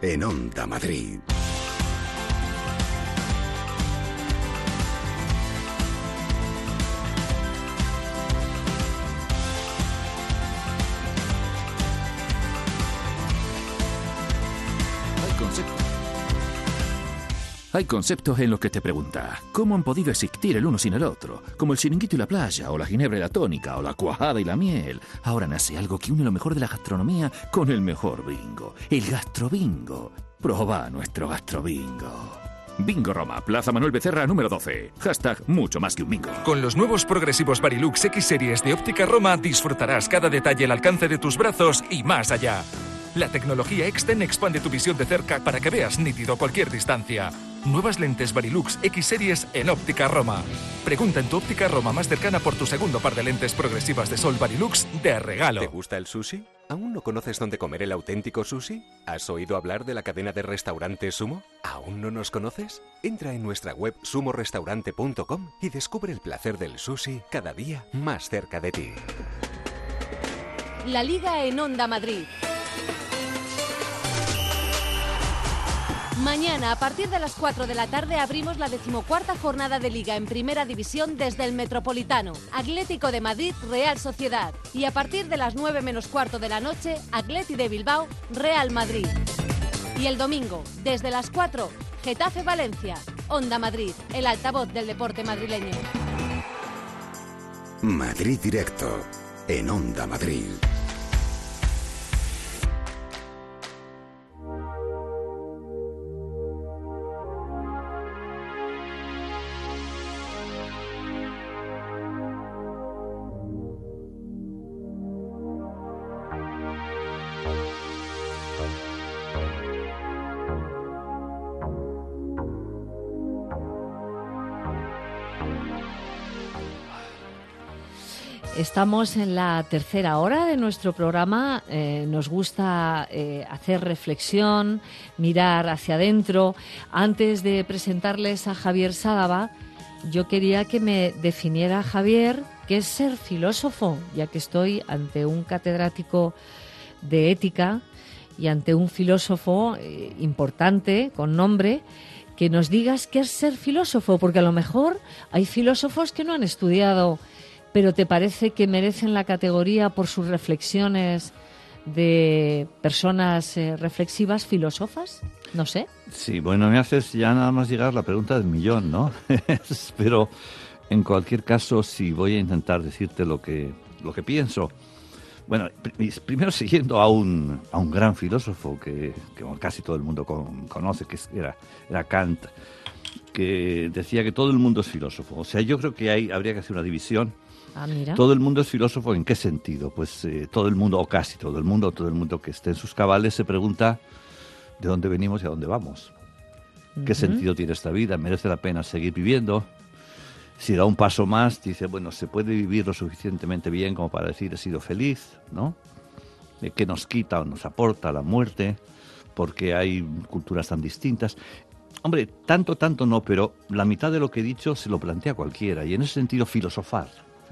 en Onda Madrid. Hay conceptos en los que te preguntas, ¿cómo han podido existir el uno sin el otro? Como el chiringuito y la playa, o la ginebra y la tónica, o la cuajada y la miel. Ahora nace algo que une lo mejor de la gastronomía con el mejor bingo. El gastrobingo. Proba nuestro gastrobingo. Bingo Roma, Plaza Manuel Becerra, número 12. Hashtag mucho más que un bingo. Con los nuevos progresivos Varilux X Series de Óptica Roma disfrutarás cada detalle al alcance de tus brazos y más allá. La tecnología Exten expande tu visión de cerca para que veas nítido cualquier distancia. Nuevas lentes Varilux X Series en Óptica Roma. Pregunta en tu Óptica Roma más cercana por tu segundo par de lentes progresivas de sol Varilux de regalo. ¿Te gusta el sushi? ¿Aún no conoces dónde comer el auténtico sushi? ¿Has oído hablar de la cadena de restaurantes Sumo? ¿Aún no nos conoces? Entra en nuestra web sumorestaurante.com y descubre el placer del sushi cada día más cerca de ti. La Liga en Onda Madrid. Mañana, a partir de las 4 de la tarde, abrimos la 14ª jornada de Liga en Primera División desde el Metropolitano. Atlético de Madrid, Real Sociedad. Y a partir de las 9 menos cuarto de la noche, Atleti de Bilbao, Real Madrid. Y el domingo, desde las 4, Getafe Valencia, Onda Madrid, el altavoz del deporte madrileño. Madrid Directo, en Onda Madrid. Estamos en la tercera hora de nuestro programa. Nos gusta hacer reflexión, mirar hacia adentro. Antes de presentarles a Javier Sádava, yo quería que me definiera, Javier, qué es ser filósofo, ya que estoy ante un catedrático de ética y ante un filósofo importante, con nombre, que nos digas qué es ser filósofo, porque a lo mejor hay filósofos que no han estudiado, pero ¿te parece que merecen la categoría por sus reflexiones de personas reflexivas, filósofas? No sé. Sí, bueno, me haces ya nada más llegar la pregunta del millón, ¿no? Pero en cualquier caso, sí, voy a intentar decirte lo que pienso. Bueno, primero siguiendo a un gran filósofo que casi todo el mundo conoce, que era Kant, que decía que todo el mundo es filósofo. O sea, yo creo que habría que hacer una división. Ah, mira. Todo el mundo es filósofo, ¿en qué sentido? Pues todo el mundo, o casi todo el mundo que esté en sus cabales se pregunta de dónde venimos y a dónde vamos. ¿Qué sentido tiene esta vida? ¿Merece la pena seguir viviendo? Si da un paso más, dice, bueno, ¿se puede vivir lo suficientemente bien como para decir he sido feliz? ¿No? ¿Qué nos quita o nos aporta la muerte? Porque hay culturas tan distintas. Hombre, tanto no, pero la mitad de lo que he dicho se lo plantea cualquiera. Y en ese sentido, filosofar,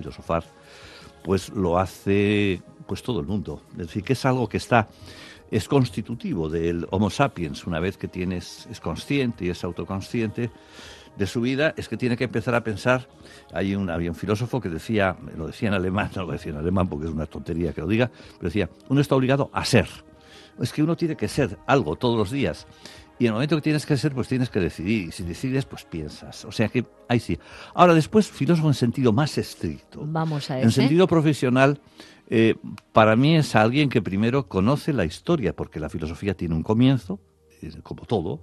pues lo hace pues todo el mundo. Es decir, que es algo que es constitutivo del Homo sapiens. Una vez que es consciente y es autoconsciente de su vida, es que tiene que empezar a pensar. Había un filósofo que decía, lo decía en alemán, no lo decía en alemán porque es una tontería que lo diga, pero decía, uno está obligado a ser. Es que uno tiene que ser algo todos los días. Y en el momento que tienes que ser, pues tienes que decidir. Y si decides, pues piensas. O sea que ahí sí. Ahora, después, filósofo en sentido más estricto. Vamos a ese. En sentido profesional, para mí es alguien que primero conoce la historia, porque la filosofía tiene un comienzo, como todo,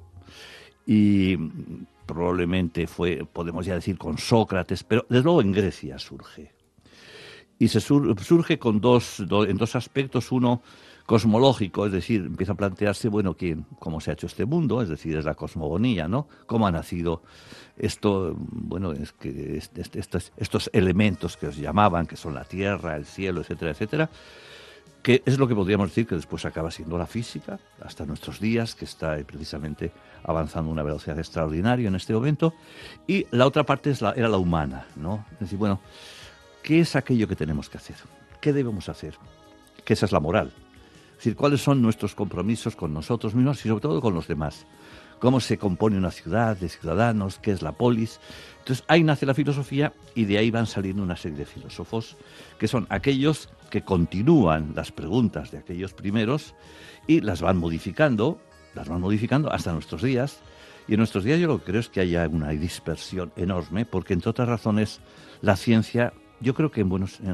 y probablemente podemos ya decir, con Sócrates, pero desde luego en Grecia surge. Y surge en dos aspectos. Uno, cosmológico, es decir, empieza a plantearse, bueno, cómo se ha hecho este mundo, es decir, es la cosmogonía, ¿no? Cómo ha nacido esto, bueno, es que estos elementos que os llamaban, que son la tierra, el cielo, etcétera, etcétera, que es lo que podríamos decir que después acaba siendo la física, hasta nuestros días, que está precisamente avanzando a una velocidad extraordinaria en este momento. Y la otra parte era la humana, ¿no? Es decir, bueno, ¿qué es aquello que tenemos que hacer? ¿Qué debemos hacer? Que esa es la moral. Es decir, cuáles son nuestros compromisos con nosotros mismos y sobre todo con los demás. Cómo se compone una ciudad de ciudadanos, qué es la polis. Entonces ahí nace la filosofía y de ahí van saliendo una serie de filósofos que son aquellos que continúan las preguntas de aquellos primeros y las van modificando hasta nuestros días. Y en nuestros días yo lo que creo es que haya una dispersión enorme porque, entre otras razones, la ciencia, yo creo que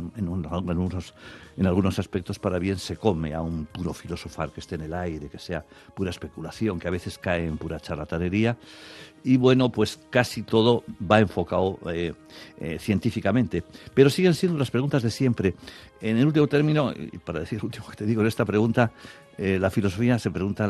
en algunos aspectos para bien se come a un puro filosofar que esté en el aire, que sea pura especulación, que a veces cae en pura charlatanería. Y bueno, pues casi todo va enfocado científicamente. Pero siguen siendo las preguntas de siempre. En el último término, y para decir lo último que te digo en esta pregunta, la filosofía se pregunta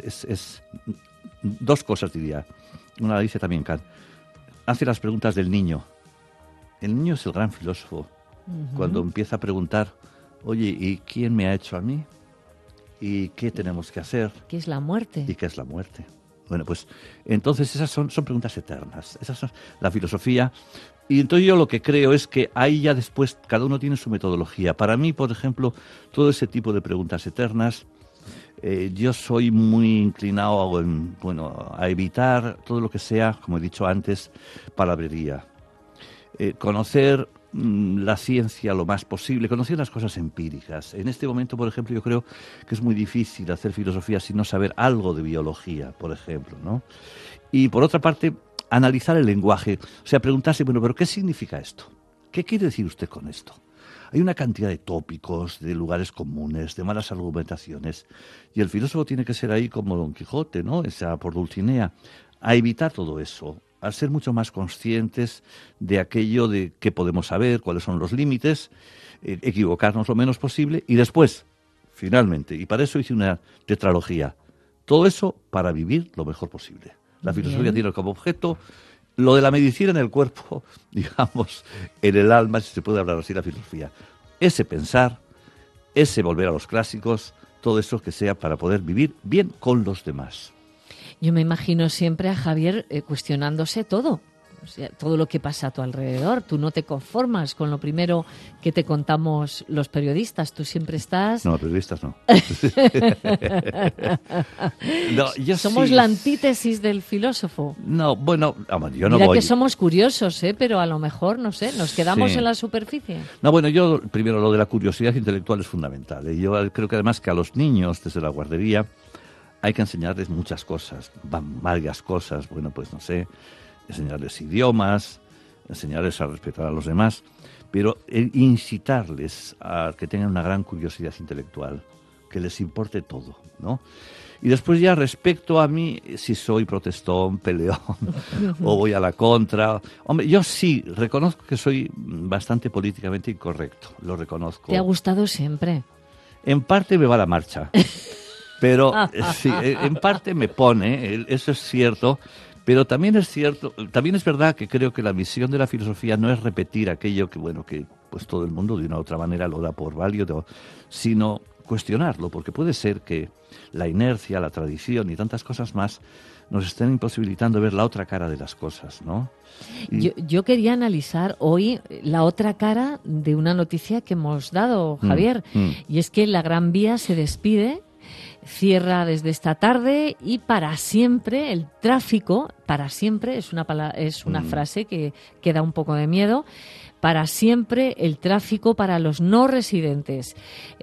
dos cosas, diría. Una la dice también Kant. Hace las preguntas del niño. El niño es el gran filósofo. Cuando empieza a preguntar, oye, ¿y quién me ha hecho a mí? ¿Y qué tenemos que hacer? ¿Qué es la muerte? ¿Y qué es la muerte? Bueno, pues entonces esas son preguntas eternas. Esas son la filosofía. Y entonces yo lo que creo es que ahí ya después cada uno tiene su metodología. Para mí, por ejemplo, todo ese tipo de preguntas eternas, yo soy muy inclinado a evitar todo lo que sea, como he dicho antes, palabrería. Conocer la ciencia lo más posible, conocer las cosas empíricas. En este momento, por ejemplo, yo creo que es muy difícil hacer filosofía sin no saber algo de biología, por ejemplo, ¿no? Y por otra parte, analizar el lenguaje, o sea, preguntarse, bueno, ¿pero qué significa esto? ¿Qué quiere decir usted con esto? Hay una cantidad de tópicos, de lugares comunes, de malas argumentaciones, y el filósofo tiene que ser ahí como Don Quijote, ¿no? Esa por Dulcinea, a evitar todo eso, a ser mucho más conscientes de aquello de qué podemos saber, cuáles son los límites, equivocarnos lo menos posible, y después, finalmente, y para eso hice una tetralogía, todo eso para vivir lo mejor posible. La filosofía tiene como objeto lo de la medicina en el cuerpo, digamos, en el alma, si se puede hablar así, la filosofía. Ese pensar, ese volver a los clásicos, todo eso que sea para poder vivir bien con los demás. Yo me imagino siempre a Javier cuestionándose todo. O sea, todo lo que pasa a tu alrededor. Tú no te conformas con lo primero que te contamos los periodistas. Tú siempre estás... No, periodistas no. Somos la antítesis del filósofo. No, bueno, yo no Mira voy... que somos curiosos, pero a lo mejor, no sé, nos quedamos en la superficie. No, bueno, yo primero lo de la curiosidad intelectual es fundamental. Yo creo que además que a los niños desde la guardería hay que enseñarles muchas cosas, varias cosas, bueno, pues no sé... enseñarles idiomas, enseñarles a respetar a los demás, pero incitarles a que tengan una gran curiosidad intelectual, que les importe todo, ¿no? Y después ya respecto a mí, si soy protestón, peleón, o voy a la contra... Hombre, yo sí, reconozco que soy bastante políticamente incorrecto, lo reconozco. ¿Te ha gustado siempre? En parte me va la marcha, pero sí, en parte me pone, eso es cierto... Pero también es cierto, también es verdad que creo que la misión de la filosofía no es repetir aquello que, bueno, que pues todo el mundo de una u otra manera lo da por válido, sino cuestionarlo, porque puede ser que la inercia, la tradición y tantas cosas más nos estén imposibilitando ver la otra cara de las cosas, ¿no? Yo quería analizar hoy la otra cara de una noticia que hemos dado, Javier, y es que la Gran Vía se despide. Cierra desde esta tarde y para siempre el tráfico, para siempre, es una frase que da un poco de miedo, para siempre el tráfico para los no residentes.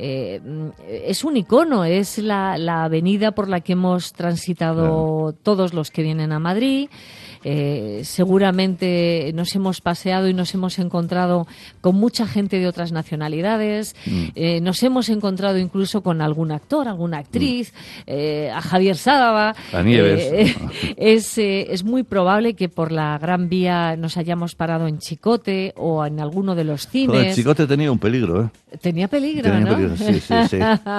Es un icono, es la avenida por la que hemos transitado todos los que vienen a Madrid. Seguramente nos hemos paseado y nos hemos encontrado con mucha gente de otras nacionalidades, nos hemos encontrado incluso con algún actor, alguna actriz, a Javier Sádava. A Nieves. Es muy probable que por la Gran Vía nos hayamos parado en Chicote o en alguno de los cines. El Chicote tenía un peligro, ¿eh? Tenía peligro, ¿no? Sí.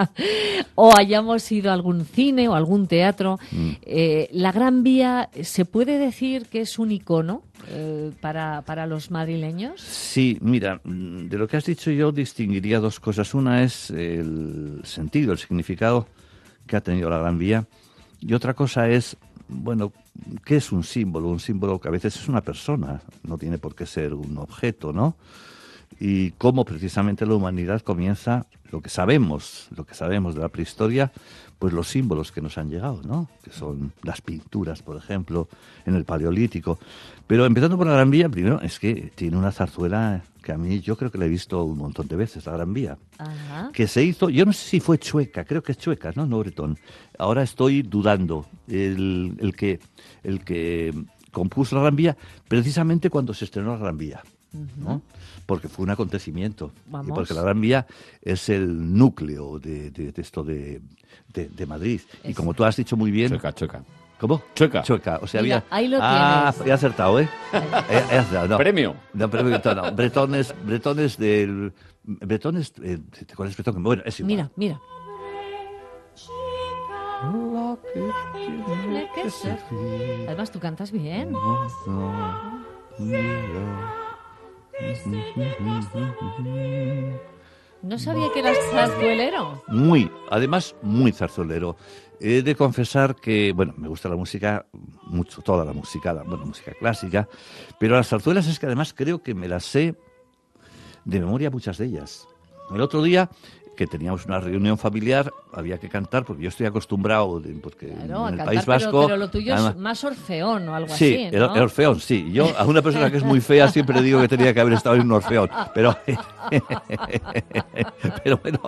O hayamos ido a algún cine o algún teatro. La Gran Vía, ¿se puede decir que es un icono para los madrileños? Sí, mira, de lo que has dicho yo distinguiría dos cosas. Una es el sentido, el significado que ha tenido la Gran Vía, y otra cosa es, bueno, ¿qué es un símbolo? Un símbolo que a veces es una persona, no tiene por qué ser un objeto, ¿no? Y cómo precisamente la humanidad comienza lo que sabemos de la prehistoria, pues los símbolos que nos han llegado, ¿no? Que son las pinturas, por ejemplo, en el Paleolítico. Pero empezando por la Gran Vía, primero es que tiene una zarzuela que a mí yo creo que la he visto un montón de veces, la Gran Vía. Ajá. Que se hizo, yo no sé si fue chueca, creo que es chueca, ¿no? No bretón. Ahora estoy dudando. El que compuso la Gran Vía, precisamente cuando se estrenó la Gran Vía, ¿no? Porque fue un acontecimiento. Vamos. Y porque la Gran Vía es el núcleo de esto de Madrid. Y como tú has dicho muy bien... Chueca. ¿Cómo? Chueca. O sea, Mira, había... ahí lo tienes. He acertado, ¿eh? He acertado, no. Premio. No, premio, no. Bretones del... Bretones... ¿Cuál es bretón? Bueno, es igual. Mira. Además, tú cantas bien. No sabía que eras zarzuelero. Además, muy zarzolero. He de confesar que, bueno, me gusta la música, mucho, toda la música, música clásica, pero las zarzuelas es que además creo que me las sé de memoria muchas de ellas. El otro día, que teníamos una reunión familiar, había que cantar, porque yo estoy acostumbrado, porque Claro, en el a País cantar, Vasco... pero lo tuyo además, es más orfeón o algo sí, así, ¿no? el orfeón, sí. Yo a una persona que es muy fea siempre le digo que tenía que haber estado en un orfeón. Pero bueno,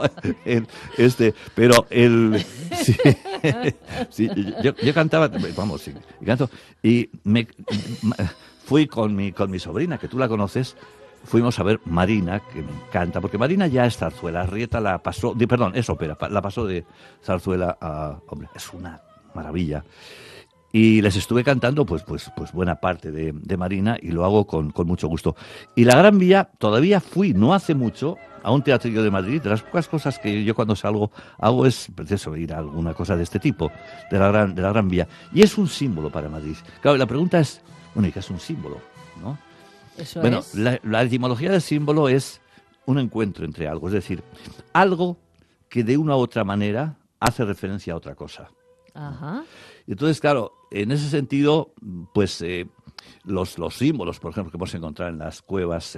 sí, sí, yo cantaba, vamos, sí, canto, y fui con mi sobrina, que tú la conoces. Fuimos a ver Marina, que me encanta, porque Marina ya es zarzuela. Arrieta la pasó, es ópera, la pasó de zarzuela a... Hombre, es una maravilla. Y les estuve cantando pues buena parte de Marina, y lo hago con mucho gusto. Y la Gran Vía, todavía fui, no hace mucho, a un teatrillo de Madrid. De las pocas cosas que yo cuando salgo hago es eso, ir a alguna cosa de este tipo, de la Gran Vía. Y es un símbolo para Madrid. Claro, la pregunta es, bueno, ¿y qué es un símbolo? ¿No? Eso Bueno, es. la etimología del símbolo es un encuentro entre algo, es decir, algo que de una u otra manera hace referencia a otra cosa. Ajá. Y entonces, claro, en ese sentido, pues los símbolos, por ejemplo, que podemos encontrar en las cuevas,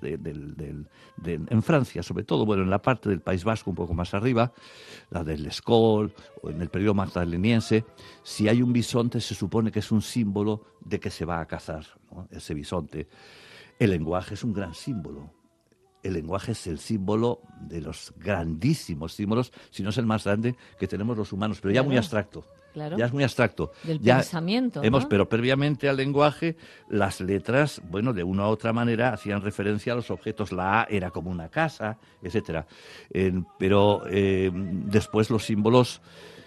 en Francia, sobre todo, bueno, en la parte del País Vasco, un poco más arriba, la del Escol, o en el periodo magdaleniense, si hay un bisonte, se supone que es un símbolo de que se va a cazar, ¿no? Ese bisonte. El lenguaje es un gran símbolo. El lenguaje es el símbolo de los grandísimos símbolos, si no es el más grande que tenemos los humanos, pero ya muy abstracto. Claro. Ya es muy abstracto. Del ya pensamiento, ¿no? Pero previamente al lenguaje, las letras, bueno, de una u otra manera hacían referencia a los objetos. La A era como una casa, etcétera. Pero después los símbolos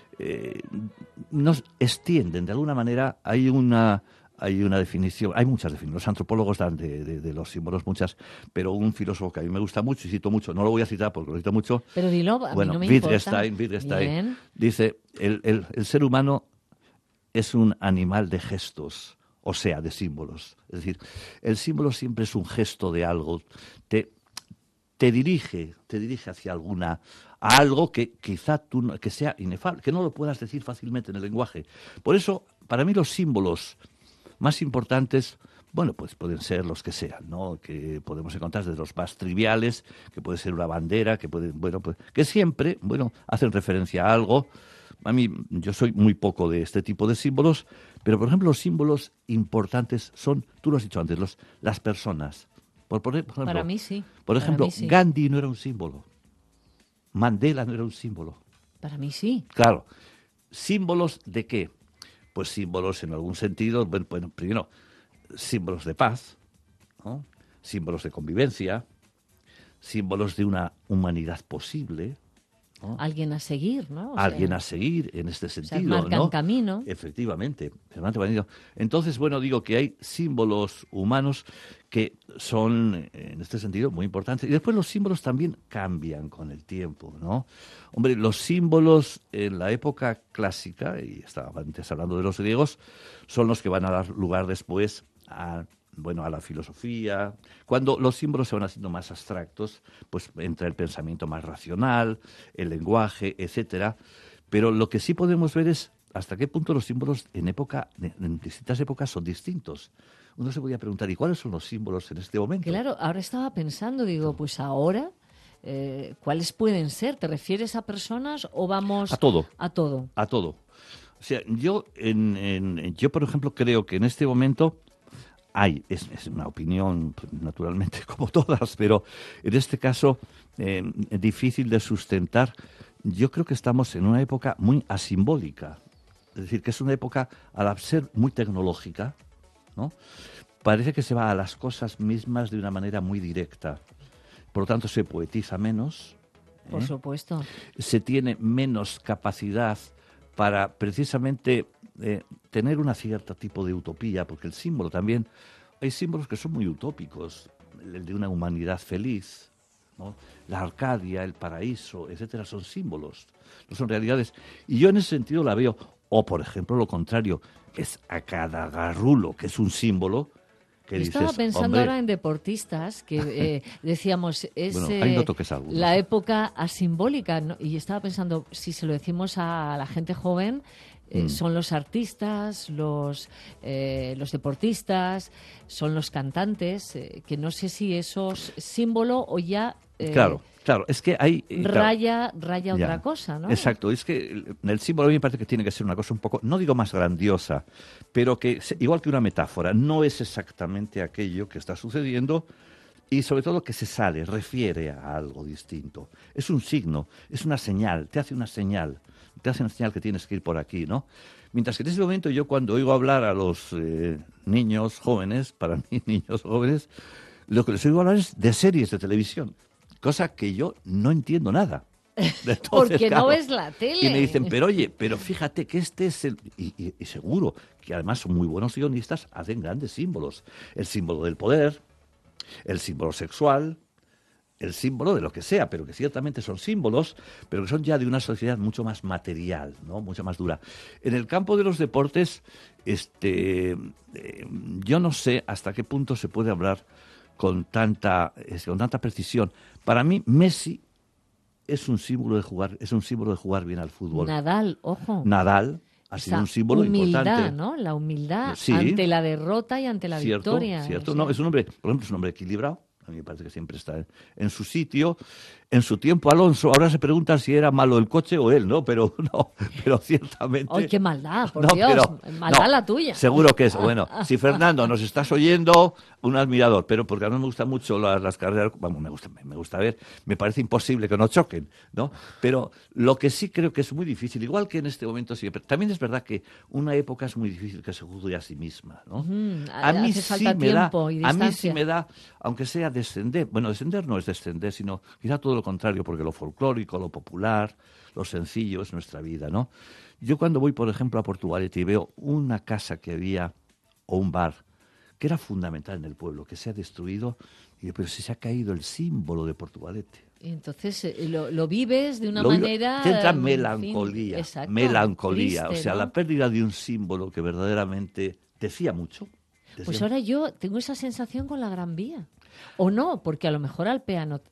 nos extienden. De alguna manera hay una definición, hay muchas definiciones. Los antropólogos dan de los símbolos muchas, pero un filósofo que a mí me gusta mucho y cito mucho, no lo voy a citar porque lo cito mucho. Pero dilo, a bueno, mí no me Wittgenstein Bien. dice, el ser humano es un animal de gestos, o sea, de símbolos. Es decir, el símbolo siempre es un gesto de algo, te dirige hacia a algo que quizá que sea inefable, que no lo puedas decir fácilmente en el lenguaje. Por eso, para mí los símbolos más importantes, bueno, pues pueden ser los que sean, ¿no? Que podemos encontrar desde los más triviales, que puede ser una bandera, que pueden, bueno, pues que siempre, bueno, hacen referencia a algo. A mí, yo soy muy poco de este tipo de símbolos, pero por ejemplo los símbolos importantes son, tú lo has dicho antes, las personas. Por ejemplo, Para mí sí. Por ejemplo, mí sí. Gandhi no era un símbolo. Mandela no era un símbolo. Para mí sí. Claro. ¿Símbolos de qué? Pues símbolos en algún sentido, bueno, primero, símbolos de paz, ¿no? Símbolos de convivencia, símbolos de una humanidad posible, ¿no? Alguien a seguir, ¿no? Alguien a seguir en este sentido, marcan ¿no? camino. Efectivamente. Entonces, bueno, digo que hay símbolos humanos que son, en este sentido, muy importantes. Y después los símbolos también cambian con el tiempo, ¿no? Hombre, los símbolos en la época clásica, y estaba antes hablando de los griegos, son los que van a dar lugar después a la filosofía. Cuando los símbolos se van haciendo más abstractos, pues entra el pensamiento más racional, el lenguaje, etcétera. Pero lo que sí podemos ver es hasta qué punto los símbolos en distintas épocas son distintos. Uno se podría preguntar, ¿y cuáles son los símbolos en este momento? Claro, ahora estaba pensando, digo, pues ahora ¿cuáles pueden ser? ¿Te refieres a personas o vamos a todo? A todo. A todo. O sea, yo, por ejemplo, creo que en este momento es una opinión, pues, naturalmente, como todas, pero en este caso difícil de sustentar. Yo creo que estamos en una época muy asimbólica. Es decir, que es una época, al ser muy tecnológica, ¿no? Parece que se va a las cosas mismas de una manera muy directa. Por lo tanto, se poetiza menos. Por supuesto. Se tiene menos capacidad para precisamente tener un cierto tipo de utopía, porque el símbolo también, hay símbolos que son muy utópicos, el de una humanidad feliz, ¿no? La Arcadia, el paraíso, etcétera, son símbolos, no son realidades. Y yo en ese sentido la veo, o por ejemplo lo contrario, es a cada garrulo, que es un símbolo, que Estaba dices, pensando hombre, ahora en deportistas, que decíamos, es bueno, ahí no toques algo, la ¿no? época asimbólica, ¿no? Y estaba pensando, si se lo decimos a la gente joven, son los artistas, los deportistas, son los cantantes, que no sé si eso es símbolo o ya... Claro, es que hay... raya otra ya, cosa, ¿no? Exacto, es que el símbolo a mí me parece que tiene que ser una cosa un poco, no digo más grandiosa, pero que, igual que una metáfora, no es exactamente aquello que está sucediendo y sobre todo que se sale, refiere a algo distinto. Es un signo, es una señal, te hace una señal que tienes que ir por aquí, ¿no? Mientras que en ese momento yo cuando oigo hablar a los niños jóvenes, para mí niños jóvenes, lo que les oigo hablar es de series de televisión, cosa que yo no entiendo nada. Entonces, porque claro, no ves la tele. Y me dicen, pero oye, pero fíjate que este es el... Y seguro que además son muy buenos guionistas, hacen grandes símbolos. El símbolo del poder, el símbolo sexual, el símbolo de lo que sea, pero que ciertamente son símbolos, pero que son ya de una sociedad mucho más material, ¿no? Mucho más dura. En el campo de los deportes, yo no sé hasta qué punto se puede hablar con tanta precisión. Para mí, Messi es un símbolo de jugar bien al fútbol. Nadal, ojo. Nadal ha sido un símbolo humildad, importante. ¿no? La humildad Sí. ante la derrota y ante la victoria. Cierto. O sea. No, es un hombre, por ejemplo, es un hombre equilibrado. A mí me parece que siempre está en su sitio. En su tiempo, Alonso, ahora se pregunta si era malo el coche o él, ¿no? Pero ciertamente... ¡Ay, qué maldad, por No, Dios! pero, Maldad no, la tuya. Seguro que es. Bueno, si Fernando nos estás oyendo, un admirador, pero porque a mí me gustan mucho las carreras, vamos, me gusta ver, me parece imposible que no choquen, ¿no? Pero lo que sí creo que es muy difícil, igual que en este momento siempre, también es verdad que una época es muy difícil que se juzgue a sí misma, ¿no? A mí hace falta sí me da, tiempo y a mí sí distancia. me da, aunque sea descender, bueno, descender no es descender, sino quizá todo lo contrario, porque lo folclórico, lo popular, lo sencillo es nuestra vida, ¿no? Yo cuando voy, por ejemplo, a Portugalete y veo una casa que había, o un bar, que era fundamental en el pueblo, que se ha destruido, y digo, pero si se ha caído el símbolo de Portugalete. Y entonces lo vives de una Lo vivo- manera... te entra en fin, melancolía, exacto, melancolía, triste, o sea, ¿no? la pérdida de un símbolo que verdaderamente decía mucho. Pues ahora yo tengo esa sensación con la Gran Vía. O no, porque a lo mejor al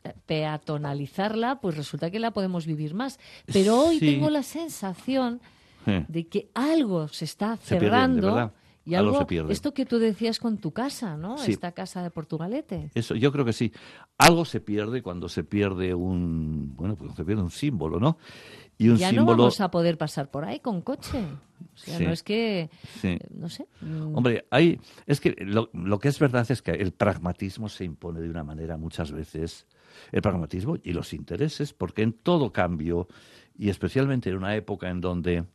peatonalizarla, pues resulta que la podemos vivir más. Pero hoy Sí. tengo la sensación de que algo se está Se pierde, cerrando. ¿verdad? Y Algo algo, se pierde. esto que tú decías con tu casa, ¿no? Sí. Esta casa de Portugalete. Eso, yo creo que sí. Algo se pierde cuando se pierde un símbolo, ¿no? Y un Ya símbolo... no vamos a poder pasar por ahí con coche. O sea, Sí. no es que... Sí. No sé. Hombre, es que lo que es verdad es que el pragmatismo se impone de una manera muchas veces, el pragmatismo y los intereses, porque en todo cambio, y especialmente en una época en donde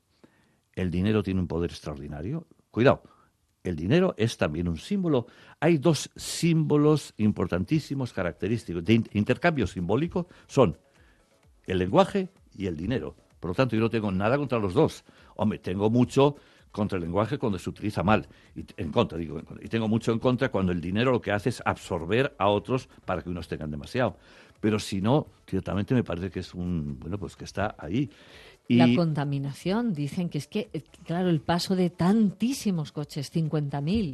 el dinero tiene un poder extraordinario, cuidado, el dinero es también un símbolo. Hay dos símbolos importantísimos, característicos, de intercambio simbólico, son el lenguaje y el dinero. Por lo tanto, yo no tengo nada contra los dos. Hombre, tengo mucho contra el lenguaje cuando se utiliza mal. Y tengo mucho en contra cuando el dinero lo que hace es absorber a otros para que unos tengan demasiado. Pero si no, ciertamente me parece que es que está ahí. Y La contaminación, dicen que es que, claro, el paso de tantísimos coches, 50.000,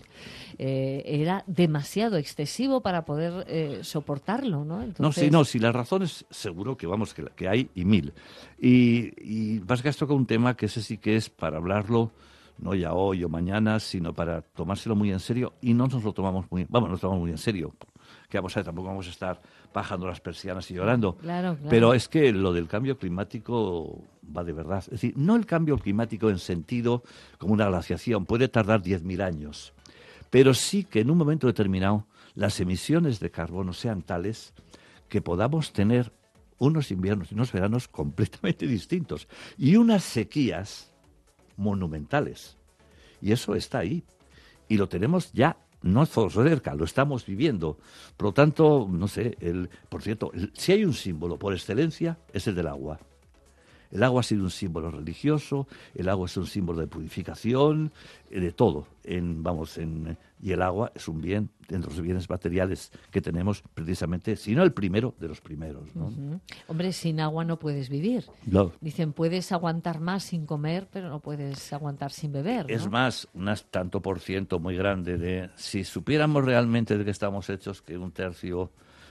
era demasiado excesivo para poder soportarlo, ¿no? Entonces... si las razones seguro que hay y mil. Y vas que has tocado un tema que ese sí que es para hablarlo no ya hoy o mañana, sino para tomárselo muy en serio, y no nos lo tomamos muy, nos lo tomamos muy en serio. Que vamos a ver, tampoco vamos a estar bajando las persianas y llorando. Claro. Pero es que lo del cambio climático va de verdad. Es decir, no el cambio climático en sentido como una glaciación, puede tardar 10.000 años, pero sí que en un momento determinado las emisiones de carbono sean tales que podamos tener unos inviernos y unos veranos completamente distintos y unas sequías monumentales. Y eso está ahí. Y lo tenemos ya, no cerca, lo estamos viviendo. Por lo tanto, no sé, por cierto, si hay un símbolo por excelencia, es el del agua. El agua ha sido un símbolo religioso, el agua es un símbolo de purificación, de todo. Y el agua es un bien, entre los bienes materiales que tenemos precisamente, si no el primero de los primeros, ¿no? Uh-huh. Hombre, sin agua no puedes vivir. No. Dicen, puedes aguantar más sin comer, pero no puedes aguantar sin beber, ¿no? Es más, tanto por ciento muy grande de, si supiéramos realmente de qué estamos hechos, que un tercio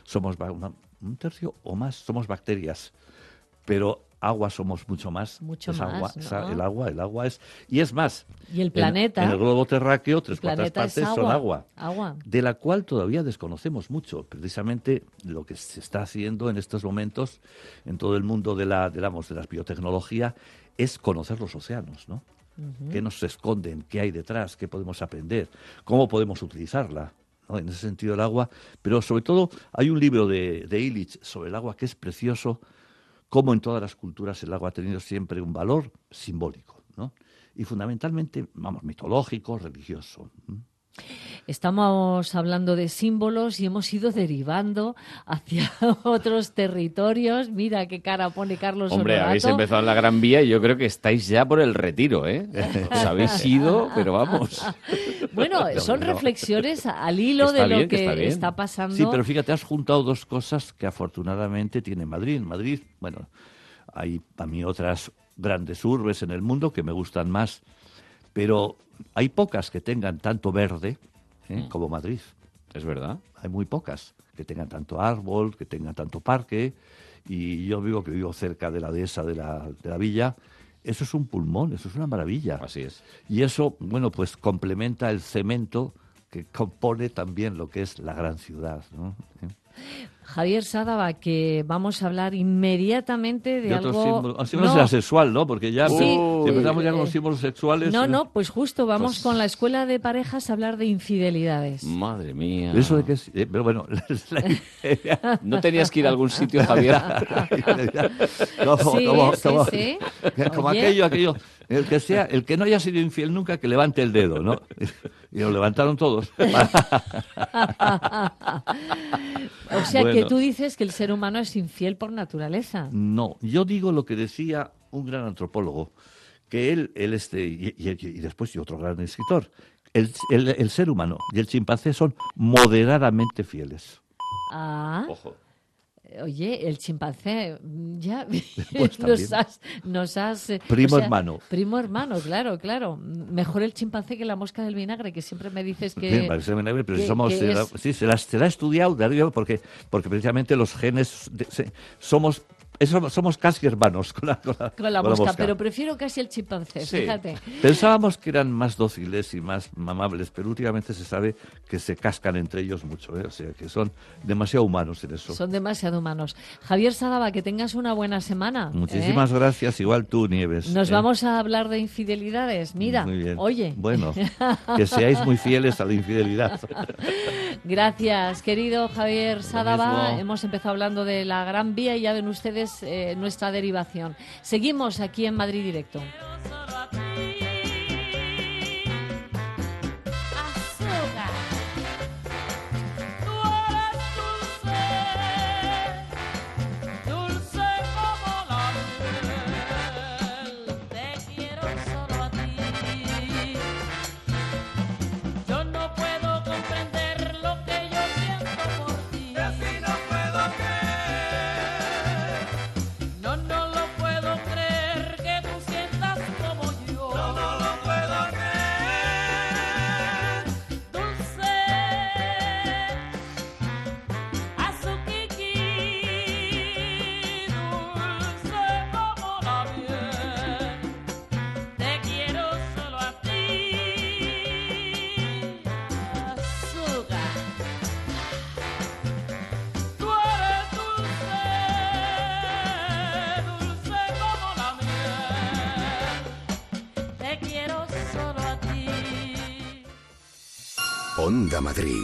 o más somos bacterias, pero agua somos mucho más. Mucho es más, agua, ¿no? El agua es... Y es más... Y el planeta... En el globo terráqueo, 3/4 partes son agua. De la cual todavía desconocemos mucho. Precisamente lo que se está haciendo en estos momentos en todo el mundo de la biotecnología es conocer los océanos, ¿no? Uh-huh. ¿Qué nos esconden? ¿Qué hay detrás? ¿Qué podemos aprender? ¿Cómo podemos utilizarla? ¿No? En ese sentido el agua... Pero sobre todo hay un libro de Illich sobre el agua que es precioso, como en todas las culturas el agua ha tenido siempre un valor simbólico, ¿no? Y fundamentalmente, mitológico, religioso. Estamos hablando de símbolos y hemos ido derivando hacia otros territorios. Mira qué cara pone Carlos Hombre, Honorato. habéis empezado en la Gran Vía y yo creo que estáis ya por el retiro, ¿eh? Os habéis ido, pero vamos. Bueno, son reflexiones al hilo de lo que está pasando. Sí, pero fíjate, has juntado dos cosas que afortunadamente tiene Madrid. Madrid, bueno, hay para mí otras grandes urbes en el mundo que me gustan más, pero hay pocas que tengan tanto verde como Madrid. Es verdad. Hay muy pocas que tengan tanto árbol, que tengan tanto parque. Y yo vivo cerca de la dehesa de la villa. Eso es un pulmón, eso es una maravilla. Así es. Y eso, bueno, pues complementa el cemento que compone también lo que es la gran ciudad, ¿no? Javier Sádava, que vamos a hablar inmediatamente de algo... Símbolo será sexual, ¿no? Porque ya si empezamos ya con los símbolos sexuales... No, pues justo vamos con la escuela de parejas a hablar de infidelidades. Madre mía. Eso de que es... pero bueno... ¿No tenías que ir a algún sitio, Javier? Sí. Como aquello... El que no haya sido infiel nunca, que levante el dedo, ¿no? Y lo levantaron todos. O sea, que tú dices que el ser humano es infiel por naturaleza. No, yo digo lo que decía un gran antropólogo, que él y después otro gran escritor, el ser humano y el chimpancé son moderadamente fieles. Ah. Ojo. Oye, el chimpancé, ya Pues nos has primo hermano. Primo hermano, claro. Mejor el chimpancé que la mosca del vinagre, que siempre me dices que... Sí, parece vinagre, pero se la ha estudiado de arriba porque precisamente los genes somos casi hermanos con la mosca. Pero prefiero casi el chimpancé, sí. Fíjate. Pensábamos que eran más dóciles y más amables, pero últimamente se sabe que se cascan entre ellos mucho, ¿eh? O sea, que son demasiado humanos en eso. Son demasiado humanos. Javier Sádava, que tengas una buena semana. Muchísimas gracias, igual tú, Nieves. Nos vamos a hablar de infidelidades. Mira, muy bien. Oye. Bueno, que seáis muy fieles a la infidelidad. Gracias, querido Javier Sádava. Hemos empezado hablando de la Gran Vía y ya ven ustedes nuestra derivación. Seguimos aquí en Madrid Directo. Onda Madrid.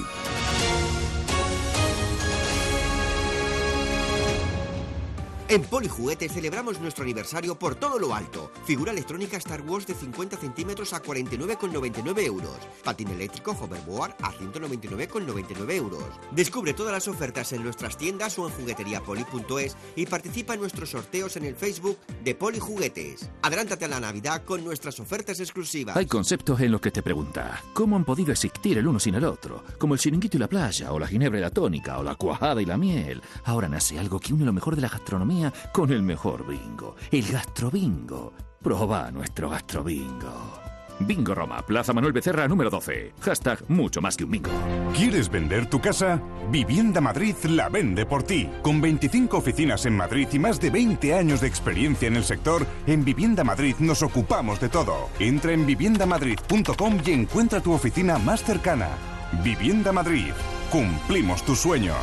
En Polijuguetes celebramos nuestro aniversario por todo lo alto. Figura electrónica Star Wars de 50 centímetros a 49,99 euros. Patín eléctrico Hoverboard a 199,99 euros. Descubre todas las ofertas en nuestras tiendas o en jugueteriapoli.es y participa en nuestros sorteos en el Facebook de Polijuguetes. Adelántate a la Navidad con nuestras ofertas exclusivas. Hay conceptos en los que te preguntas, ¿cómo han podido existir el uno sin el otro? Como el chiringuito y la playa, o la ginebra y la tónica, o la cuajada y la miel. Ahora nace algo que une lo mejor de la gastronomía con el mejor bingo, el gastrobingo. Proba nuestro gastrobingo. Bingo Roma, Plaza Manuel Becerra, número 12. Hashtag mucho más que un bingo. ¿Quieres vender tu casa? Vivienda Madrid la vende por ti. Con 25 oficinas en Madrid y más de 20 años de experiencia en el sector, en Vivienda Madrid nos ocupamos de todo. Entra en viviendamadrid.com y encuentra tu oficina más cercana. Vivienda Madrid. Cumplimos tus sueños.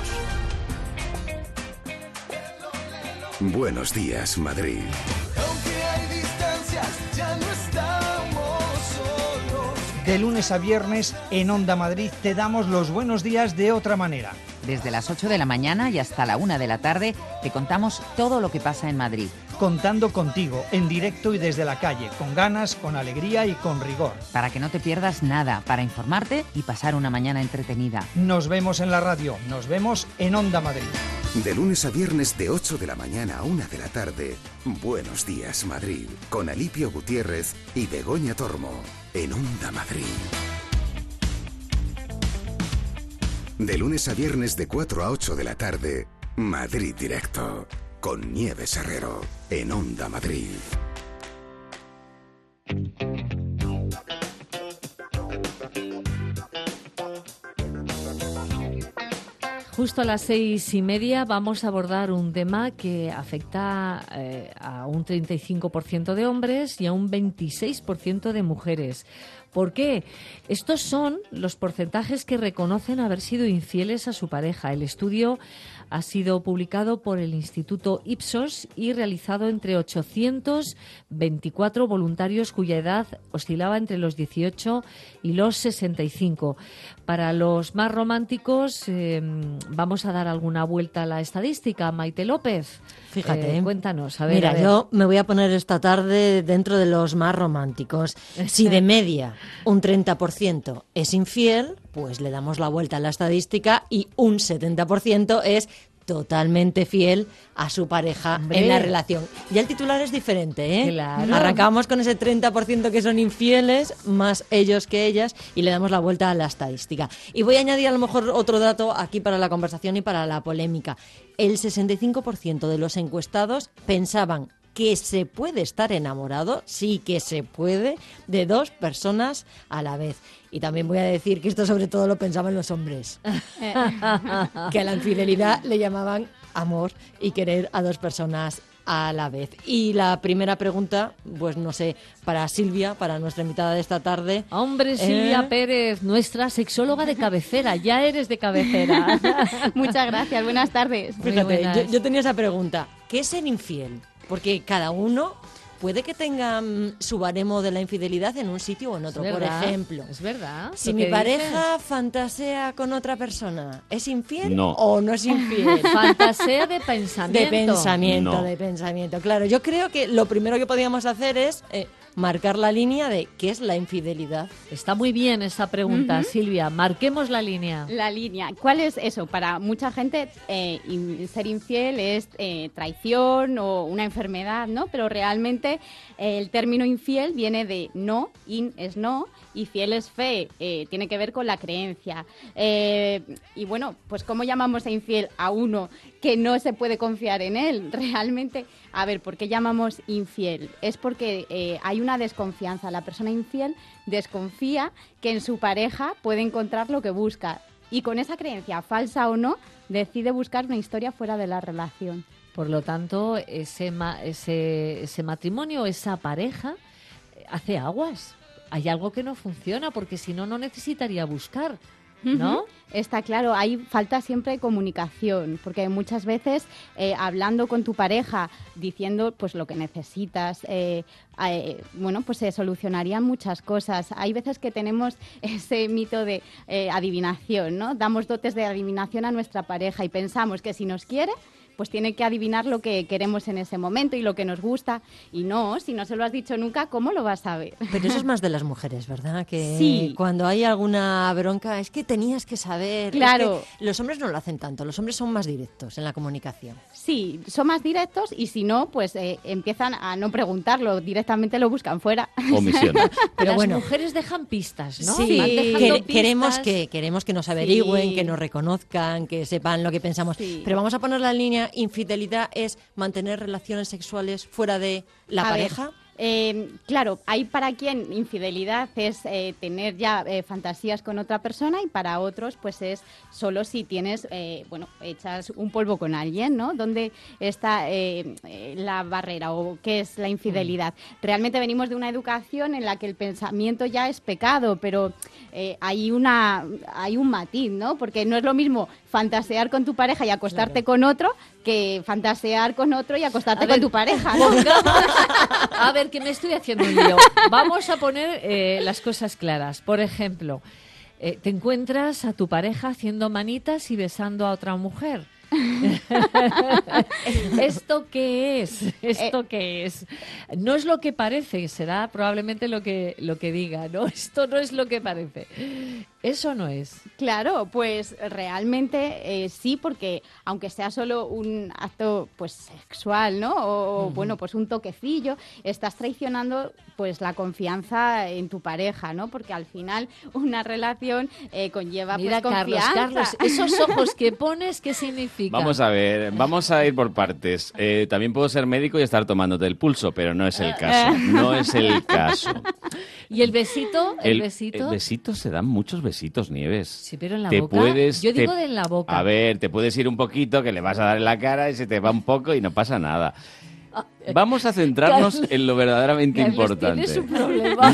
Buenos días, Madrid. Aunque hay distancias, ya no estamos solos. De lunes a viernes, en Onda Madrid, te damos los buenos días de otra manera. Desde las 8 de la mañana y hasta la 1 de la tarde, te contamos todo lo que pasa en Madrid. Contando contigo, en directo y desde la calle, con ganas, con alegría y con rigor. Para que no te pierdas nada, para informarte y pasar una mañana entretenida. Nos vemos en la radio, nos vemos en Onda Madrid. De lunes a viernes de 8 de la mañana a 1 de la tarde, Buenos días, Madrid, con Alipio Gutiérrez y Begoña Tormo, en Onda Madrid. De lunes a viernes de 4 a 8 de la tarde, Madrid Directo, con Nieves Herrero, en Onda Madrid. Justo a las 6:30 vamos a abordar un tema que afecta a un 35% de hombres y a un 26% de mujeres. ¿Por qué? Estos son los porcentajes que reconocen haber sido infieles a su pareja. El estudio ha sido publicado por el Instituto Ipsos y realizado entre 824 voluntarios cuya edad oscilaba entre los 18 y los 65. Para los más románticos, vamos a dar alguna vuelta a la estadística. Maite López, fíjate, cuéntanos. A ver, mira, yo me voy a poner esta tarde dentro de los más románticos. Si de media un 30% es infiel, pues le damos la vuelta a la estadística y un 70% es totalmente fiel a su pareja. ¡Hombre! En la relación. Ya el titular es diferente, ¿eh? Claro. Arrancamos con ese 30% que son infieles, más ellos que ellas, y le damos la vuelta a la estadística. Y voy a añadir a lo mejor otro dato aquí para la conversación y para la polémica. El 65% de los encuestados pensaban que se puede estar enamorado, sí que se puede, de dos personas a la vez. Y también voy a decir que esto sobre todo lo pensaban los hombres, que a la infidelidad le llamaban amor y querer a dos personas a la vez. Y la primera pregunta, pues no sé, para Silvia, para nuestra invitada de esta tarde. Hombre, Silvia Pérez, nuestra sexóloga de cabecera, ya eres de cabecera. Muchas gracias, buenas tardes. Fíjate, yo tenía esa pregunta, ¿qué es ser infiel? Porque cada uno puede que tenga su baremo de la infidelidad en un sitio o en otro. Por ejemplo, es verdad. Si mi pareja fantasea con otra persona, ¿es infiel no. o no es infiel? Fantasea de pensamiento. De pensamiento. Claro, yo creo que lo primero que podríamos hacer es marcar la línea de qué es la infidelidad. Está muy bien esa pregunta, Silvia. Marquemos la línea. La línea. ¿Cuál es eso? Para mucha gente ser infiel es traición o una enfermedad, ¿no? Pero realmente el término infiel viene de no, in es no, y fiel es fe, tiene que ver con la creencia. Y bueno, pues ¿cómo llamamos a infiel a uno que no se puede confiar en él? Realmente, a ver, ¿por qué llamamos infiel? Es porque hay una desconfianza. La persona infiel desconfía que en su pareja puede encontrar lo que busca. Y con esa creencia, falsa o no, decide buscar una historia fuera de la relación. Por lo tanto, ese matrimonio, esa pareja, hace aguas. Hay algo que no funciona, porque si no, no necesitaría buscar. ¿no? Está claro, hay falta siempre de comunicación, porque muchas veces hablando con tu pareja, diciendo pues lo que necesitas, bueno, pues se solucionarían muchas cosas. Hay veces que tenemos ese mito de adivinación, ¿no? Damos dotes de adivinación a nuestra pareja y pensamos que si nos quiere, pues tiene que adivinar lo que queremos en ese momento y lo que nos gusta. Y no, si no se lo has dicho nunca, ¿cómo lo vas a saber? Pero eso es más de las mujeres, ¿verdad? Que sí. Cuando hay alguna bronca, es que tenías que saber. Claro. Es que los hombres no lo hacen tanto, los hombres son más directos en la comunicación. Sí, son más directos y si no, pues empiezan a no preguntarlo, directamente lo buscan fuera. Omisión. Pero las mujeres dejan pistas, ¿no? Sí, Van dejando queremos pistas. queremos que nos averigüen, Sí. que nos reconozcan, que sepan lo que pensamos. Sí. Pero vamos a poner la línea, infidelidad es mantener relaciones sexuales fuera de la A ver, pareja. Claro, hay para quien infidelidad es tener ya fantasías con otra persona y para otros pues es solo si tienes, bueno, echas un polvo con alguien, ¿no? ¿Dónde está la barrera o qué es la infidelidad? Realmente venimos de una educación en la que el pensamiento ya es pecado, pero hay un matiz, ¿no? Porque no es lo mismo fantasear con tu pareja y acostarte con otro que fantasear con otro y acostarte con tu pareja, ¿no? A ver, que me estoy haciendo un lío. Vamos a poner las cosas claras. Por ejemplo, te encuentras a tu pareja haciendo manitas y besando a otra mujer. ¿Esto qué es? ¿Esto qué es? No es lo que parece, será probablemente lo que diga, ¿no? Esto no es lo que parece. Eso no es. Claro, pues realmente sí, porque aunque sea solo un acto pues sexual, ¿no? O bueno, pues un toquecillo, estás traicionando pues la confianza en tu pareja, ¿no? Porque al final una relación conlleva Mira, pues confianza. Carlos, esos ojos que pones, ¿qué significa? Vamos a ver, vamos a ir por partes. También puedo ser médico y estar tomándote el pulso, pero no es el caso. No es el caso. ¿Y el besito? ¿El besito? El besito se dan muchos besitos, Nieves. Sí, pero en la te boca. Puedes, Yo digo de en la boca. A ver, te puedes ir un poquito, que le vas a dar en la cara y se te va un poco y no pasa nada. Vamos a centrarnos Carlos, en lo verdaderamente Carlos, importante. tienes un problema.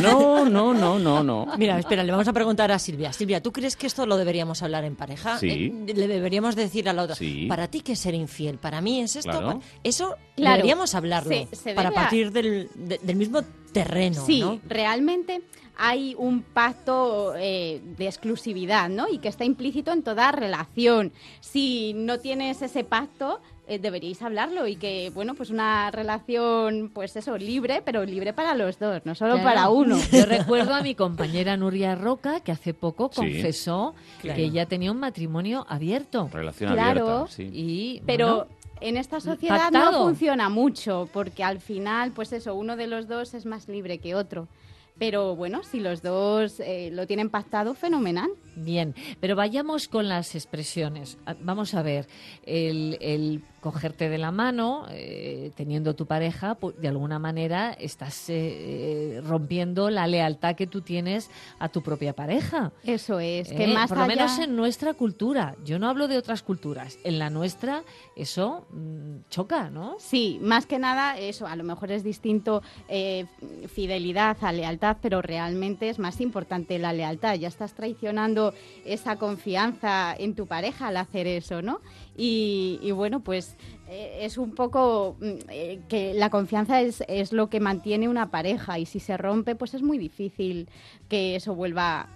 No. Mira, espera, le vamos a preguntar a Silvia. Silvia, ¿tú crees que esto lo deberíamos hablar en pareja? Sí. Le deberíamos decir a la otra, Sí. ¿para ti qué es ser infiel? ¿Para mí es esto? Claro. Eso Claro. deberíamos hablarlo Se para debe partir del mismo terreno, Sí, ¿no? realmente hay un pacto de exclusividad, ¿no? Y que está implícito en toda relación. Si no tienes ese pacto, deberíais hablarlo y que, bueno, pues una relación, pues eso, libre, pero libre para los dos, no solo Claro. para uno. Yo recuerdo a mi compañera Nuria Roca, que hace poco Sí. confesó Claro. que ella tenía un matrimonio abierto. Relación Claro. abierta, sí. Y, Pero bueno, en esta sociedad pactado. no funciona mucho, porque al final, pues eso, uno de los dos es más libre que otro. Pero bueno, si los dos lo tienen pactado, fenomenal. Bien, pero vayamos con las expresiones. Vamos a ver, el cogerte de la mano, teniendo tu pareja, pues, de alguna manera estás rompiendo la lealtad que tú tienes a tu propia pareja. Eso es, que más por lo allá... menos en nuestra cultura. Yo no hablo de otras culturas. En la nuestra eso choca, ¿no? Sí, más que nada eso, a lo mejor es distinto fidelidad a lealtad, pero realmente es más importante la lealtad. Ya estás traicionando esa confianza en tu pareja al hacer eso, ¿no? Y bueno, pues es un poco que la confianza es lo que mantiene una pareja y si se rompe, pues es muy difícil que eso vuelva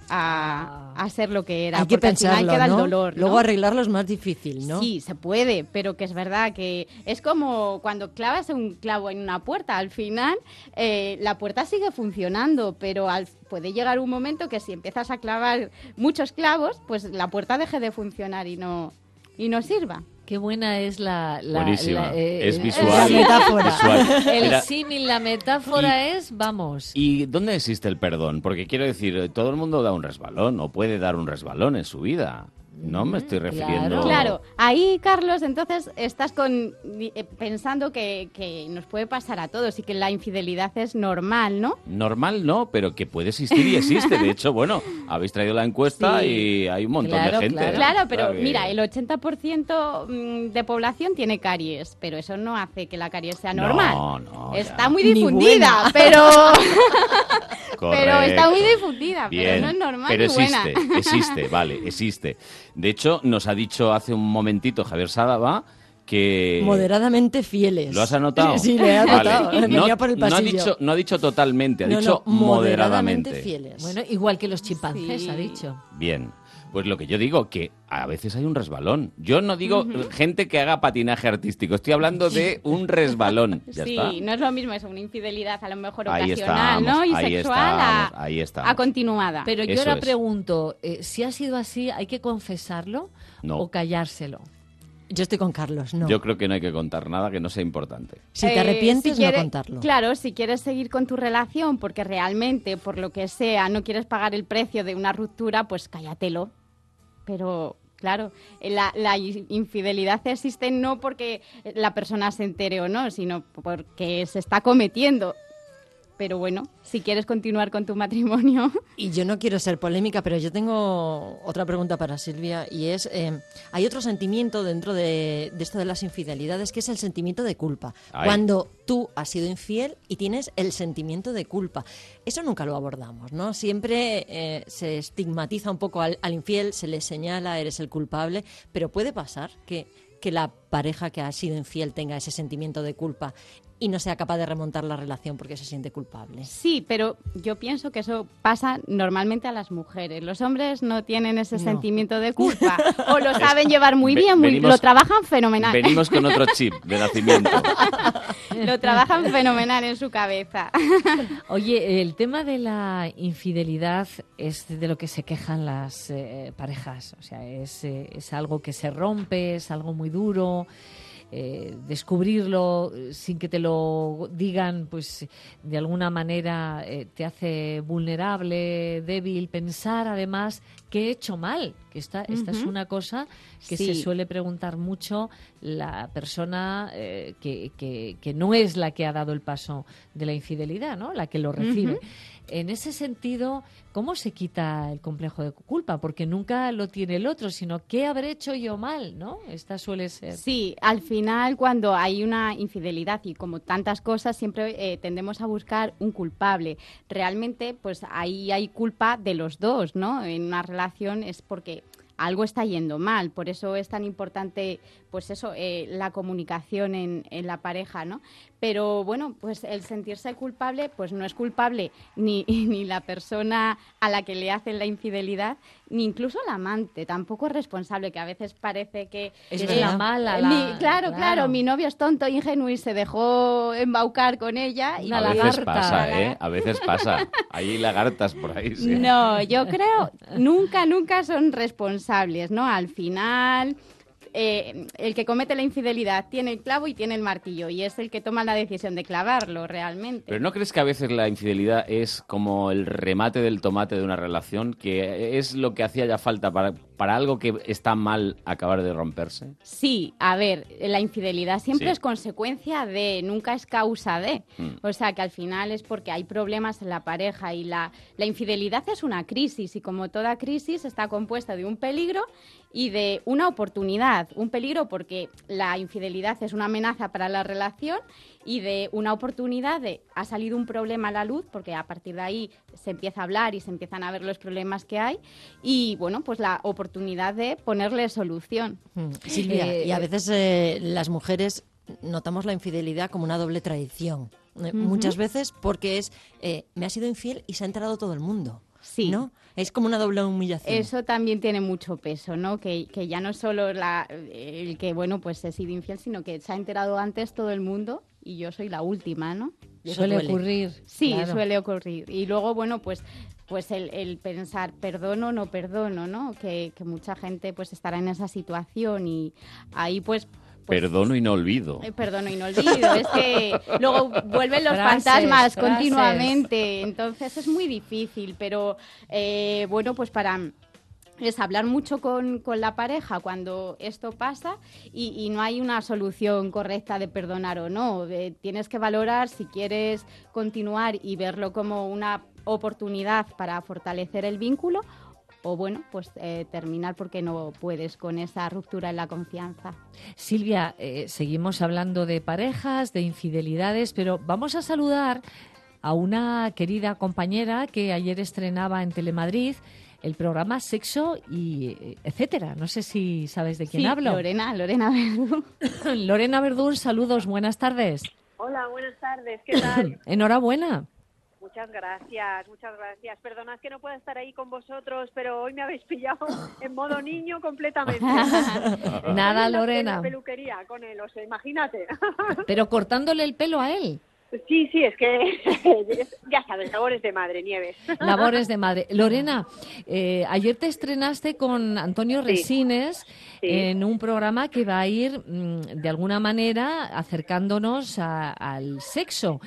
a ser lo que era. Hay que porque al final pensarlo, queda ¿no? el dolor, ¿no? Luego arreglarlo es más difícil, ¿no? Sí, se puede, pero que es verdad que es como cuando clavas un clavo en una puerta. Al final, la puerta sigue funcionando, pero puede llegar un momento que si empiezas a clavar muchos clavos, pues la puerta deje de funcionar y no sirva. Qué buena es Buenísima. Es la visual. metáfora. Visual. El Mira, símil, la metáfora es, vamos. ¿y dónde existe el perdón? Porque quiero decir, todo el mundo da un resbalón o puede dar un resbalón en su vida. No me estoy refiriendo... Claro, ahí, Carlos, entonces estás pensando que nos puede pasar a todos y que la infidelidad es normal, ¿no? Normal no, pero que puede existir y existe. De hecho, bueno, habéis traído la encuesta Sí. y hay un montón de gente. Claro, pero O sea que- mira, el 80% de población tiene caries, pero eso no hace que la caries sea normal. No, Está ya. muy Ni difundida, buena. pero Pero está muy difundida, Bien, pero no es normal pero ni buena. existe. De hecho, nos ha dicho hace un momentito Javier Sádava que... Moderadamente fieles. ¿Lo has anotado? Sí, le he anotado. Vale. Venía por el pasillo. No ha dicho totalmente, ha No, dicho no, moderadamente. fieles. Bueno, igual que los chimpancés, Sí. ha dicho. Bien. Pues lo que yo digo, que a veces hay un resbalón. Yo no digo gente que haga patinaje artístico, estoy hablando de un resbalón. Ya Sí, está. no es lo mismo, es una infidelidad a lo mejor Ahí ocasional, estamos, ¿no? Y ahí sexual ahí estamos. a continuada. Pero yo Eso ahora es. pregunto, si ha sido así, ¿hay que confesarlo No. o callárselo? Yo estoy con Carlos, no. Yo creo que no hay que contar nada que no sea importante. Si te arrepientes, si quieres- no contarlo. Claro, si quieres seguir con tu relación porque realmente, por lo que sea, no quieres pagar el precio de una ruptura, pues cállatelo. Pero, claro, la infidelidad existe no porque la persona se entere o no, sino porque se está cometiendo. Pero bueno, si quieres continuar con tu matrimonio... Y yo no quiero ser polémica, pero yo tengo otra pregunta para Silvia y es, hay otro sentimiento dentro de esto de las infidelidades que es el sentimiento de culpa. Ay. Cuando tú has sido infiel y tienes el sentimiento de culpa. Eso nunca lo abordamos, ¿no? Siempre se estigmatiza un poco al infiel, se le señala, eres el culpable, pero puede pasar que la pareja que ha sido infiel tenga ese sentimiento de culpa y no sea capaz de remontar la relación porque se siente culpable. Sí, pero yo pienso que eso pasa normalmente a las mujeres. Los hombres no tienen ese No. sentimiento de culpa. O lo saben llevar muy bien, venimos- lo trabajan fenomenal. Venimos con otro chip de nacimiento. Lo trabajan fenomenal en su cabeza. Oye, el tema de la infidelidad es de lo que se quejan las parejas. O sea, es algo que se rompe, es algo muy duro. Descubrirlo sin que te lo digan, pues de alguna manera te hace vulnerable, débil. Pensar además que he hecho mal, que esta es una cosa que Sí. se suele preguntar mucho la persona que no es la que ha dado el paso de la infidelidad, ¿no? La que lo recibe. Ujú. En ese sentido, ¿cómo se quita el complejo de culpa? Porque nunca lo tiene el otro, sino ¿qué habré hecho yo mal? ¿No? Esta suele ser. Sí, al final cuando hay una infidelidad y como tantas cosas siempre tendemos a buscar un culpable. Realmente pues ahí hay culpa de los dos, ¿no? En una relación es porque algo está yendo mal, por eso es tan importante pues eso, la comunicación en la pareja, ¿no? Pero bueno, pues el sentirse culpable pues no es culpable ni la persona a la que le hacen la infidelidad, ni incluso el amante, tampoco es responsable, que a veces parece que Es la mala, claro, mi novio es tonto, ingenuo y se dejó embaucar con ella. Y A veces pasa, ¿eh? A veces pasa. Hay lagartas por ahí, sí. No, yo creo nunca son responsables, ¿no? Al final el que comete la infidelidad tiene el clavo y tiene el martillo y es el que toma la decisión de clavarlo realmente. Pero ¿no crees que a veces la infidelidad es como el remate del tomate de una relación, que es lo que hacía ya falta para algo que está mal acabar de romperse? Sí, a ver, la infidelidad siempre Sí. es consecuencia de, nunca es causa de. Mm. O sea, que al final es porque hay problemas en la pareja y la infidelidad es una crisis y como toda crisis está compuesta de un peligro y de una oportunidad. Un peligro porque la infidelidad es una amenaza para la relación y de una oportunidad de ha salido un problema a la luz porque a partir de ahí se empieza a hablar y se empiezan a ver los problemas que hay y bueno, pues la oportunidad de ponerle solución. Silvia, y a veces las mujeres notamos la infidelidad como una doble traición. Muchas veces porque es, me ha sido infiel y se ha enterado todo el mundo. Sí. ¿No? Es como una doble humillación. Eso también tiene mucho peso, ¿no? Que ya no es solo el que, bueno, pues he sido infiel, sino que se ha enterado antes todo el mundo y yo soy la última, ¿no? Y eso Suele duele. ocurrir. Sí, claro. suele ocurrir. Y luego, bueno, pues el pensar, perdono o no perdono, ¿no? Que mucha gente pues estará en esa situación y ahí pues Perdono y no olvido. perdono y no olvido. Es que luego vuelven los Frases, fantasmas frases. continuamente. Entonces es muy difícil, pero bueno, pues es hablar mucho con la pareja cuando esto pasa y no hay una solución correcta de perdonar o no. Tienes que valorar si quieres continuar y verlo como una oportunidad para fortalecer el vínculo o bueno, pues terminar porque no puedes con esa ruptura en la confianza. Silvia, seguimos hablando de parejas, de infidelidades, pero vamos a saludar a una querida compañera que ayer estrenaba en Telemadrid el programa Sexo y etcétera. No sé si sabes de quién hablo. Lorena Verdún. Lorena Verdún, saludos, buenas tardes. Hola, buenas tardes, ¿qué tal? Enhorabuena. Muchas gracias. Perdonad que no pueda estar ahí con vosotros, pero hoy me habéis pillado en modo niño completamente. Nada, Lorena. En la peluquería con él, o sea, imagínate. Pero cortándole el pelo a él. Sí, es que ya sabes, labores de madre, Nieves. Labores de madre. Lorena, ayer te estrenaste con Antonio Resines en un programa que va a ir, de alguna manera, acercándonos al sexo.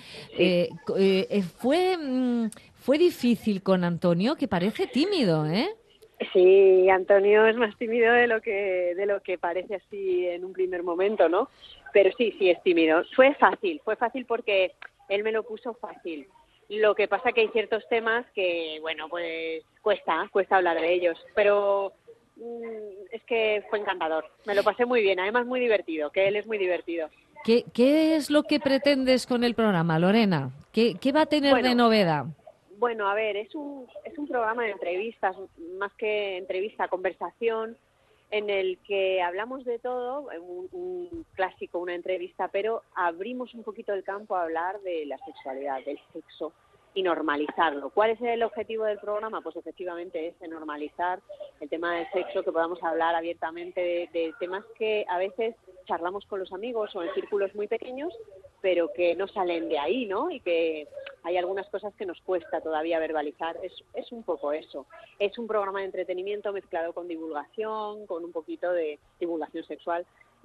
Fue difícil con Antonio, que parece tímido, ¿eh? Sí, Antonio es más tímido de lo que parece así en un primer momento, ¿no? Pero sí, es tímido. Fue fácil porque él me lo puso fácil. Lo que pasa que hay ciertos temas que, bueno, pues cuesta hablar de ellos, pero es que fue encantador. Me lo pasé muy bien, además muy divertido, que él es muy divertido. ¿Qué es lo que pretendes con el programa, Lorena? ¿Qué va a tener de novedad? Bueno, a ver, es un programa de entrevistas, más que entrevista, conversación, en el que hablamos de todo, un clásico, una entrevista, pero abrimos un poquito el campo a hablar de la sexualidad, del sexo y normalizarlo. ¿Cuál es el objetivo del programa? Pues efectivamente es normalizar el tema del sexo, que podamos hablar abiertamente de temas que a veces charlamos con los amigos o en círculos muy pequeños, pero que no salen de ahí, ¿no? Y que hay algunas cosas que nos cuesta todavía verbalizar. Es un poco eso. Es un programa de entretenimiento mezclado con divulgación, con un poquito de divulgación sexual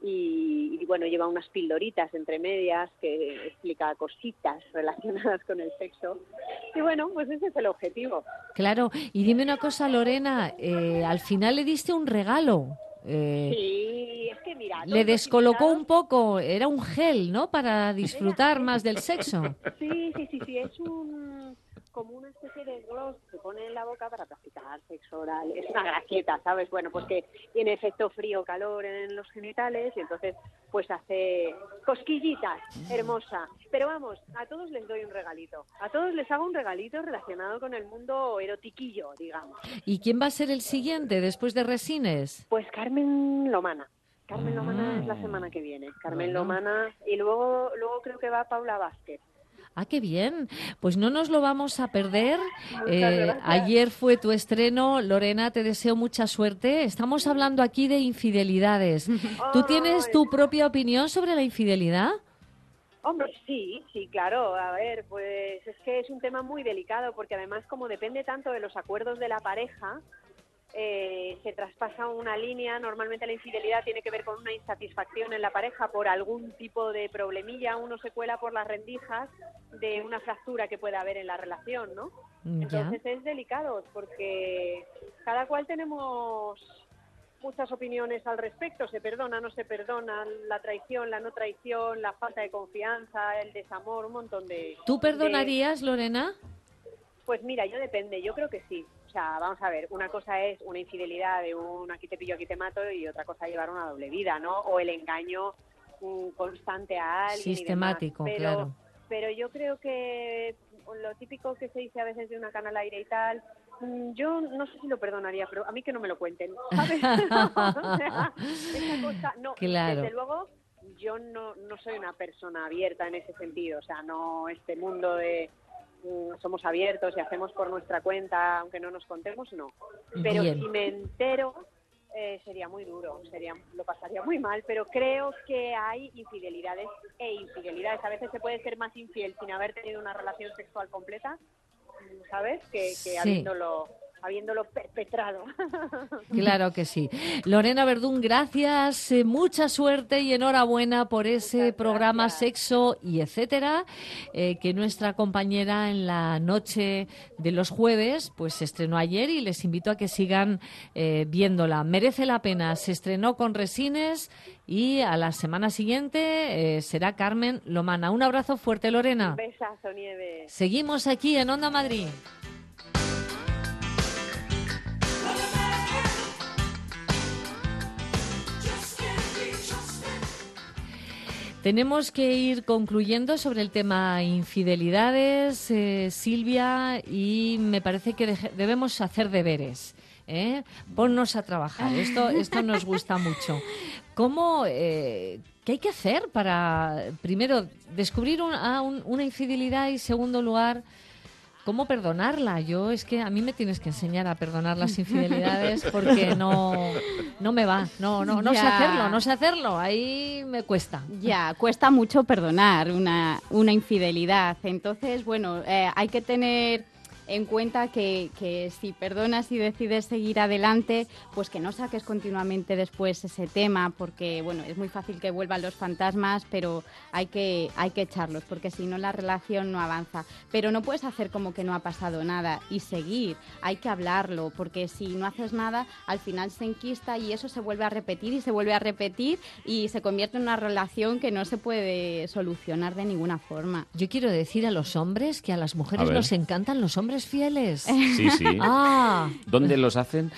y bueno, lleva unas pildoritas entre medias que explica cositas relacionadas con el sexo. Y bueno, pues ese es el objetivo. Claro. Y dime una cosa, Lorena, al final le diste un regalo. Sí, es que mira... Le descolocó un poco, era un gel, ¿no?, para disfrutar más del sexo. Sí, es como una especie de gloss que se pone en la boca para practicar sexo oral. Es una gracieta, ¿sabes? Bueno, pues que tiene efecto frío-calor en los genitales y entonces pues hace cosquillitas, hermosa. Pero vamos, a todos les doy un regalito. A todos les hago un regalito relacionado con el mundo erotiquillo, digamos. ¿Y quién va a ser el siguiente después de Resines? Pues Carmen Lomana. Carmen Lomana es la semana que viene. Carmen Lomana y luego creo que va Paula Vázquez. Ah, qué bien. Pues no nos lo vamos a perder. Gracias. Ayer fue tu estreno. Lorena, te deseo mucha suerte. Estamos hablando aquí de infidelidades. ¿Tú tienes tu propia opinión sobre la infidelidad? Hombre, sí, claro. A ver, pues es que es un tema muy delicado porque además como depende tanto de los acuerdos de la pareja, se traspasa una línea. Normalmente la infidelidad tiene que ver con una insatisfacción en la pareja por algún tipo de problemilla. Uno se cuela por las rendijas de una fractura que pueda haber en la relación, ¿no? Entonces es delicado porque cada cual tenemos muchas opiniones al respecto. Se perdona, no se perdona, la traición, la no traición, la falta de confianza, el desamor, un montón de... ¿Tú perdonarías, Lorena? Pues mira, depende, yo creo que sí. O sea, vamos a ver, una cosa es una infidelidad de un aquí te pillo, aquí te mato, y otra cosa es llevar una doble vida, ¿no? O el engaño constante a alguien. Sistemático, y demás. claro. Pero yo creo que lo típico que se dice a veces de una cana al aire y tal, yo no sé si lo perdonaría, pero a mí que no me lo cuenten, ¿sabes? O sea, esa cosa, no, claro. Desde luego yo no soy una persona abierta en ese sentido, o sea, no este mundo de... somos abiertos y hacemos por nuestra cuenta, aunque no nos contemos, no. Pero Bien. si me entero, sería muy duro, lo pasaría muy mal, pero creo que hay infidelidades e infidelidades. A veces se puede ser más infiel sin haber tenido una relación sexual completa, ¿sabes? Que Sí. habiéndolo perpetrado. Claro que sí. Lorena Verdún, gracias, mucha suerte y enhorabuena por ese programa Sexo y etcétera, que nuestra compañera en la noche de los jueves pues se estrenó ayer y les invito a que sigan viéndola. Merece la pena. Se estrenó con Resines y a la semana siguiente será Carmen Lomana. Un abrazo fuerte, Lorena. Un besazo, Nieves. Seguimos aquí en Onda Madrid. Tenemos que ir concluyendo sobre el tema infidelidades, Silvia, y me parece que debemos hacer deberes. Ponnos a trabajar. Esto nos gusta mucho. ¿Qué hay que hacer para, primero, descubrir una infidelidad y, segundo lugar, cómo perdonarla? Es que a mí me tienes que enseñar a perdonar las infidelidades porque no me va. No sé hacerlo. Ahí me cuesta. Ya, cuesta mucho perdonar una infidelidad. Entonces, bueno, hay que tener en cuenta que si perdonas y decides seguir adelante, pues que no saques continuamente después ese tema, porque bueno, es muy fácil que vuelvan los fantasmas, pero hay que echarlos, porque si no la relación no avanza. Pero no puedes hacer como que no ha pasado nada y seguir, hay que hablarlo, porque si no haces nada, al final se enquista y eso se vuelve a repetir y se vuelve a repetir y se convierte en una relación que no se puede solucionar de ninguna forma. Yo quiero decir a los hombres que a las mujeres nos encantan los hombres fieles. Sí. ¿Dónde los hacen?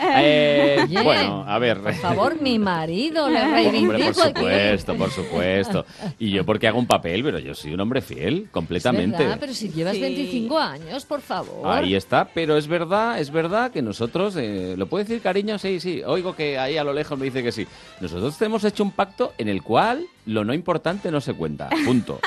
Bueno, a ver. Por favor, mi marido, le reivindico. Hombre, por supuesto. Y yo porque hago un papel, pero yo soy un hombre fiel, completamente. Es verdad, pero si llevas 25 años, por favor. Ahí está, pero es verdad que nosotros, ¿lo puede decir, cariño? Sí, oigo que ahí a lo lejos me dice que sí. Nosotros hemos hecho un pacto en el cual lo no importante no se cuenta, punto.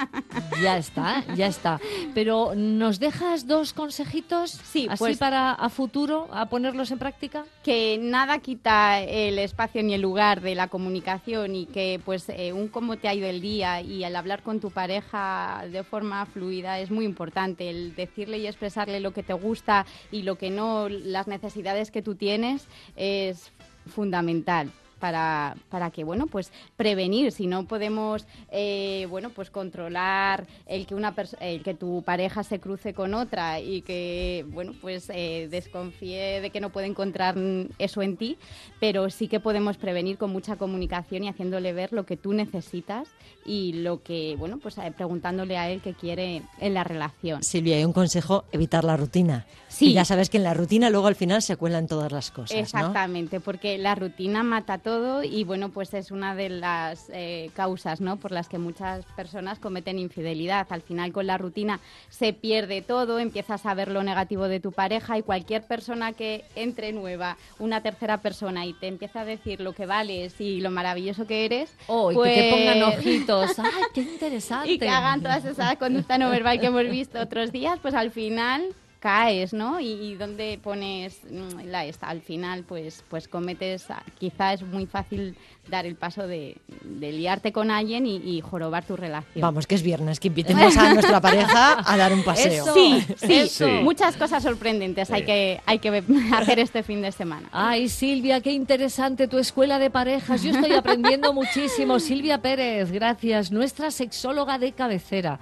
Ya está. Pero ¿nos dejas 2 consejitos? Sí, así pues, para a futuro, a ponerlos en práctica. Que nada quita el espacio ni el lugar de la comunicación y que pues un cómo te ha ido el día y al hablar con tu pareja de forma fluida es muy importante. El decirle y expresarle lo que te gusta y lo que no, las necesidades que tú tienes es fundamental. Para que, bueno, pues prevenir, si no podemos, bueno, pues controlar el que tu pareja se cruce con otra y que, bueno, pues desconfíe de que no puede encontrar eso en ti, pero sí que podemos prevenir con mucha comunicación y haciéndole ver lo que tú necesitas y lo que, bueno, pues preguntándole a él qué quiere en la relación. Silvia, hay un consejo: evitar la rutina. Sí. Y ya sabes que en la rutina luego al final se cuelan todas las cosas, exactamente, ¿no? porque la rutina mata todo y bueno, pues es una de las causas, ¿no?, por las que muchas personas cometen infidelidad. Al final con la rutina se pierde todo, empiezas a ver lo negativo de tu pareja y cualquier persona que entre nueva, una tercera persona, y te empieza a decir lo que vales y lo maravilloso que eres, y que te pongan ojitos, ¡ay, qué interesante! Y que hagan todas esas conducta no verbal que hemos visto otros días, pues al final caes, ¿no? Y dónde pones al final pues cometes, quizá es muy fácil dar el paso de liarte con alguien y jorobar tu relación. Vamos, que es viernes, que invitemos a nuestra pareja a dar un paseo. Sí. Muchas cosas sorprendentes hay que hacer este fin de semana. Ay, Silvia, qué interesante tu escuela de parejas. Yo estoy aprendiendo muchísimo. Silvia Pérez, gracias, nuestra sexóloga de cabecera.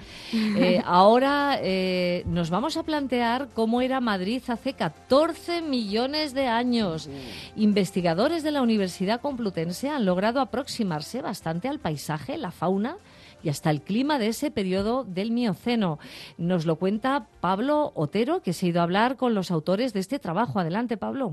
Ahora nos vamos a plantear cómo era Madrid hace 14 millones de años. Investigadores de la Universidad Complutense han logrado aproximarse bastante al paisaje, la fauna y hasta el clima de ese periodo del Mioceno. Nos lo cuenta Pablo Otero, que se ha ido a hablar con los autores de este trabajo. Adelante, Pablo.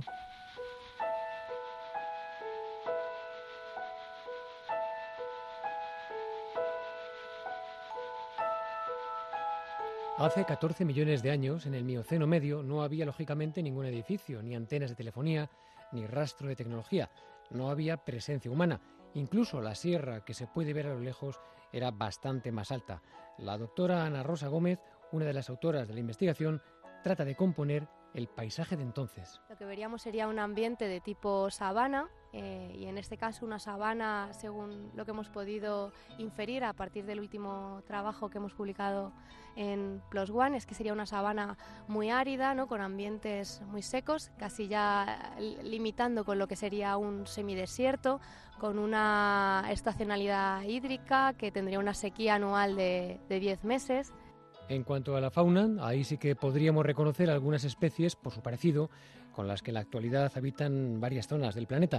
Hace 14 millones de años, en el Mioceno medio, no había lógicamente ningún edificio, ni antenas de telefonía, ni rastro de tecnología. No había presencia humana. Incluso la sierra que se puede ver a lo lejos era bastante más alta. La doctora Ana Rosa Gómez, una de las autoras de la investigación, trata de componer el paisaje de entonces. Lo que veríamos sería un ambiente de tipo sabana, y en este caso una sabana, según lo que hemos podido inferir a partir del último trabajo que hemos publicado en PLOS ONE, es que sería una sabana muy árida, ¿no?, con ambientes muy secos, casi ya limitando con lo que sería un semidesierto, con una estacionalidad hídrica que tendría una sequía anual de 10 meses. En cuanto a la fauna, ahí sí que podríamos reconocer algunas especies por su parecido, con las que en la actualidad habitan varias zonas del planeta.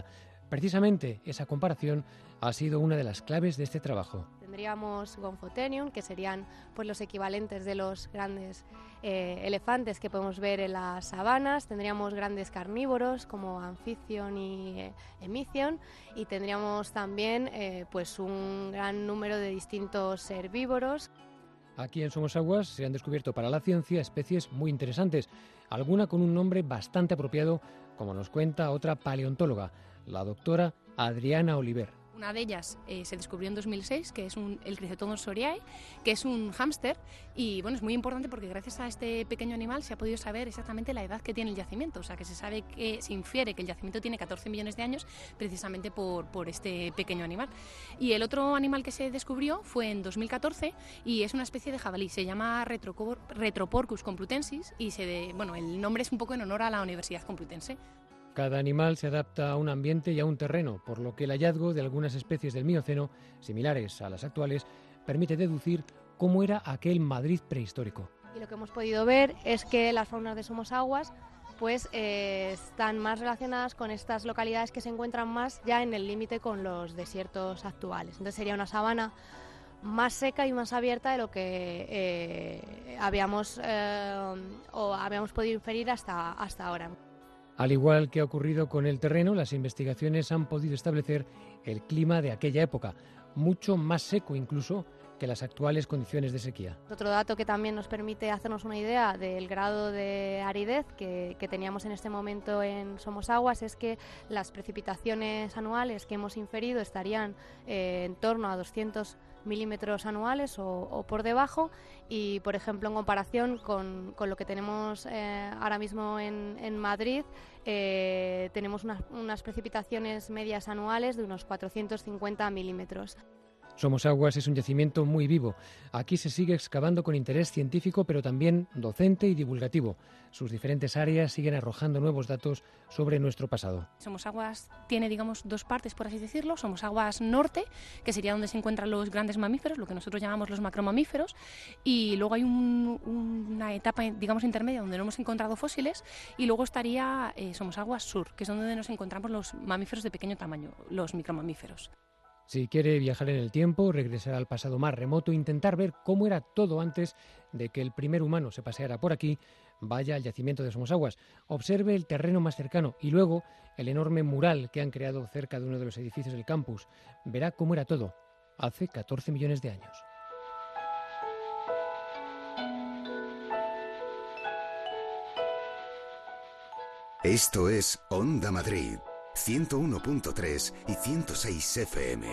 Precisamente esa comparación ha sido una de las claves de este trabajo. Tendríamos Gomphotherium, que serían pues los equivalentes de los grandes elefantes que podemos ver en las sabanas. Tendríamos grandes carnívoros como Amphithyon y Emythion, y tendríamos también pues un gran número de distintos herbívoros. Aquí en Somosaguas se han descubierto para la ciencia especies muy interesantes, alguna con un nombre bastante apropiado, como nos cuenta otra paleontóloga, la doctora Adriana Oliver. Una de ellas se descubrió en 2006, que es el Cricetodon soriae, que es un hámster, y bueno, es muy importante porque gracias a este pequeño animal se ha podido saber exactamente la edad que tiene el yacimiento, o sea que se infiere que el yacimiento tiene 14 millones de años precisamente por este pequeño animal. Y el otro animal que se descubrió fue en 2014 y es una especie de jabalí, se llama Retroporcus complutensis y el nombre es un poco en honor a la Universidad Complutense. Cada animal se adapta a un ambiente y a un terreno, por lo que el hallazgo de algunas especies del Mioceno, similares a las actuales, permite deducir cómo era aquel Madrid prehistórico. Y lo que hemos podido ver es que las faunas de Somosaguas pues están más relacionadas con estas localidades que se encuentran más ya en el límite con los desiertos actuales. Entonces sería una sabana más seca y más abierta de lo que habíamos podido inferir hasta ahora. Al igual que ha ocurrido con el terreno, las investigaciones han podido establecer el clima de aquella época, mucho más seco incluso que las actuales condiciones de sequía. Otro dato que también nos permite hacernos una idea del grado de aridez que teníamos en este momento en Somosaguas es que las precipitaciones anuales que hemos inferido estarían en torno a 200 milímetros anuales o por debajo, y por ejemplo en comparación con lo que tenemos ahora mismo en Madrid, tenemos unas precipitaciones medias anuales de unos 450 milímetros. Somosaguas es un yacimiento muy vivo. Aquí se sigue excavando con interés científico, pero también docente y divulgativo. Sus diferentes áreas siguen arrojando nuevos datos sobre nuestro pasado. Somosaguas tiene, dos partes, por así decirlo. Somosaguas norte, que sería donde se encuentran los grandes mamíferos, lo que nosotros llamamos los macromamíferos, y luego hay una etapa, intermedia, donde no hemos encontrado fósiles, y luego estaría Somosaguas sur, que es donde nos encontramos los mamíferos de pequeño tamaño, los micromamíferos. Si quiere viajar en el tiempo, regresar al pasado más remoto, intentar ver cómo era todo antes de que el primer humano se paseara por aquí, vaya al yacimiento de Somosaguas, observe el terreno más cercano y luego el enorme mural que han creado cerca de uno de los edificios del campus. Verá cómo era todo hace 14 millones de años. Esto es Onda Madrid, 101.3 y 106 FM.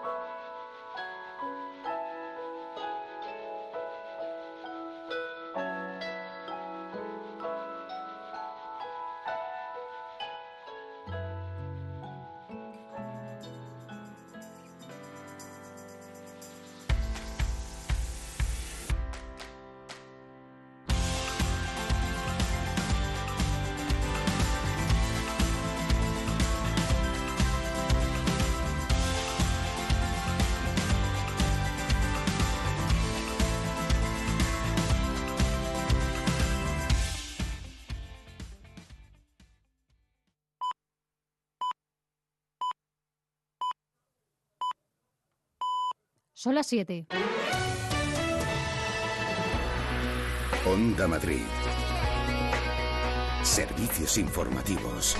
Son las 7. Onda Madrid. Servicios informativos.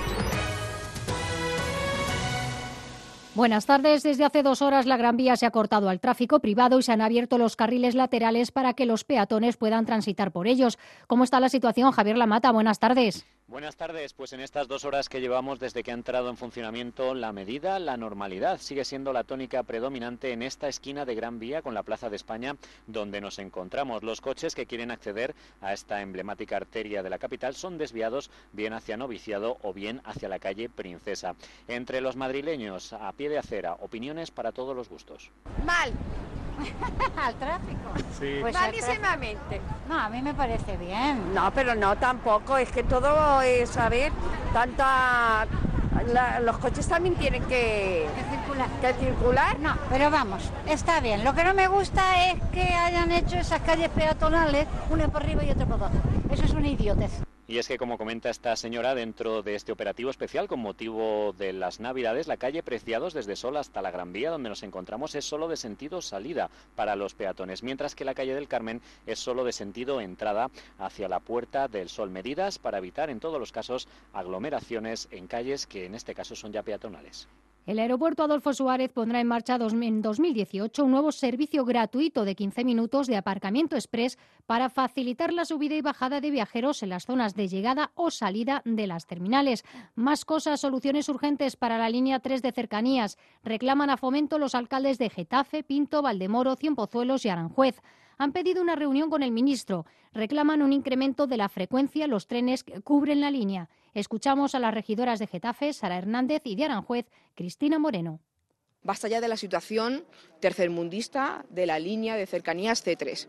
Buenas tardes. Desde hace 2 horas la Gran Vía se ha cortado al tráfico privado y se han abierto los carriles laterales para que los peatones puedan transitar por ellos. ¿Cómo está la situación, Javier Lamata? Buenas tardes. Buenas tardes. Pues en estas 2 horas que llevamos desde que ha entrado en funcionamiento la medida, la normalidad sigue siendo la tónica predominante en esta esquina de Gran Vía con la Plaza de España, donde nos encontramos. Los coches que quieren acceder a esta emblemática arteria de la capital son desviados bien hacia Noviciado o bien hacia la calle Princesa. Entre los madrileños, a pie de acera, opiniones para todos los gustos. Mal. Al tráfico. Sí. Pues malísimamente. No, a mí me parece bien. No, pero no tampoco. Es que todo es, a ver, los coches también tienen que circular. No, pero vamos, está bien. Lo que no me gusta es que hayan hecho esas calles peatonales, una por arriba y otra por abajo. Eso es una idiotez. Y es que, como comenta esta señora, dentro de este operativo especial con motivo de las Navidades, la calle Preciados desde Sol hasta la Gran Vía, donde nos encontramos, es solo de sentido salida para los peatones, mientras que la calle del Carmen es solo de sentido entrada hacia la Puerta del Sol. Medidas para evitar, en todos los casos, aglomeraciones en calles que en este caso son ya peatonales. El aeropuerto Adolfo Suárez pondrá en marcha en 2018 un nuevo servicio gratuito de 15 minutos de aparcamiento express para facilitar la subida y bajada de viajeros en las zonas de llegada o salida de las terminales. Más cosas, soluciones urgentes para la línea 3 de cercanías. Reclaman a Fomento los alcaldes de Getafe, Pinto, Valdemoro, Cienpozuelos y Aranjuez. Han pedido una reunión con el ministro. Reclaman un incremento de la frecuencia en los trenes que cubren la línea. Escuchamos a las regidoras de Getafe, Sara Hernández, y de Aranjuez, Cristina Moreno. Basta ya de la situación tercermundista de la línea de cercanías C3,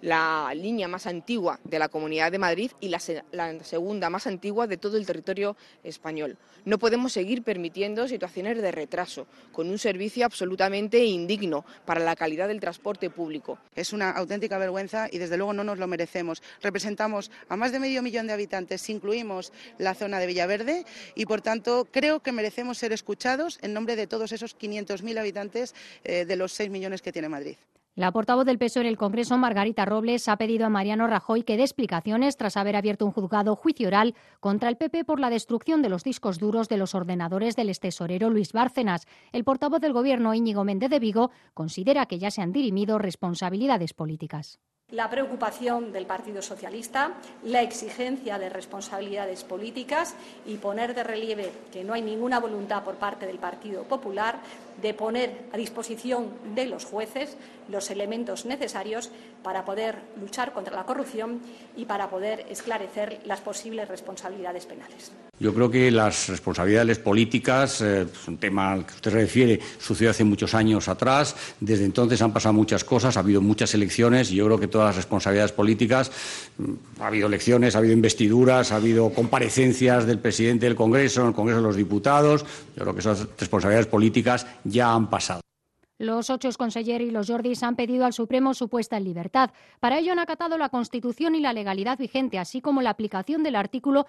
la línea más antigua de la Comunidad de Madrid y la segunda más antigua de todo el territorio español. No podemos seguir permitiendo situaciones de retraso, con un servicio absolutamente indigno para la calidad del transporte público. Es una auténtica vergüenza y desde luego no nos lo merecemos. Representamos a más de 500 000 de habitantes, si incluimos la zona de Villaverde, y por tanto creo que merecemos ser escuchados en nombre de todos esos 500.000 habitantes de los 6 millones que tiene Madrid. La portavoz del PSOE en el Congreso, Margarita Robles, ha pedido a Mariano Rajoy que dé explicaciones tras haber abierto un juzgado juicio oral contra el PP por la destrucción de los discos duros de los ordenadores del extesorero Luis Bárcenas. El portavoz del Gobierno, Íñigo Méndez de Vigo, considera que ya se han dirimido responsabilidades políticas. La preocupación del Partido Socialista, la exigencia de responsabilidades políticas y poner de relieve que no hay ninguna voluntad por parte del Partido Popular de poner a disposición de los jueces los elementos necesarios para poder luchar contra la corrupción y para poder esclarecer las posibles responsabilidades penales. Yo creo que las responsabilidades políticas, es un tema al que usted se refiere, sucedió hace muchos años atrás. Desde entonces han pasado muchas cosas, ha habido muchas elecciones y yo creo que todas las responsabilidades políticas, ha habido elecciones, ha habido investiduras, ha habido comparecencias del presidente del Congreso, en el Congreso de los Diputados. Yo creo que esas responsabilidades políticas ya han pasado. Los 8 consellers y los Jordis han pedido al Supremo su puesta en libertad. Para ello han acatado la Constitución y la legalidad vigente, así como la aplicación del artículo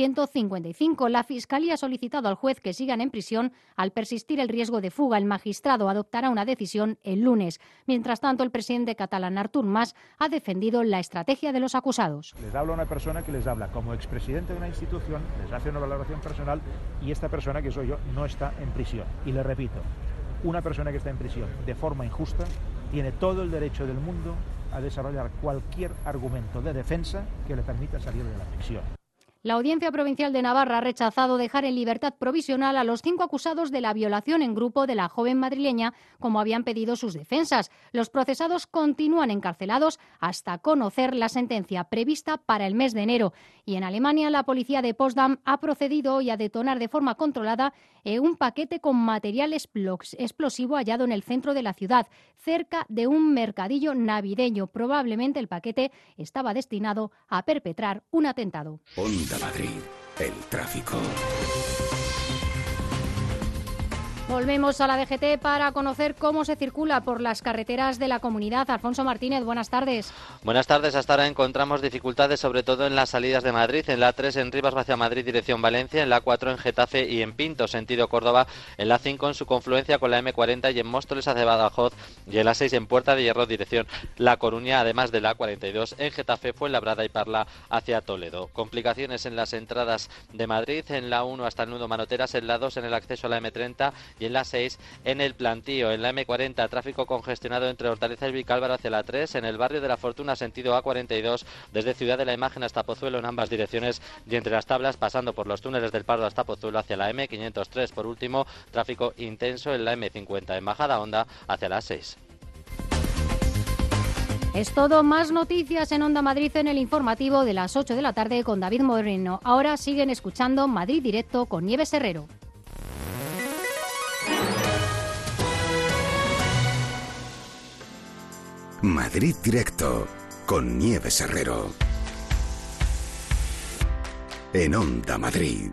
155. La Fiscalía ha solicitado al juez que sigan en prisión al persistir el riesgo de fuga. El magistrado adoptará una decisión el lunes. Mientras tanto, el presidente catalán Artur Mas ha defendido la estrategia de los acusados. Les habla una persona que les habla como expresidente de una institución, les hace una valoración personal y esta persona, que soy yo, no está en prisión. Y le repito, una persona que está en prisión de forma injusta tiene todo el derecho del mundo a desarrollar cualquier argumento de defensa que le permita salir de la prisión. La Audiencia Provincial de Navarra ha rechazado dejar en libertad provisional a los 5 acusados de la violación en grupo de la joven madrileña, como habían pedido sus defensas. Los procesados continúan encarcelados hasta conocer la sentencia prevista para el mes de enero. Y en Alemania, la policía de Potsdam ha procedido hoy a detonar de forma controlada un paquete con material explosivo hallado en el centro de la ciudad, cerca de un mercadillo navideño. Probablemente el paquete estaba destinado a perpetrar un atentado. Onda Madrid, el tráfico. Volvemos a la DGT para conocer cómo se circula por las carreteras de la comunidad. Alfonso Martínez, buenas tardes. Buenas tardes. Hasta ahora encontramos dificultades, sobre todo en las salidas de Madrid, en la 3 en Rivas hacia Madrid, dirección Valencia, en la 4 en Getafe y en Pinto, sentido Córdoba, en la 5 en su confluencia con la M40 y en Móstoles hacia Badajoz, y en la 6 en Puerta de Hierro, dirección La Coruña, además de la 42 en Getafe, Fuenlabrada y Parla hacia Toledo. Complicaciones en las entradas de Madrid, en la 1 hasta el nudo Manoteras, en la 2 en el acceso a la M30 y en la 6 en el Plantío. En la M40, tráfico congestionado entre Hortaleza y Vicálvaro hacia la 3, en el barrio de la Fortuna, sentido A42, desde Ciudad de la Imagen hasta Pozuelo en ambas direcciones, y entre las Tablas, pasando por los túneles del Pardo hasta Pozuelo hacia la M503. Por último, tráfico intenso en la M50 en Majada Honda hacia la 6. Es todo. Más noticias en Onda Madrid en el informativo de las 8 de la tarde con David Moreno. Ahora siguen escuchando Madrid Directo con Nieves Herrero. Madrid Directo con Nieves Herrero. En Onda Madrid.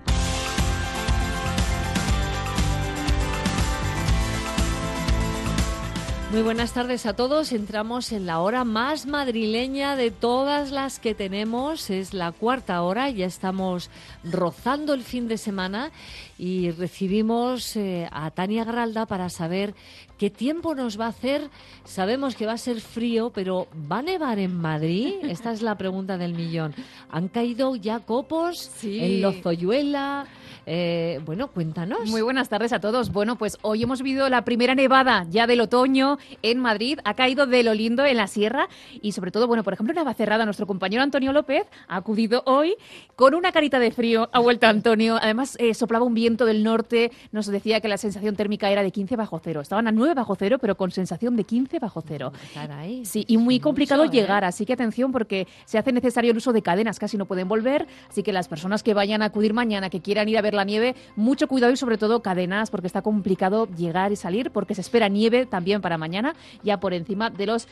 Muy buenas tardes a todos. Entramos en la hora más madrileña de todas las que tenemos. Es la cuarta hora, ya estamos rozando el fin de semana y recibimos a Tania Gralda para saber qué tiempo nos va a hacer. Sabemos que va a ser frío, pero ¿va a nevar en Madrid? Esta es la pregunta del millón. ¿Han caído ya copos en Lozoyuela? Bueno, cuéntanos. Muy buenas tardes a todos. Bueno, pues hoy hemos vivido la primera nevada ya del otoño en Madrid. Ha caído de lo lindo en la sierra y sobre todo, bueno, por ejemplo, en Navacerrada, nuestro compañero Antonio López ha acudido hoy con una carita de frío. Ha vuelto Antonio. Además, soplaba un viento del norte. Nos decía que la sensación térmica era de 15 bajo cero. Estaban a 9 bajo cero, pero con sensación de 15 bajo cero. Caray. Sí, y muy complicado mucho, llegar. Así que atención porque se hace necesario el uso de cadenas. Casi no pueden volver. Así que las personas que vayan a acudir mañana, que quieran ir a ver la nieve, mucho cuidado y sobre todo cadenas porque está complicado llegar y salir porque se espera nieve también para mañana ya por encima de los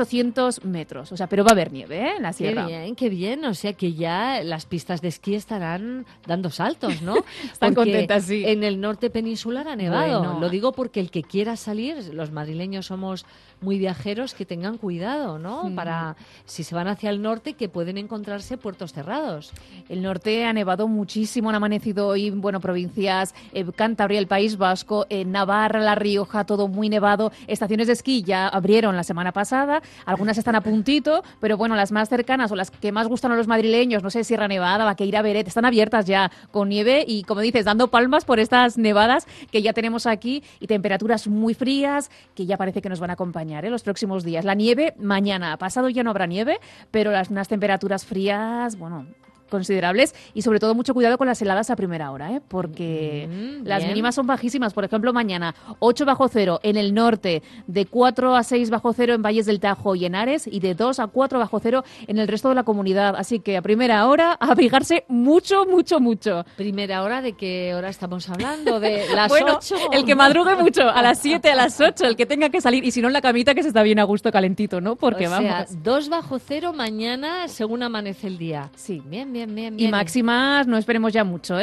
800 metros. O sea, pero va a haber nieve en la sierra. Qué bien, qué bien. O sea que ya las pistas de esquí estarán dando saltos, ¿no? Están porque contentas, sí. En el norte peninsular ha nevado. Bueno. Lo digo porque el que quiera salir, los madrileños somos muy viajeros, que tengan cuidado, ¿no? Para si se van hacia el norte, que pueden encontrarse puertos cerrados. El norte ha nevado muchísimo, han amanecido hoy, bueno, provincias, Cantabria, el País Vasco, Navarra, La Rioja, todo muy nevado. Estaciones de esquí ya abrieron la semana pasada, algunas están a puntito, pero bueno, las más cercanas o las que más gustan a los madrileños, no sé, Sierra Nevada, Vaqueira, Beret, están abiertas ya con nieve y, como dices, dando palmas por estas nevadas que ya tenemos aquí y temperaturas muy frías que ya parece que nos van a acompañar los próximos días. La nieve mañana, pasado ya no habrá nieve, pero unas temperaturas frías, bueno, considerables y sobre todo mucho cuidado con las heladas a primera hora, porque las bien. mínimas son bajísimas. Por ejemplo, mañana 8 bajo cero en el norte, de 4 a 6 bajo cero en Valles del Tajo y Henares y de 2 a 4 bajo cero en el resto de la comunidad. Así que a primera hora a abrigarse mucho, mucho, mucho. ¿Primera hora? ¿De qué hora estamos hablando? ¿De las Bueno, 8? el que madrugue mucho, a las 7, a las 8, el que tenga que salir y si no en la camita que se está bien a gusto calentito, ¿no? Porque o sea, vamos. 2 bajo cero mañana según amanece el día. Sí. Bien, bien. Y máximas no esperemos ya mucho,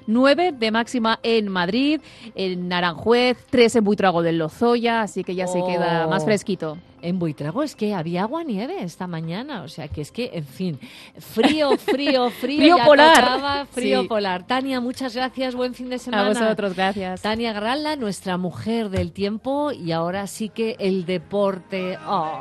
9 de máxima en Madrid, en Aranjuez, 3 en Buitrago del Lozoya, así que ya se queda más fresquito. En Buitrago es que había agua-nieve esta mañana, o sea que es que, en fin, frío. Frío ya polar. tocaba, frío Sí. polar. Tania, muchas gracias, buen fin de semana. A vosotros, gracias. Tania Gralda, nuestra mujer del tiempo, y ahora sí que el deporte.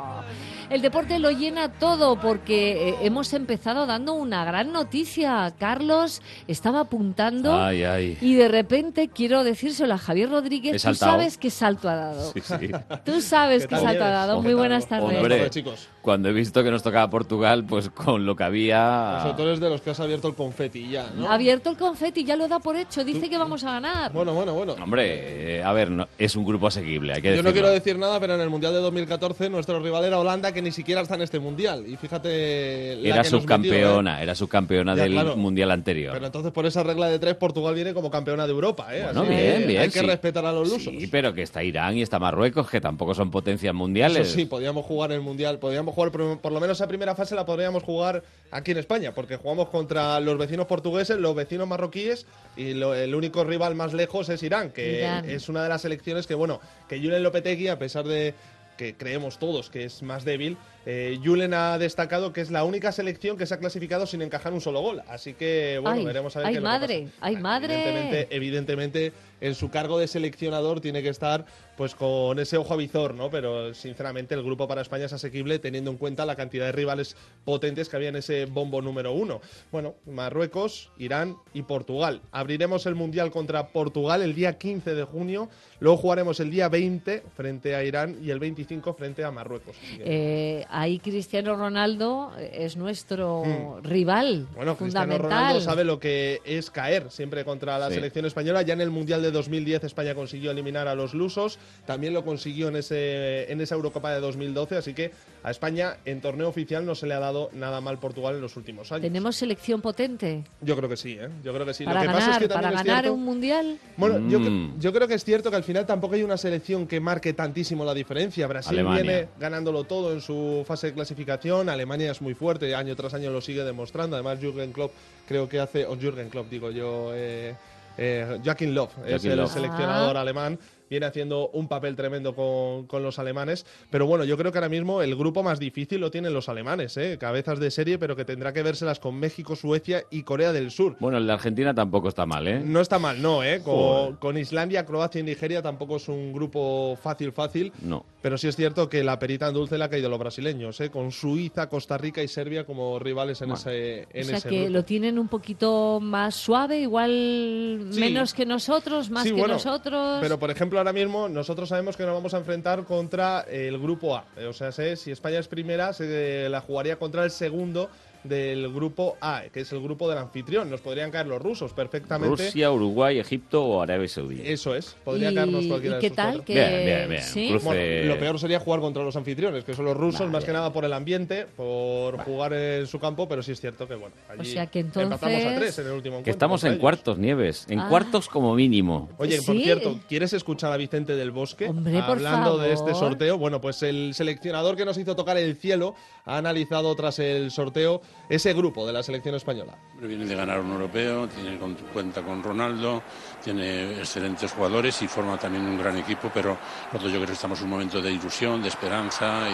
El deporte lo llena todo porque hemos empezado dando una gran noticia. Carlos estaba apuntando Ay. y de repente quiero decírselo a Javier Rodríguez. He Tú saltado. sabes qué salto ha dado. Sí. Tú sabes qué salto ha dado. Muy buenas tardes. Hombre, cuando he visto que nos tocaba Portugal, pues con lo que había... Pues tú eres de los que has abierto el confeti ya, ¿no? Ha abierto el confeti, ya lo da por hecho. Dice que vamos a ganar. Bueno. Hombre, a ver, es un grupo asequible, hay que Yo decirlo. no quiero decir nada, pero en el Mundial de 2014 nuestro rival era Holanda, que ni siquiera está en este Mundial. Y fíjate... Era subcampeona, era subcampeona Ya, del claro. Mundial anterior. Pero entonces por esa regla de 3 Portugal viene como campeona de Europa, Bueno, Así que bien. hay que sí. respetar a los lusos. Sí, pero que está Irán y está Marruecos, que tampoco son potencias mundiales. Eso sí, podíamos jugar el Mundial, podíamos jugar, por lo menos esa primera fase la podríamos jugar aquí en España, porque jugamos contra los vecinos portugueses, los vecinos marroquíes y el único rival más lejos es Irán, que Irán. es una de las selecciones que, bueno, que Julen Lopetegui, a pesar de que creemos todos que es más débil, Julen ha destacado que es la única selección que se ha clasificado sin encajar un solo gol. Así que, bueno, veremos a ver qué es lo que pasa. ¡Ay, madre! Evidentemente, en su cargo de seleccionador tiene que estar pues con ese ojo avizor, ¿no? Pero sinceramente el grupo para España es asequible teniendo en cuenta la cantidad de rivales potentes que había en ese bombo número 1. Bueno, Marruecos, Irán y Portugal. Abriremos el Mundial contra Portugal el día 15 de junio, luego jugaremos el día 20 frente a Irán y el 25 frente a Marruecos. Así que... ahí Cristiano Ronaldo es nuestro rival Bueno, Cristiano fundamental. Ronaldo sabe lo que es caer siempre contra la Sí. selección española. Ya en el Mundial de 2010 España consiguió eliminar a los lusos, también lo consiguió en esa Eurocopa de 2012, así que a España en torneo oficial no se le ha dado nada mal Portugal en los últimos años. ¿Tenemos selección potente Yo creo que sí, ¿eh? Yo creo que sí. para Lo que ganar, pasa es que también es cierto... un mundial? Bueno, yo creo que es cierto que al final tampoco hay una selección que marque tantísimo la diferencia. Brasil Alemania. viene ganándolo todo en su fase de clasificación. Alemania es muy fuerte, año tras año lo sigue demostrando. Además, Jürgen Klopp creo que hace... Joachim Löw es el seleccionador alemán. viene haciendo un papel tremendo con los alemanes. Pero bueno, yo creo que ahora mismo el grupo más difícil lo tienen los alemanes, cabezas de serie, pero que tendrá que vérselas con México, Suecia y Corea del Sur. Bueno, el de Argentina tampoco está mal, ¿eh? No está mal, no, con Islandia, Croacia y Nigeria tampoco es un grupo fácil. No. Pero sí es cierto que la perita en dulce le ha caído a los brasileños, con Suiza, Costa Rica y Serbia como rivales en ese que grupo. Lo tienen un poquito más suave, igual menos que nosotros, más que nosotros. Pero por ejemplo ahora mismo nosotros sabemos que nos vamos a enfrentar contra el grupo A. O sea, si España es primera, se la jugaría contra el segundo del grupo A, que es el grupo del anfitrión. Nos podrían caer los rusos perfectamente. Rusia, Uruguay, Egipto o Arabia Saudí. Eso es, podría caernos cualquiera de esos cuatro. Bien. ¿Sí? Cruce... Lo peor sería jugar contra los anfitriones, que son los rusos, más que nada por el ambiente, por jugar en su campo, pero sí es cierto que bueno, allí o sea que entonces... empatamos a 3 en el último encuentro. Que estamos en cuartos, Nieves, en cuartos como mínimo. Oye, por cierto, ¿quieres escuchar a Vicente del Bosque? Hombre, hablando de este favor. sorteo? Bueno, pues el seleccionador que nos hizo tocar el cielo ha analizado tras el sorteo ese grupo de la selección española. Viene de ganar un europeo, cuenta con Ronaldo, tiene excelentes jugadores y forma también un gran equipo, pero nosotros yo creo que estamos en un momento de ilusión, de esperanza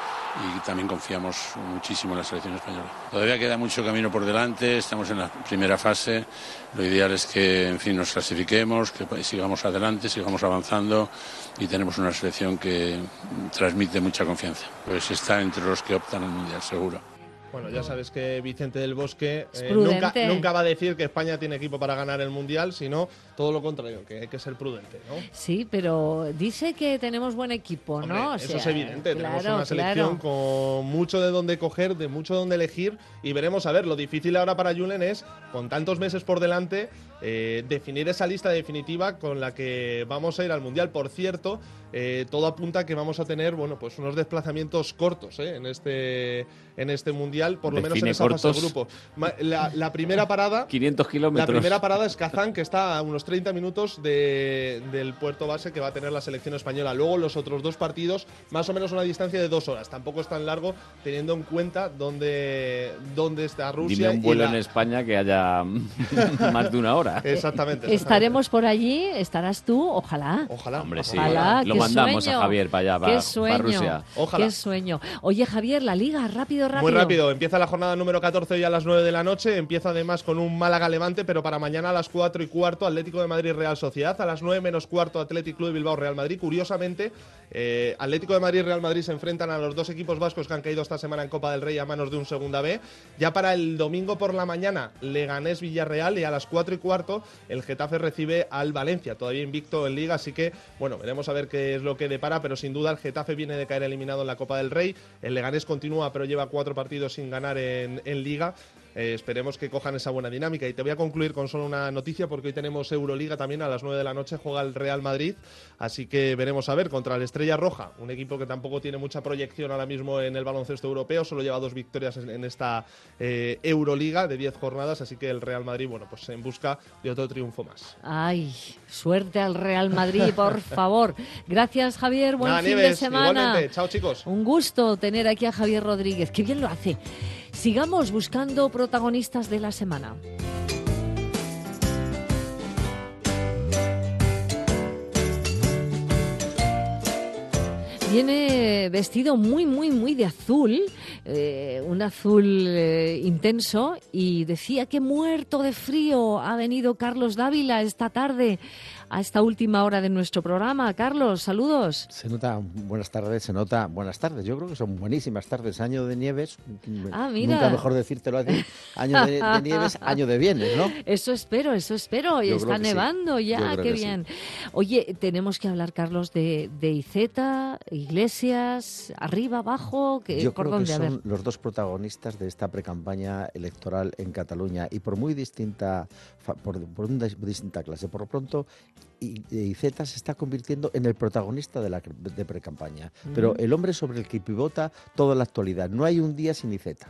y también confiamos muchísimo en la selección española. Todavía queda mucho camino por delante, estamos en la primera fase, lo ideal es que en fin nos clasifiquemos, que sigamos adelante, sigamos avanzando y tenemos una selección que transmite mucha confianza. Pues está entre los que optan al Mundial, seguro. Bueno, ya sabes que Vicente del Bosque nunca va a decir que España tiene equipo para ganar el Mundial, sino todo lo contrario, que hay que ser prudente, ¿no? Sí, pero dice que tenemos buen equipo, ¿no? Hombre, eso es evidente, tenemos una selección con mucho de dónde coger, de mucho de dónde elegir, y veremos a ver, lo difícil ahora para Julen es, con tantos meses por delante, definir esa lista definitiva con la que vamos a ir al Mundial. Por cierto, todo apunta a que vamos a tener, bueno, pues unos desplazamientos cortos en este Mundial, por lo menos en esa fase de grupo. La primera parada 500 kilómetros. La primera parada es Kazán, que está a unos 30 minutos del puerto base que va a tener la selección española. Luego los otros dos partidos, más o menos una distancia de 2 horas. Tampoco es tan largo teniendo en cuenta dónde está Rusia. Dime un vuelo en España que haya más de una hora. Exactamente. Estaremos por allí, estarás tú, ojalá. Hombre, sí. Ojalá, Lo qué mandamos sueño. a Javier para allá, para Rusia. Ojalá. Qué sueño. Oye, Javier, la Liga, rápido. Muy rápido, empieza la jornada número 14 hoy a las 9 de la noche, empieza además con un Málaga-Levante, pero para mañana a las 4:15 Atlético de Madrid-Real Sociedad, a las 9 menos cuarto Athletic Club de Bilbao-Real Madrid. Curiosamente, Atlético de Madrid y Real Madrid se enfrentan a los dos equipos vascos que han caído esta semana en Copa del Rey a manos de un Segunda B. Ya para el domingo por la mañana, Leganés-Villarreal, y a las 4:15 el Getafe recibe al Valencia, todavía invicto en Liga, así que, bueno, veremos a ver qué es lo que depara, pero sin duda el Getafe viene de caer eliminado en la Copa del Rey, el Leganés continúa, pero lleva 4 partidos sin ganar en Liga. Esperemos que cojan esa buena dinámica. Y te voy a concluir con solo una noticia, porque hoy tenemos Euroliga también. A las 9 de la noche juega el Real Madrid, así que veremos a ver contra el Estrella Roja, un equipo que tampoco tiene mucha proyección ahora mismo en el baloncesto europeo, solo lleva 2 victorias en esta Euroliga de 10 jornadas, así que el Real Madrid, bueno, pues en busca de otro triunfo más. Ay, suerte al Real Madrid, por favor. Gracias, Javier, buen fin Nieves, de semana. Igualmente, chao chicos. Un gusto tener aquí a Javier Rodríguez, qué bien lo hace. Sigamos buscando protagonistas de la semana. Viene vestido muy de azul, un azul intenso, y decía que muerto de frío ha venido Carlos Dávila esta tarde a esta última hora de nuestro programa. Carlos, saludos. Se nota, buenas tardes, se nota, buenas tardes. Yo creo que son buenísimas tardes. Año de nieves, Ah, mira. nunca mejor decírtelo así. Año de nieves, año de bienes, ¿no? Eso espero. Y Yo está creo que nevando sí. ya, qué bien. Oye, tenemos que hablar, Carlos, de Iceta, Iglesias, arriba, abajo, Yo ¿por creo que dónde? A ver. son los dos protagonistas de esta precampaña electoral en Cataluña, y por muy distinta, por una distinta clase. Por lo pronto, Iceta se está convirtiendo en el protagonista de precampaña, pero el hombre sobre el que pivota toda la actualidad. No hay un día sin Iceta.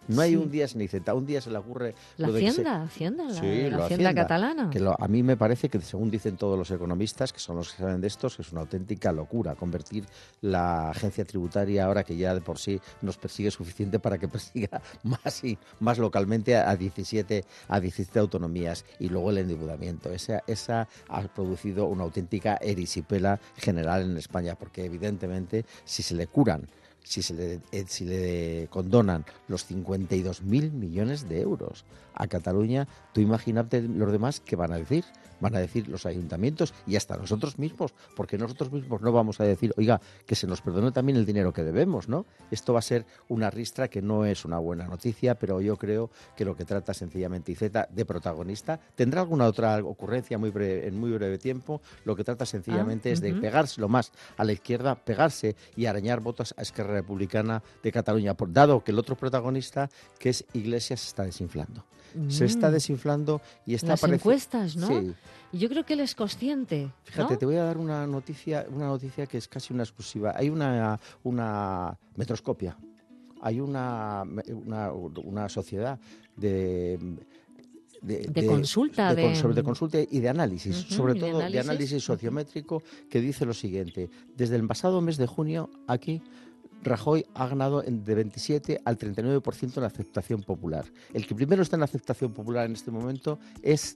No hay Sí. un día sin Iceta, un día se le ocurre... La lo de que Hacienda, la Sí, la lo Hacienda catalana. Que a mí me parece que, según dicen todos los economistas, que son los que saben de estos, es una auténtica locura convertir la agencia tributaria, ahora que ya de por sí nos persigue suficiente para que persiga más localmente a 17 autonomías, y luego el endeudamiento. Esa ha producido una auténtica erisipela general en España, porque evidentemente si se le curan, si le condonan los 52.000 millones de euros a Cataluña, tú imagínate los demás qué van a decir. Van a decir los ayuntamientos y hasta nosotros mismos, porque nosotros mismos no vamos a decir, oiga, que se nos perdone también el dinero que debemos, ¿no? Esto va a ser una ristra que no es una buena noticia, pero yo creo que lo que trata sencillamente Iceta de protagonista, tendrá alguna otra ocurrencia en muy breve tiempo, lo que trata sencillamente es de pegárselo más a la izquierda, pegarse y arañar votos a Esquerra Republicana de Cataluña, dado que el otro protagonista, que es Iglesias, se está desinflando. Se está desinflando y está Las encuestas, ¿no? Sí. Y yo creo que él es consciente, Fíjate, ¿no? te voy a dar una noticia que es casi una exclusiva. Hay una metroscopia, hay una sociedad de consulta, de consulta y de análisis, sobre y todo de análisis sociométrico, que dice lo siguiente: desde el pasado mes de junio aquí Rajoy ha ganado de 27 al 39% en la aceptación popular. El que primero está en la aceptación popular en este momento es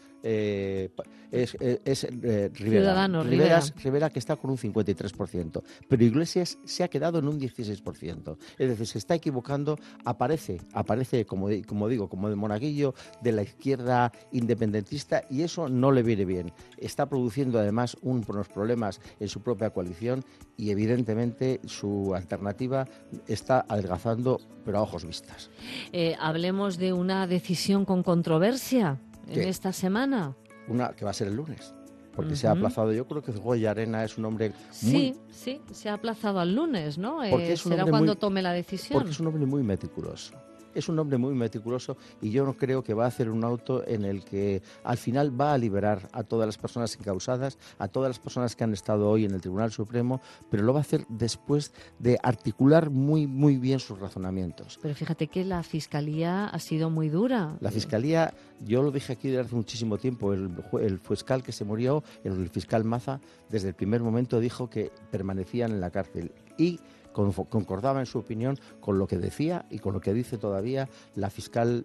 Rivera. Rivera, que está con un 53%. Pero Iglesias se ha quedado en un 16%. Es decir, se está equivocando. Aparece como digo, como de monaguillo de la izquierda independentista, y eso no le viene bien. Está produciendo además unos problemas en su propia coalición, y evidentemente su alternativa está adelgazando, pero a ojos vistas. Hablemos de una decisión con controversia en esta semana. Una que va a ser el lunes, porque se ha aplazado. Yo creo que Goya Arena es un hombre Sí, se ha aplazado al lunes, ¿no? Será cuando tome la decisión. Porque es un hombre muy meticuloso. Es un hombre muy meticuloso, y yo no creo que va a hacer un auto en el que al final va a liberar a todas las personas encausadas, a todas las personas que han estado hoy en el Tribunal Supremo, pero lo va a hacer después de articular muy, muy bien sus razonamientos. Pero fíjate que la Fiscalía ha sido muy dura. La Fiscalía, yo lo dije aquí desde hace muchísimo tiempo, el fiscal que se murió, el fiscal Maza, desde el primer momento dijo que permanecían en la cárcel, y concordaba en su opinión con lo que decía y con lo que dice todavía la fiscal,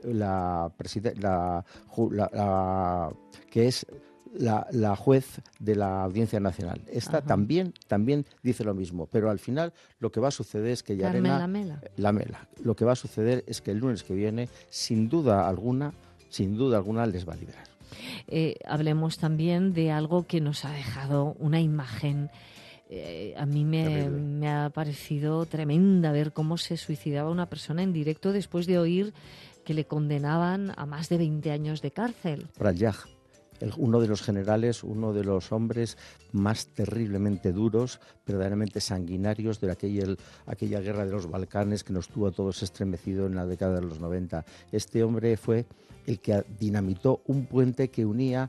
que es la juez de la Audiencia Nacional. Esta también dice lo mismo, pero al final lo que va a suceder es que Lamela, lo que va a suceder es que el lunes que viene, sin duda alguna, les va a liberar. Hablemos también de algo que nos ha dejado una imagen. A mí me ha parecido tremenda ver cómo se suicidaba una persona en directo después de oír que le condenaban a más de 20 años de cárcel. Brayag, uno de los generales, uno de los hombres más terriblemente duros, verdaderamente sanguinarios de aquella guerra de los Balcanes que nos tuvo a todos estremecido en la década de los 90. Este hombre fue el que dinamitó un puente que unía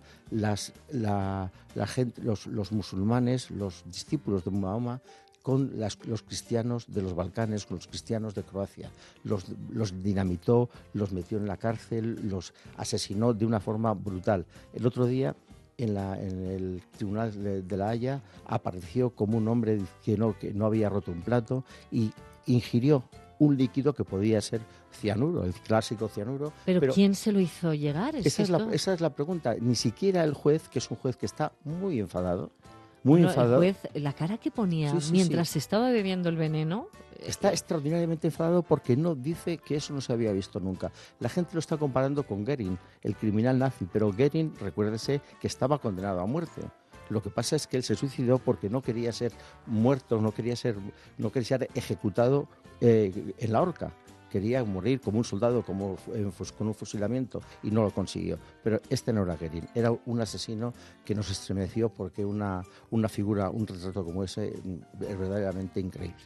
la gente, los musulmanes, los discípulos de Mahoma, con los cristianos de los Balcanes, con los cristianos de Croacia. Los dinamitó, los metió en la cárcel, los asesinó de una forma brutal. El otro día, en el Tribunal de La Haya, apareció como un hombre que no había roto un plato y ingirió un líquido que podía ser cianuro, el clásico cianuro. ¿Pero quién se lo hizo llegar? Esa es la pregunta. Ni siquiera el juez, que es un juez que está muy enfadado. El juez, la cara que ponía mientras estaba bebiendo el veneno. Está extraordinariamente enfadado porque no dice que eso no se había visto nunca. La gente lo está comparando con Göring, el criminal nazi, pero Göring, recuérdese que estaba condenado a muerte. Lo que pasa es que él se suicidó porque no quería ser muerto, no quería ser ejecutado en la horca. Quería morir como un soldado, con un fusilamiento, y no lo consiguió. Pero este no era Göring, era un asesino que nos estremeció, porque una figura, un retrato como ese es verdaderamente increíble.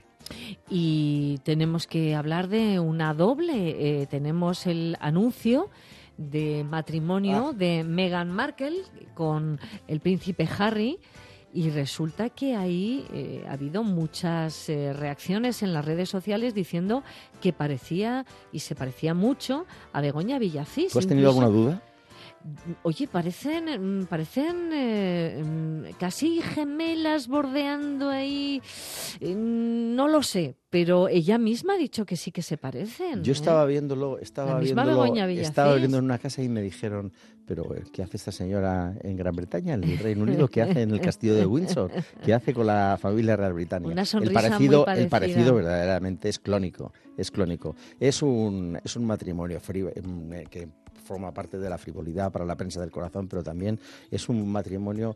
Y tenemos que hablar de una doble. Tenemos el anuncio de matrimonio de Meghan Markle con el príncipe Harry, Y resulta que ahí ha habido muchas reacciones en las redes sociales diciendo que parecía y se parecía mucho a Begoña Villacís. ¿Tú has tenido alguna duda? Oye, parecen casi gemelas bordeando ahí. No lo sé, pero ella misma ha dicho que sí que se parecen. Yo estaba viéndolo, Begoña Villacís. Estaba viendo en una casa y me dijeron, pero ¿qué hace esta señora en Gran Bretaña, en el Reino Unido? ¿Qué hace en el castillo de Windsor? ¿Qué hace con la familia real británica? Una sonrisa muy parecida. El parecido verdaderamente es clónico. Es un matrimonio que forma parte de la frivolidad para la prensa del corazón, pero también es un matrimonio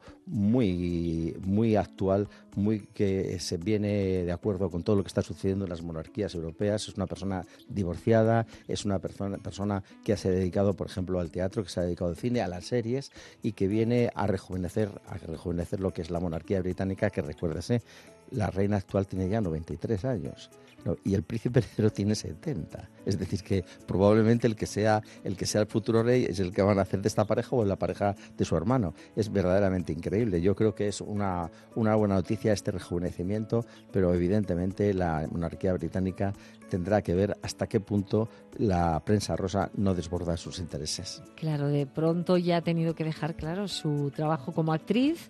muy, muy actual, muy que se viene de acuerdo con todo lo que está sucediendo en las monarquías europeas. Es una persona divorciada, es una persona que se ha dedicado, por ejemplo, al teatro, que se ha dedicado al cine, a las series, y que viene a rejuvenecer lo que es la monarquía británica, que recuérdese, la reina actual tiene ya 93 años. Y el príncipe heredero tiene 70. Es decir, que probablemente el que sea el futuro rey es el que van a hacer de esta pareja o la pareja de su hermano. Es verdaderamente increíble. Yo creo que es una buena noticia este rejuvenecimiento, pero evidentemente la monarquía británica tendrá que ver hasta qué punto la prensa rosa no desborda sus intereses. Claro, de pronto ya ha tenido que dejar claro su trabajo como actriz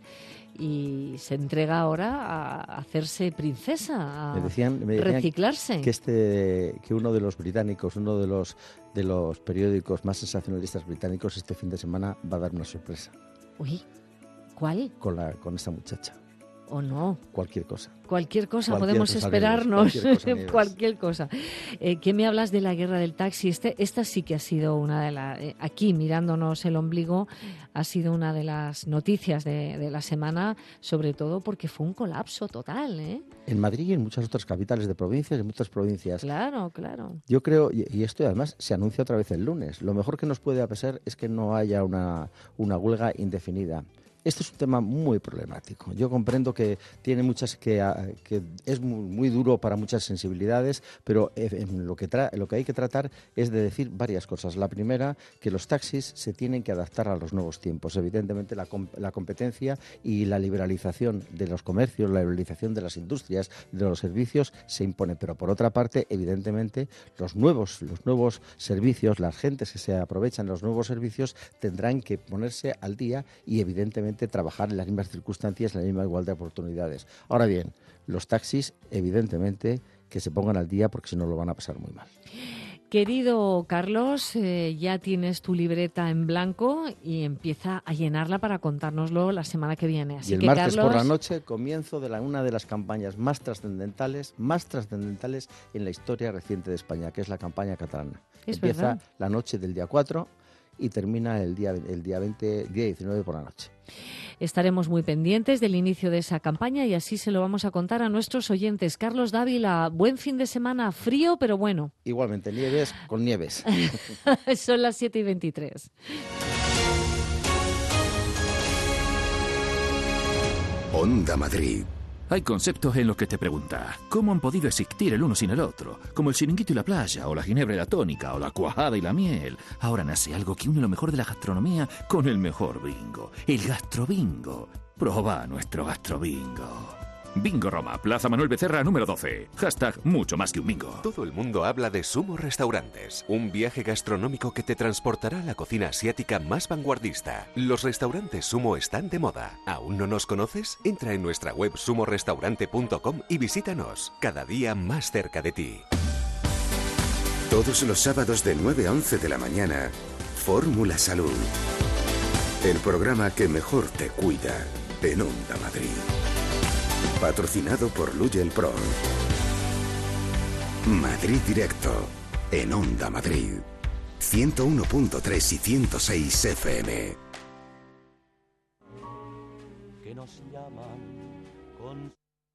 y se entrega ahora a hacerse princesa, a me decían reciclarse. Que uno de los británicos, uno de los periódicos más sensacionalistas británicos, este fin de semana va a dar una sorpresa. Uy, ¿cuál? Con esta muchacha. ¿O no? Cualquier cosa. Cualquier cosa, podemos esperarnos. Cualquier cosa. ¿Qué me hablas de la guerra del taxi? Esta sí que ha sido una de las... aquí, mirándonos el ombligo, ha sido una de las noticias de la semana, sobre todo porque fue un colapso total, ¿eh? En Madrid y en muchas otras capitales de provincias, en muchas provincias. Claro, claro. Yo creo, y esto además se anuncia otra vez el lunes, lo mejor que nos puede pasar es que no haya una huelga indefinida. Este es un tema muy problemático. Yo comprendo que tiene muchas que es muy duro para muchas sensibilidades, pero lo que hay que tratar es de decir varias cosas. La primera, que los taxis se tienen que adaptar a los nuevos tiempos. Evidentemente, la competencia y la liberalización de los comercios, la liberalización de las industrias, de los servicios, se impone. Pero por otra parte, evidentemente, los nuevos servicios, las gentes que se aprovechan de los nuevos servicios, tendrán que ponerse al día y, evidentemente, trabajar en las mismas circunstancias, en la misma igualdad de oportunidades. Ahora bien, los taxis, evidentemente, que se pongan al día porque si no lo van a pasar muy mal. Querido Carlos, ya tienes tu libreta en blanco y empieza a llenarla para contárnoslo la semana que viene. Así y el que, martes Carlos, por la noche, comienzo de una de las campañas más trascendentales en la historia reciente de España, que es la campaña catalana. Empieza la noche del día 4 y termina el día 19 por la noche. Estaremos muy pendientes del inicio de esa campaña y así se lo vamos a contar a nuestros oyentes. Carlos Dávila, buen fin de semana, frío pero bueno. Igualmente, nieves con nieves. Son las 7:23. Onda Madrid. Hay conceptos en los que te preguntas, ¿cómo han podido existir el uno sin el otro? Como el chiringuito y la playa, o la ginebra y la tónica, o la cuajada y la miel. Ahora nace algo que une lo mejor de la gastronomía con el mejor bingo. El gastrobingo. Proba nuestro gastrobingo. Bingo Roma, Plaza Manuel Becerra, número 12. Hashtag mucho más que un bingo. Todo el mundo habla de Sumo Restaurantes, un viaje gastronómico que te transportará a la cocina asiática más vanguardista. Los restaurantes Sumo están de moda. ¿Aún no nos conoces? Entra en nuestra web sumorestaurante.com y visítanos, cada día más cerca de ti. Todos los sábados de 9 a 11 de la mañana, Fórmula Salud. El programa que mejor te cuida en Onda Madrid. Patrocinado por Luyel Pro. Madrid Directo, en Onda Madrid. 101.3 y 106 FM. Que nos llaman con...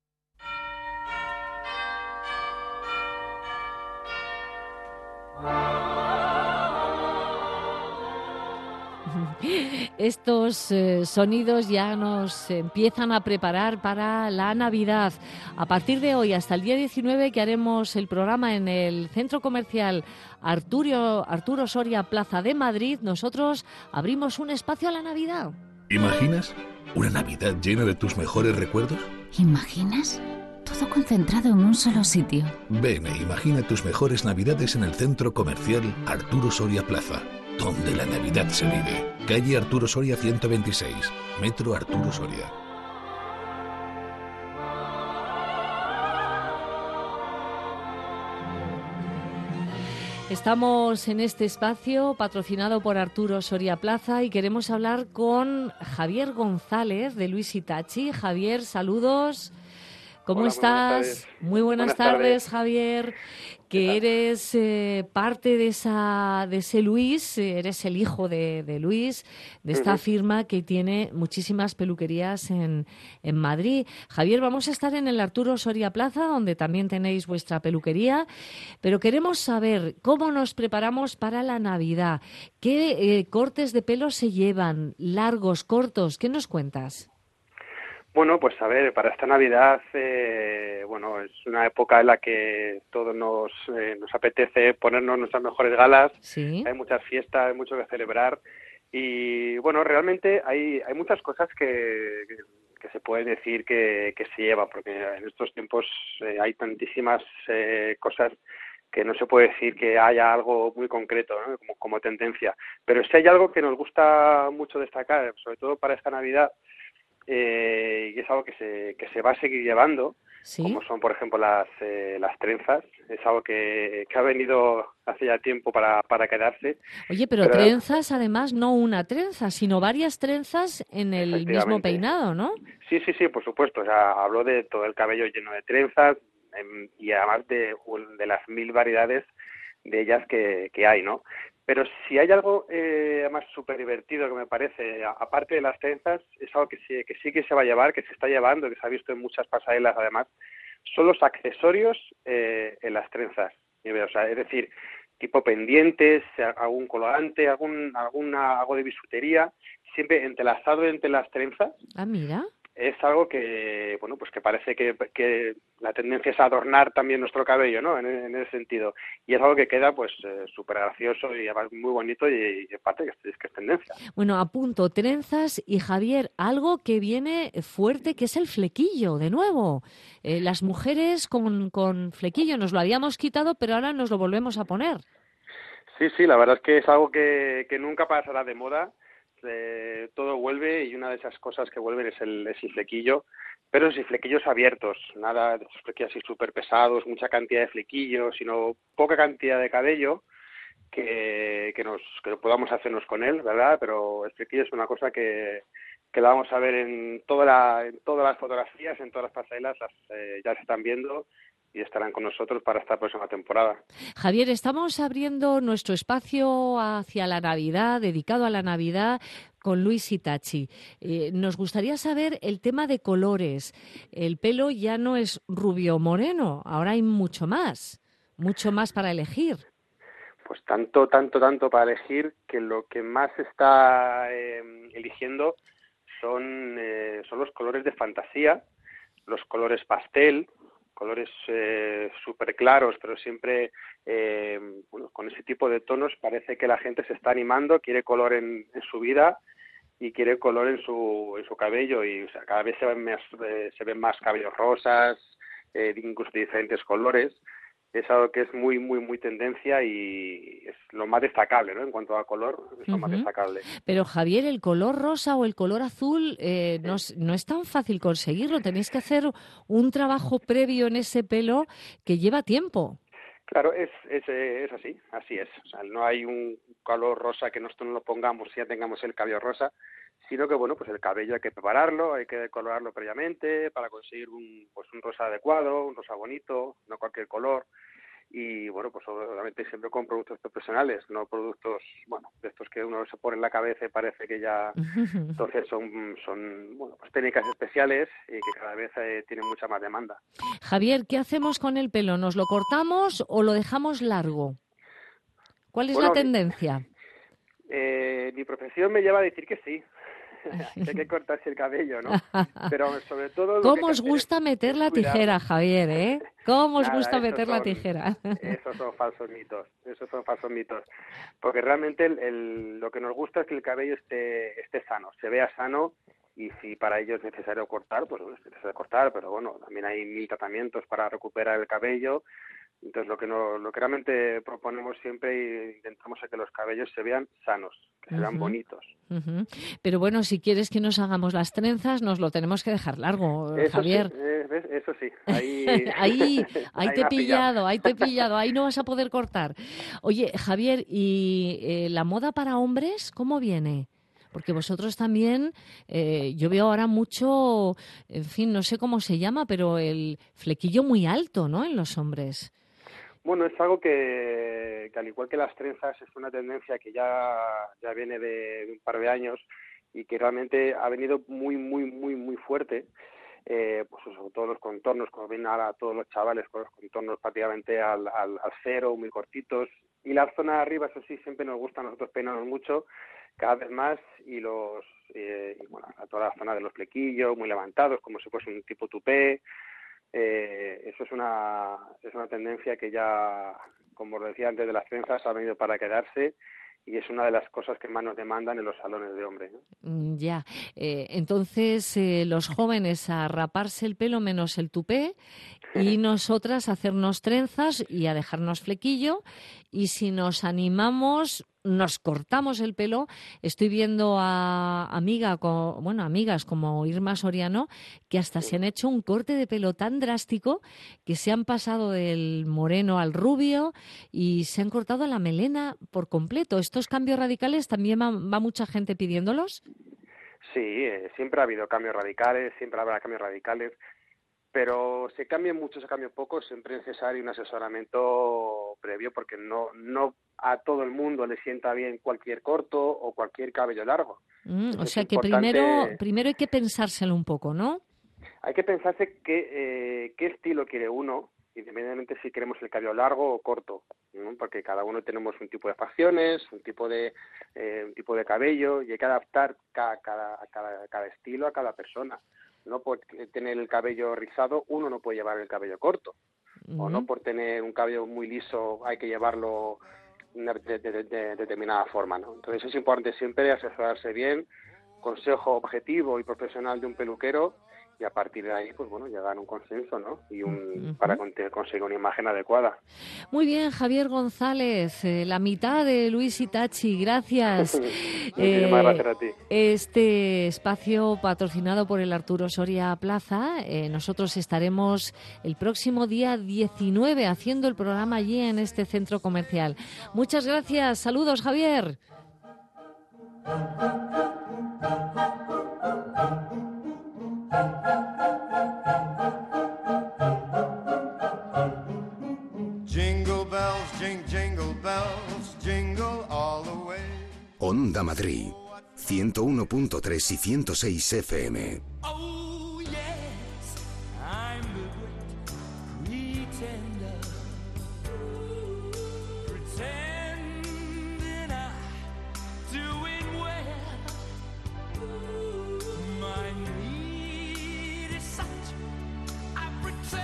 Estos sonidos ya nos empiezan a preparar para la Navidad. A partir de hoy hasta el día 19, que haremos el programa en el Centro Comercial Arturo Soria Plaza de Madrid, nosotros abrimos un espacio a la Navidad. ¿Imaginas? ¿Una Navidad llena de tus mejores recuerdos? ¿Imaginas? Todo concentrado en un solo sitio. Ven e imagina tus mejores Navidades en el centro comercial Arturo Soria Plaza, donde la Navidad se vive. Calle Arturo Soria 126, Metro Arturo Soria. Estamos en este espacio patrocinado por Arturo Soria Plaza y queremos hablar con Javier González de Luis Hitachi. Javier, saludos. ¿Cómo estás? Muy buenas tardes, Javier. Que eres parte de ese Luis, eres el hijo de Luis, de esta firma que tiene muchísimas peluquerías en Madrid. Javier, vamos a estar en el Arturo Soria Plaza, donde también tenéis vuestra peluquería, pero queremos saber cómo nos preparamos para la Navidad. ¿Qué cortes de pelo se llevan? ¿Largos, cortos? ¿Qué nos cuentas? Bueno, pues a ver, para esta Navidad, es una época en la que todos nos apetece ponernos nuestras mejores galas. Sí. Hay muchas fiestas, hay mucho que celebrar y, bueno, realmente hay muchas cosas que se puede decir que se lleva, porque en estos tiempos hay tantísimas cosas que no se puede decir que haya algo muy concreto, ¿no? como tendencia. Pero sí hay algo que nos gusta mucho destacar, sobre todo para esta Navidad, y es algo que se va a seguir llevando, ¿sí? Como son, por ejemplo, las trenzas. Es algo que ha venido hace ya tiempo para quedarse. Oye, pero trenzas, además, no una trenza, sino varias trenzas en el mismo peinado, ¿no? Sí, por supuesto. O sea, hablo de todo el cabello lleno de trenzas y además de las 1000 variedades de ellas que hay, ¿no? Pero si hay algo además súper divertido que me parece, aparte de las trenzas, es algo que sí que se va a llevar, que se está llevando, que se ha visto en muchas pasarelas además, son los accesorios en las trenzas. O sea, es decir, tipo pendientes, algún colorante, algo de bisutería, siempre entrelazado entre las trenzas. Ah, mira. Es algo que, bueno, pues que parece que la tendencia es adornar también nuestro cabello, ¿no? En ese sentido. Y es algo que queda, pues, súper gracioso y además muy bonito y aparte que es tendencia. Bueno, apunto, trenzas y, Javier, algo que viene fuerte, que es el flequillo, de nuevo. Las mujeres con flequillo nos lo habíamos quitado, pero ahora nos lo volvemos a poner. Sí, la verdad es que es algo que nunca pasará de moda. Todo vuelve y una de esas cosas que vuelven es el flequillo, pero sí flequillos abiertos, nada de esos flequillos así súper pesados, mucha cantidad de flequillos, sino poca cantidad de cabello que podamos hacernos con él, ¿verdad? Pero el flequillo es una cosa que la vamos a ver en todas las fotografías, en todas las pasarelas, ya se están viendo y estarán con nosotros para esta próxima temporada. Javier, estamos abriendo nuestro espacio hacia la Navidad, dedicado a la Navidad, con Luis Hitachi. Nos gustaría saber el tema de colores. El pelo ya no es rubio moreno, ahora hay mucho más para elegir. Pues tanto para elegir que lo que más se está eligiendo son los colores de fantasía, los colores pastel, colores súper claros, pero siempre con ese tipo de tonos parece que la gente se está animando, quiere color en su vida y quiere color en su cabello y, o sea, cada vez se ven más cabellos rosas, incluso de diferentes colores. Es algo que es muy tendencia y es lo más destacable, ¿no? En cuanto a color, es lo más destacable. Pero, Javier, el color rosa o el color azul no es tan fácil conseguirlo. Tenéis que hacer un trabajo previo en ese pelo que lleva tiempo. Claro, es así es. O sea, no hay un color rosa que nosotros no lo pongamos y ya tengamos el cabello rosa, sino que, bueno, pues el cabello hay que prepararlo, hay que decolorarlo previamente para conseguir un rosa adecuado, un rosa bonito, no cualquier color. Y, bueno, pues obviamente siempre con productos profesionales, no productos, de estos que uno se pone en la cabeza y parece que ya... Entonces son pues técnicas especiales y que cada vez tienen mucha más demanda. Javier, ¿qué hacemos con el pelo? ¿Nos lo cortamos o lo dejamos largo? ¿Cuál es la tendencia? Mi profesión me lleva a decir que sí. Hay que cortarse el cabello, ¿no? Pero sobre todo... ¿Cómo os gusta meter la tijera, Javier, eh? ¿Cómo os gusta meter la tijera? Esos son falsos mitos. Porque realmente lo que nos gusta es que el cabello esté sano, se vea sano y si para ello es necesario cortar, pues es necesario cortar, pero bueno, también hay 1000 tratamientos para recuperar el cabello. Entonces lo que realmente proponemos siempre y intentamos es que los cabellos se vean sanos, que se vean bonitos. Pero bueno, si quieres que nos hagamos las trenzas, nos lo tenemos que dejar largo, Javier. Sí, eso sí. Ahí te he pillado, ahí no vas a poder cortar. Oye, Javier, ¿y la moda para hombres cómo viene? Porque vosotros también, yo veo ahora mucho, en fin, no sé cómo se llama, pero el flequillo muy alto, ¿no?, en los hombres. Bueno, es algo que al igual que las trenzas, es una tendencia que ya viene de un par de años y que realmente ha venido muy fuerte. Pues sobre todo los contornos, como ven ahora todos los chavales con los contornos prácticamente al cero, muy cortitos. Y la zona de arriba, eso sí, siempre nos gusta a nosotros peinarnos mucho, cada vez más, y bueno, a toda la zona de los flequillos, muy levantados, como si fuese un tipo tupé. Eso es una tendencia que ya, como os decía antes de las trenzas, ha venido para quedarse y es una de las cosas que más nos demandan en los salones de hombres, ¿no? Ya, entonces los jóvenes a raparse el pelo menos el tupé y nosotras a hacernos trenzas y a dejarnos flequillo, y si nos animamos nos cortamos el pelo. Estoy viendo a amigas como Irma Soriano que hasta se han hecho un corte de pelo tan drástico que se han pasado del moreno al rubio y se han cortado la melena por completo. ¿Estos cambios radicales también va mucha gente pidiéndolos? Sí, siempre ha habido cambios radicales, siempre habrá cambios radicales, pero se cambia mucho, se cambia poco, siempre es necesario un asesoramiento previo porque no a todo el mundo le sienta bien cualquier corto o cualquier cabello largo. O sea que primero hay que pensárselo un poco, ¿no? Hay que pensarse qué estilo quiere uno, independientemente si queremos el cabello largo o corto, ¿no? Porque cada uno tenemos un tipo de facciones, un tipo de cabello, y hay que adaptar cada estilo a cada persona. No por tener el cabello rizado uno no puede llevar el cabello corto, o no por tener un cabello muy liso hay que llevarlo de determinada forma, ¿no? Entonces es importante siempre asesorarse bien, consejo objetivo y profesional de un peluquero, y a partir de ahí, pues bueno, llegar a un consenso, ¿no? Y para conseguir una imagen adecuada. Muy bien, Javier González, la mitad de Luis Itachi, gracias. Muchísimas gracias a ti. Este espacio patrocinado por el Arturo Soria Plaza, nosotros estaremos el próximo día 19 haciendo el programa allí en este centro comercial. Muchas gracias, saludos, Javier. Jingle bells, jingle bells, jingle all the way. Onda Madrid, 101.3 y 106 FM. Oh yes, I'm the great pretender, pretending I'm doing well. My need is such, I pretend.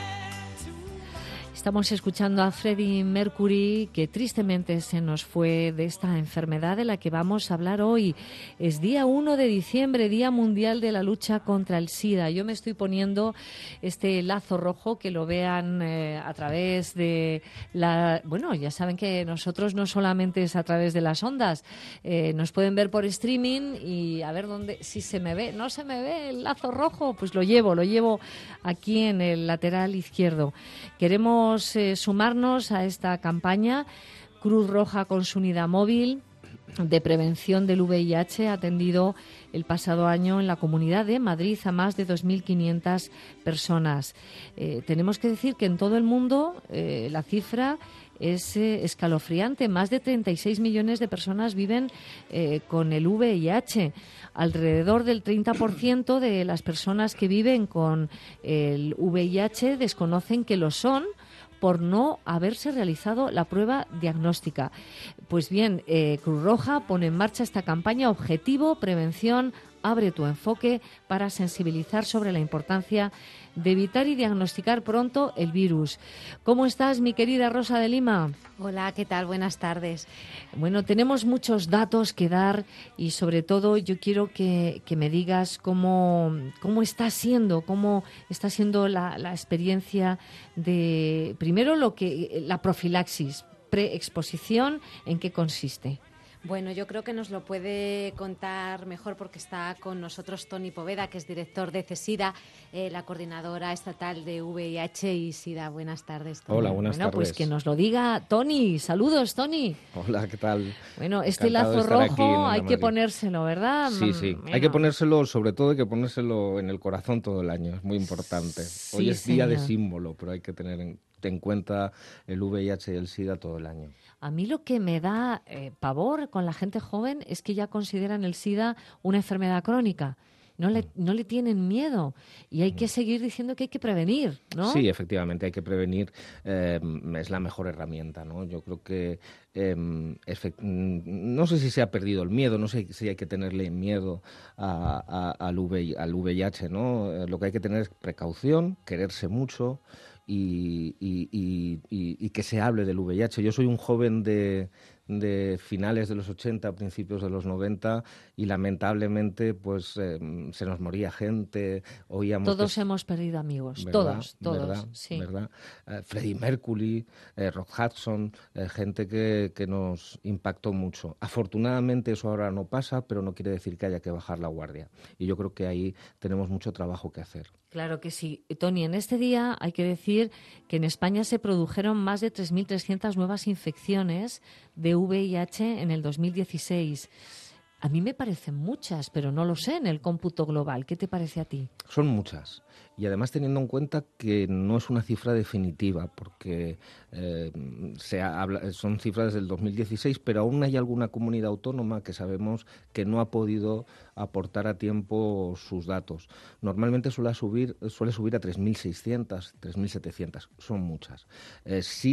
Estamos escuchando a Freddie Mercury, que tristemente se nos fue de esta enfermedad de la que vamos a hablar hoy. Es día 1 de diciembre, Día Mundial de la Lucha contra el SIDA. Yo me estoy poniendo este lazo rojo, que lo vean a través de la... Bueno, ya saben que nosotros no solamente es a través de las ondas, nos pueden ver por streaming y a ver dónde, si se me ve, no se me ve el lazo rojo, pues lo llevo aquí en el lateral izquierdo. Queremos sumarnos a esta campaña. Cruz Roja, con su unidad móvil de prevención del VIH, ha atendido el pasado año en la Comunidad de Madrid a más de 2.500 personas. Tenemos que decir que en todo el mundo la cifra es escalofriante. Más de 36 millones de personas viven con el VIH. Alrededor del 30% de las personas que viven con el VIH desconocen que lo son por no haberse realizado la prueba diagnóstica. Pues bien, Cruz Roja pone en marcha esta campaña Objetivo Prevención Abre tu enfoque para sensibilizar sobre la importancia de evitar y diagnosticar pronto el virus. ¿Cómo estás, mi querida Rosa de Lima? Hola, ¿qué tal? Buenas tardes. Bueno, tenemos muchos datos que dar y sobre todo yo quiero que me digas cómo está siendo la experiencia de, primero, la profilaxis, preexposición, ¿en qué consiste? Bueno, yo creo que nos lo puede contar mejor porque está con nosotros Toni Poveda, que es director de CESIDA, la coordinadora estatal de VIH y SIDA. Buenas tardes, Toni. Hola, buenas tardes. Pues que nos lo diga Toni. Saludos, Toni. Hola, ¿qué tal? Bueno, Encantado lazo rojo hay que ponérselo, ¿verdad? Sí. Bueno. Hay que ponérselo, sobre todo hay que ponérselo en el corazón todo el año. Es muy importante. Sí, hoy es señor. día de símbolo, pero hay que tener en cuenta el VIH y el SIDA todo el año. A mí lo que me da pavor con la gente joven es que ya consideran el SIDA una enfermedad crónica. No le tienen miedo y hay que seguir diciendo que hay que prevenir, ¿no? Sí, efectivamente, hay que prevenir. Es la mejor herramienta, ¿no? Yo creo que no sé si se ha perdido el miedo, no sé si hay que tenerle miedo al VIH, ¿no? Lo que hay que tener es precaución, quererse mucho y que se hable del VIH. Yo soy un joven de finales de los 80, principios de los 90 y lamentablemente pues se nos moría gente, oíamos... Todos hemos perdido amigos, ¿verdad? todos, ¿verdad? sí. ¿verdad? Freddie Mercury, Rock Hudson, gente que nos impactó mucho. Afortunadamente eso ahora no pasa, pero no quiere decir que haya que bajar la guardia. Y yo creo que ahí tenemos mucho trabajo que hacer. Claro que sí. Toni, en este día hay que decir que en España se produjeron más de 3.300 nuevas infecciones de VIH en el 2016. A mí me parecen muchas, pero no lo sé en el cómputo global. ¿Qué te parece a ti? Son muchas. Y además teniendo en cuenta que no es una cifra definitiva, porque son cifras del 2016, pero aún hay alguna comunidad autónoma que sabemos que no ha podido aportar a tiempo sus datos. Normalmente suele subir a 3.600, 3.700. Son muchas. Es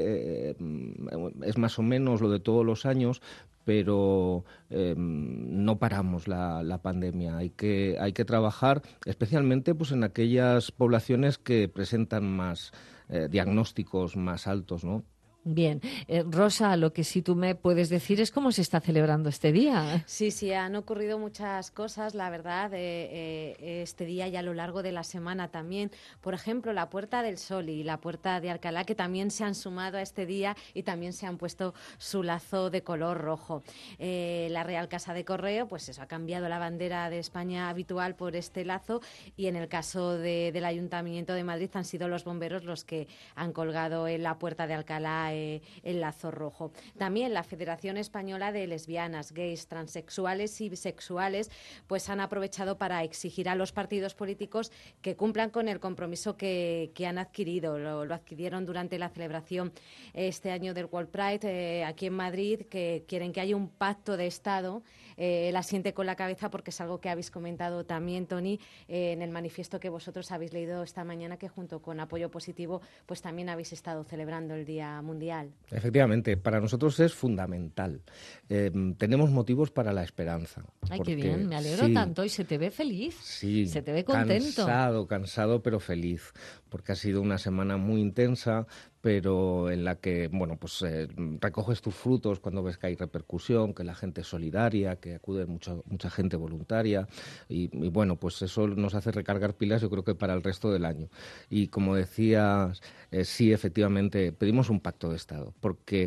más o menos lo de todos los años, pero no paramos la pandemia. Hay que trabajar especialmente pues en aquellas poblaciones que presentan más diagnósticos más altos, ¿no? Bien. Rosa, lo que sí tú me puedes decir es cómo se está celebrando este día. Sí, han ocurrido muchas cosas, la verdad, este día y a lo largo de la semana también. Por ejemplo, la Puerta del Sol y la Puerta de Alcalá, que también se han sumado a este día y también se han puesto su lazo de color rojo. La Real Casa de Correo, pues eso, ha cambiado la bandera de España habitual por este lazo y en el caso del Ayuntamiento de Madrid han sido los bomberos los que han colgado en la Puerta de Alcalá el lazo rojo. También la Federación Española de Lesbianas, Gays, Transexuales y Bisexuales pues han aprovechado para exigir a los partidos políticos que cumplan con el compromiso que han adquirido. Lo adquirieron durante la celebración este año del World Pride aquí en Madrid, que quieren que haya un pacto de Estado. Él asiente con la cabeza porque es algo que habéis comentado también, Toni, en el manifiesto que vosotros habéis leído esta mañana, que junto con Apoyo Positivo pues también habéis estado celebrando el Día Mundial. Efectivamente, para nosotros es fundamental. Tenemos motivos para la esperanza. Ay, qué bien, me alegro tanto y se te ve feliz, se te ve contento. Cansado, pero feliz, porque ha sido una semana muy intensa, pero en la que, bueno, pues recoges tus frutos cuando ves que hay repercusión, que la gente es solidaria, que acude mucha gente voluntaria y bueno, pues eso nos hace recargar pilas, yo creo que para el resto del año. Y como decías, sí, efectivamente, pedimos un pacto de Estado, porque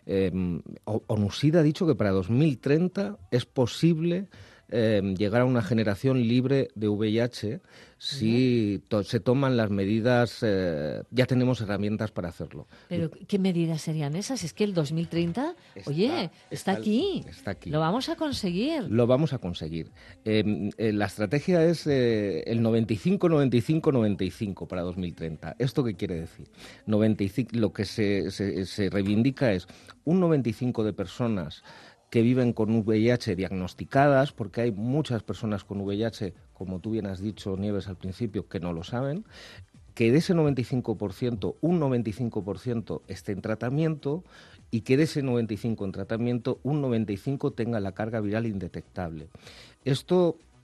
ONUSIDA ha dicho que para 2030 es posible llegar a una generación libre de VIH si se toman las medidas, ya tenemos herramientas para hacerlo. ¿Pero qué medidas serían esas? Es que el 2030, está aquí. Está aquí. Lo vamos a conseguir. Lo vamos a conseguir. La estrategia es el 95-95-95 para 2030. ¿Esto qué quiere decir? 95, lo que se reivindica es un 95 de personas que viven con VIH diagnosticadas, porque hay muchas personas con VIH, como tú bien has dicho, Nieves, al principio, que no lo saben, que de ese 95%, un 95% esté en tratamiento y que de ese 95% en tratamiento, un 95% tenga la carga viral indetectable. Esto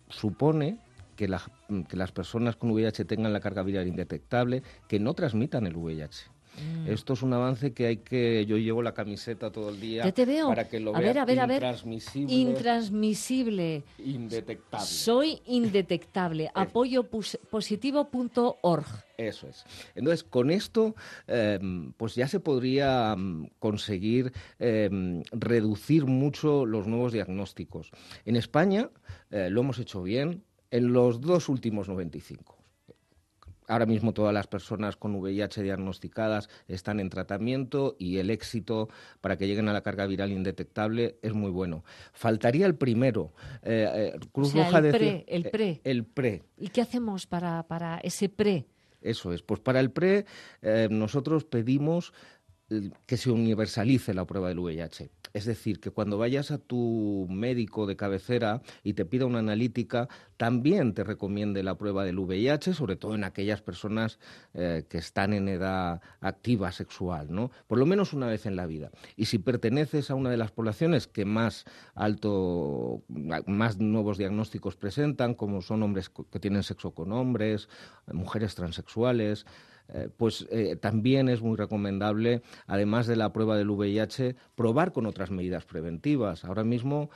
supone que las personas con VIH tengan la carga viral indetectable, que no transmitan el VIH. Esto es un avance que yo llevo la camiseta todo el día. Ya te veo. Para que lo a veas. ver. Intransmisible. Indetectable. Soy indetectable. Apoyopositivo.org. Eso es. Entonces, con esto, pues ya se podría conseguir reducir mucho los nuevos diagnósticos. En España lo hemos hecho bien en los 2 últimos 95. Ahora mismo todas las personas con VIH diagnosticadas están en tratamiento y el éxito para que lleguen a la carga viral indetectable es muy bueno. Faltaría el primero. Cruz Roja decía, el pre. ¿Y qué hacemos para ese pre? Eso es. Pues para el pre nosotros pedimos que se universalice la prueba del VIH. Es decir, que cuando vayas a tu médico de cabecera y te pida una analítica, también te recomiende la prueba del VIH, sobre todo en aquellas personas que están en edad activa sexual, ¿no? Por lo menos una vez en la vida. Y si perteneces a una de las poblaciones que más nuevos diagnósticos presentan, como son hombres que tienen sexo con hombres, mujeres transexuales, pues también es muy recomendable, además de la prueba del VIH, probar con otras medidas preventivas. Ahora mismo,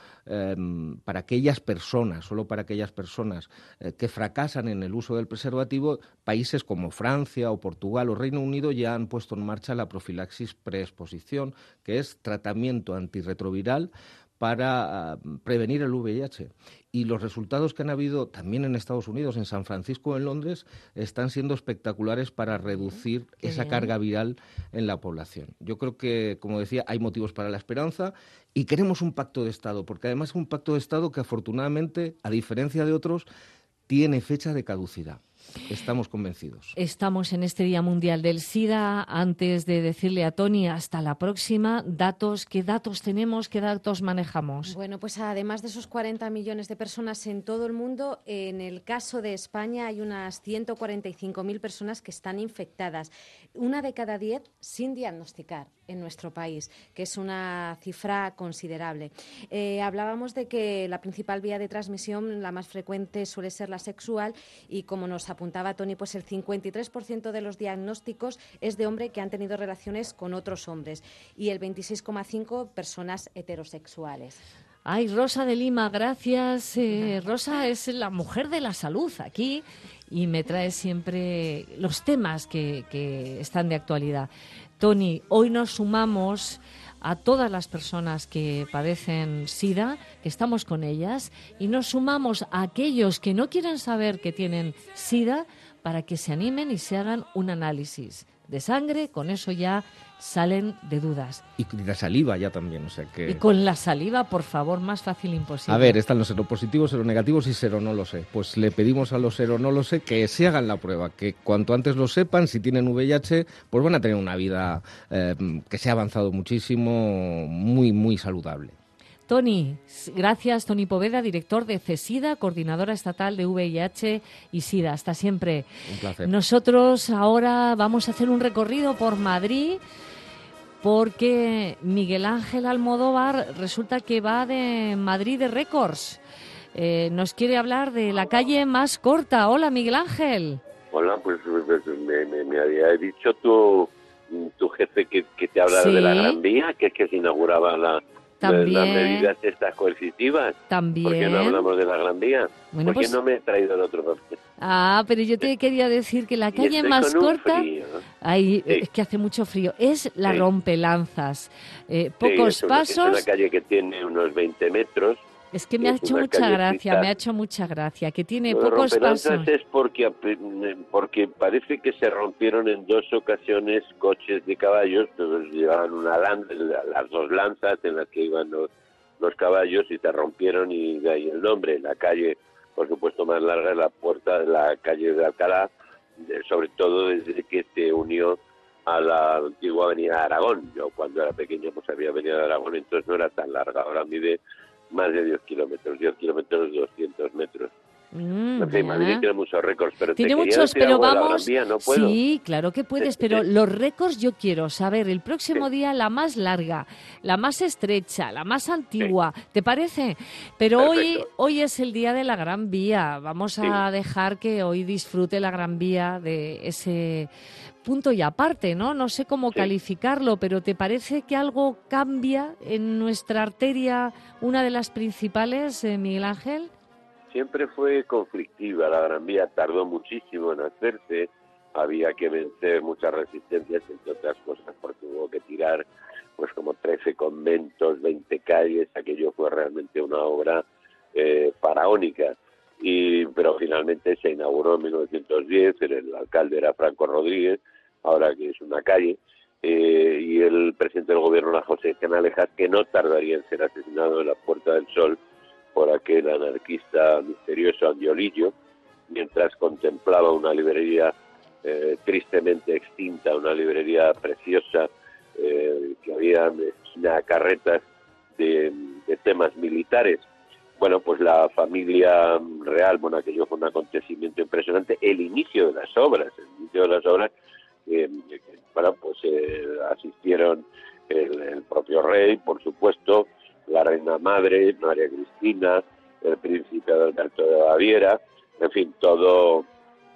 para aquellas personas, solo para aquellas personas que fracasan en el uso del preservativo, países como Francia o Portugal o Reino Unido ya han puesto en marcha la profilaxis preexposición, que es tratamiento antirretroviral para prevenir el VIH. Y los resultados que han habido también en Estados Unidos, en San Francisco o en Londres, están siendo espectaculares para reducir esa carga viral en la población. Yo creo que, como decía, hay motivos para la esperanza y queremos un pacto de Estado, porque además es un pacto de Estado que afortunadamente, a diferencia de otros, tiene fecha de caducidad. Estamos convencidos. Estamos en este Día Mundial del SIDA. Antes de decirle a Toni, hasta la próxima, ¿qué datos tenemos? ¿Qué datos manejamos? Bueno, pues además de esos 40 millones de personas en todo el mundo, en el caso de España hay unas 145.000 personas que están infectadas. 1 de cada 10 sin diagnosticar en nuestro país, que es una cifra considerable. Hablábamos de que la principal vía de transmisión, la más frecuente, suele ser la sexual y, como nos apuntaba Toni, pues el 53% de los diagnósticos es de hombres que han tenido relaciones con otros hombres y el 26,5% personas heterosexuales. Ay, Rosa de Lima, gracias. Rosa es la mujer de la salud aquí y me trae siempre los temas que están de actualidad. Toni, hoy nos sumamos a todas las personas que padecen SIDA, que estamos con ellas, y nos sumamos a aquellos que no quieren saber que tienen SIDA para que se animen y se hagan un análisis de sangre. Con eso ya salen de dudas. Y de saliva ya también, o sea que... Y con la saliva, por favor, más fácil imposible. A ver, están los seropositivos, seronegativos y seronólose. Pues le pedimos a los seronólose que se hagan la prueba, que cuanto antes lo sepan, si tienen VIH, pues van a tener una vida que se ha avanzado muchísimo, muy, muy saludable. Toni, gracias. Toni Poveda, director de CESIDA, coordinadora estatal de VIH y SIDA. Hasta siempre. Un placer. Nosotros ahora vamos a hacer un recorrido por Madrid porque Miguel Ángel Almodóvar resulta que va de Madrid de récords. Nos quiere hablar de la calle más corta. Hola, Miguel Ángel. Hola, pues me había dicho tu jefe que te hablara de la Gran Vía, que es que se inauguraba las medidas estas coercitivas. También. ¿Por qué no hablamos de la Gran Vía? Bueno, ¿Por qué no me he traído el otro papel? Pero yo te quería decir que la calle más corta, es que hace mucho frío, es la Rompelanzas. Pocos pasos. Es una calle que tiene unos 20 metros. Es que me ha hecho mucha gracia, que tiene pocos pasos. Es porque parece que se rompieron en 2 ocasiones coches de caballos, pues llevaban las 2 lanzas en las que iban los caballos y se rompieron, y de ahí el nombre. La calle, por supuesto, más larga es la puerta de la calle de Alcalá, sobre todo desde que se unió a la antigua Avenida de Aragón. Yo cuando era pequeño pues había Avenida de Aragón, entonces no era tan larga. Ahora mide más de 10 kilómetros, 200 metros. En fin, Madrid tiene muchos récords, pero tiene te quería muchos, decir pero algo de la vamos. Gran Vía, no puedo. Sí, claro que puedes, pero los récords yo quiero saber el próximo día la más larga, la más estrecha, la más antigua. ¿Te parece? Pero hoy es el día de la Gran Vía. Vamos a dejar que hoy disfrute la Gran Vía de ese punto y aparte, ¿no? No sé cómo calificarlo, pero ¿te parece que algo cambia en nuestra arteria, una de las principales, Miguel Ángel? Siempre fue conflictiva, la Gran Vía tardó muchísimo en hacerse, había que vencer muchas resistencias, entre otras cosas, porque hubo que tirar pues como 13 conventos, 20 calles, aquello fue realmente una obra faraónica. Pero finalmente se inauguró en 1910, el alcalde era Franco Rodríguez, ahora que es una calle, y el presidente del gobierno era José Canalejas, que no tardaría en ser asesinado en la Puerta del Sol por aquel anarquista misterioso Angiolillo, mientras contemplaba una librería tristemente extinta, una librería preciosa, que había carretas de temas militares. Bueno, pues la familia real, bueno, aquello fue un acontecimiento impresionante. El inicio de las obras, bueno, pues asistieron el propio rey, por supuesto, la reina madre, María Cristina, el príncipe Alberto de Baviera, en fin, toda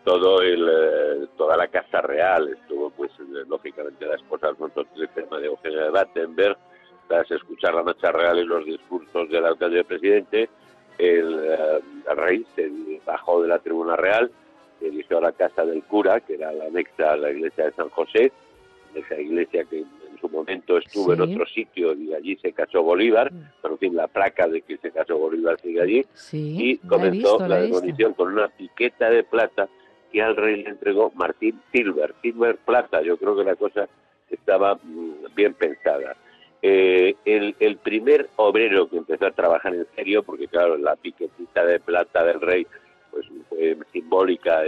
la casa real estuvo, pues, lógicamente, la esposa Alfonso XIII, María Eugenia de Battenberg, tras escuchar la marcha real y los discursos del alcalde y presidente, el rey se bajó de la tribuna real, se dirigió a la casa del cura, que era la anexa a la iglesia de San José, esa iglesia que en su momento estuvo en otro sitio y allí se casó Bolívar, pero en fin, la placa de que se casó Bolívar sigue allí, y comenzó la demolición con una piqueta de plata que al rey le entregó Martín Silver plata. Yo creo que la cosa estaba bien pensada. El primer obrero que empezó a trabajar en serio, porque claro, la piquetita de plata del rey pues fue simbólica,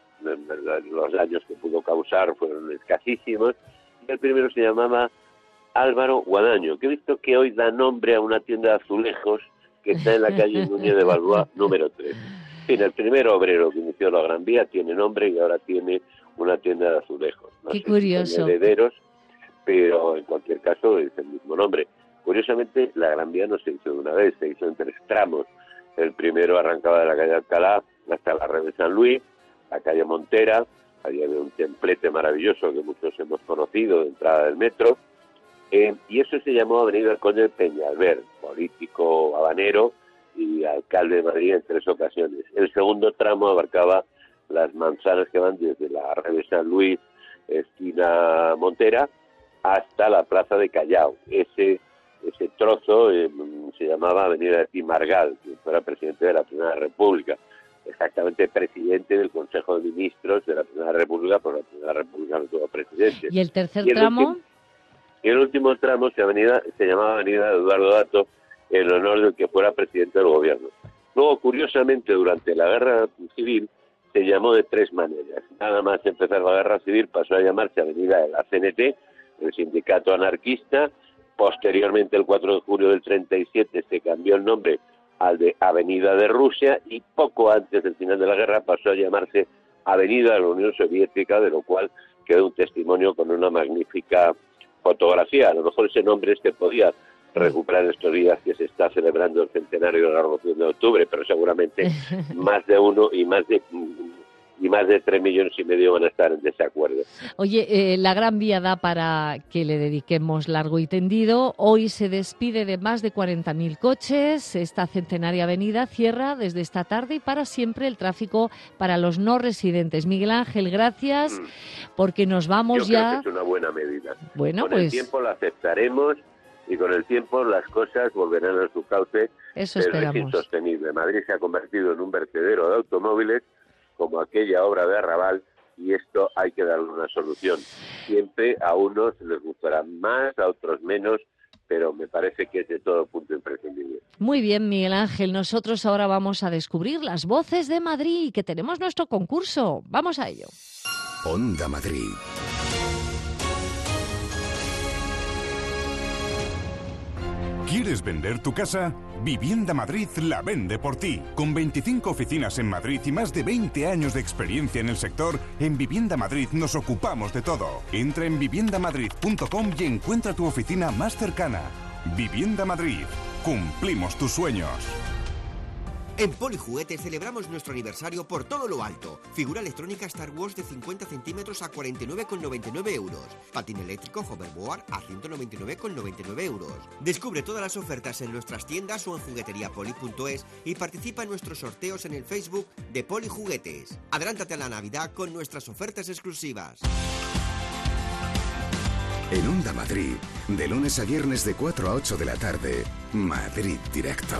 los daños que pudo causar fueron escasísimos, y el primero se llamaba Álvaro Guadaño, que he visto que hoy da nombre a una tienda de azulejos que está en la calle Núñez de Balboa número 3. En el primer obrero que inició la Gran Vía tiene nombre y ahora tiene una tienda de azulejos. No Qué curioso. Si herederos, pero en cualquier caso es el mismo nombre. Curiosamente, la Gran Vía no se hizo de una vez, se hizo en 3 tramos. El primero arrancaba de la calle Alcalá hasta la red de San Luis, la calle Montera, allí había un templete maravilloso que muchos hemos conocido de entrada del metro, y eso se llamó Avenida del Conde de Peñalver, político habanero y alcalde de Madrid en 3 ocasiones. El segundo tramo abarcaba las manzanas que van desde la red de San Luis, esquina Montera, hasta la plaza de Callao. Ese trozo se llamaba Avenida de Timargal, que fuera presidente de la Primera República, exactamente presidente del Consejo de Ministros de la Primera República, pero la Primera República no tuvo presidente. ¿Y el tercer tramo? El último tramo se llamaba Avenida de Eduardo Dato, en honor del que fuera presidente del gobierno. Luego, curiosamente, durante la Guerra Civil, se llamó de 3 maneras. Nada más empezar la Guerra Civil pasó a llamarse Avenida de la CNT, el sindicato anarquista. Posteriormente, el 4 de julio del 37, se cambió el nombre al de Avenida de Rusia, y poco antes del final de la guerra pasó a llamarse Avenida de la Unión Soviética, de lo cual quedó un testimonio con una magnífica fotografía. A lo mejor ese nombre podía recuperar estos días que se está celebrando el centenario de la Revolución de Octubre, pero seguramente más de uno y más de 3,5 millones van a estar en desacuerdo. Oye, la Gran Vía da para que le dediquemos largo y tendido. Hoy se despide de más de 40.000 coches. Esta centenaria avenida cierra desde esta tarde y para siempre el tráfico para los no residentes. Miguel Ángel, gracias, porque nos vamos Yo ya. Creo que es una buena medida. Bueno, con pues el tiempo la aceptaremos y con el tiempo las cosas volverán a su cauce. Eso pero esperamos. es insostenible. Madrid se ha convertido en un vertedero de automóviles, como aquella obra de Arrabal, y esto hay que darle una solución. Siempre a unos les gustará más, a otros menos, pero me parece que es de todo punto imprescindible. Muy bien, Miguel Ángel. Nosotros ahora vamos a descubrir las voces de Madrid, que tenemos nuestro concurso. Vamos a ello. Onda Madrid. ¿Quieres vender tu casa? Vivienda Madrid la vende por ti. Con 25 oficinas en Madrid y más de 20 años de experiencia en el sector, en Vivienda Madrid nos ocupamos de todo. Entra en viviendamadrid.com y encuentra tu oficina más cercana. Vivienda Madrid. Cumplimos tus sueños. En Polijuguetes celebramos nuestro aniversario por todo lo alto. Figura electrónica Star Wars de 50 centímetros a 49,99 euros. Patín eléctrico Hoverboard a 199,99 euros. Descubre todas las ofertas en nuestras tiendas o en jugueteriapoli.es y participa en nuestros sorteos en el Facebook de Polijuguetes. Adelántate a la Navidad con nuestras ofertas exclusivas. En Onda Madrid, de lunes a viernes de 4 a 8 de la tarde, Madrid Directo.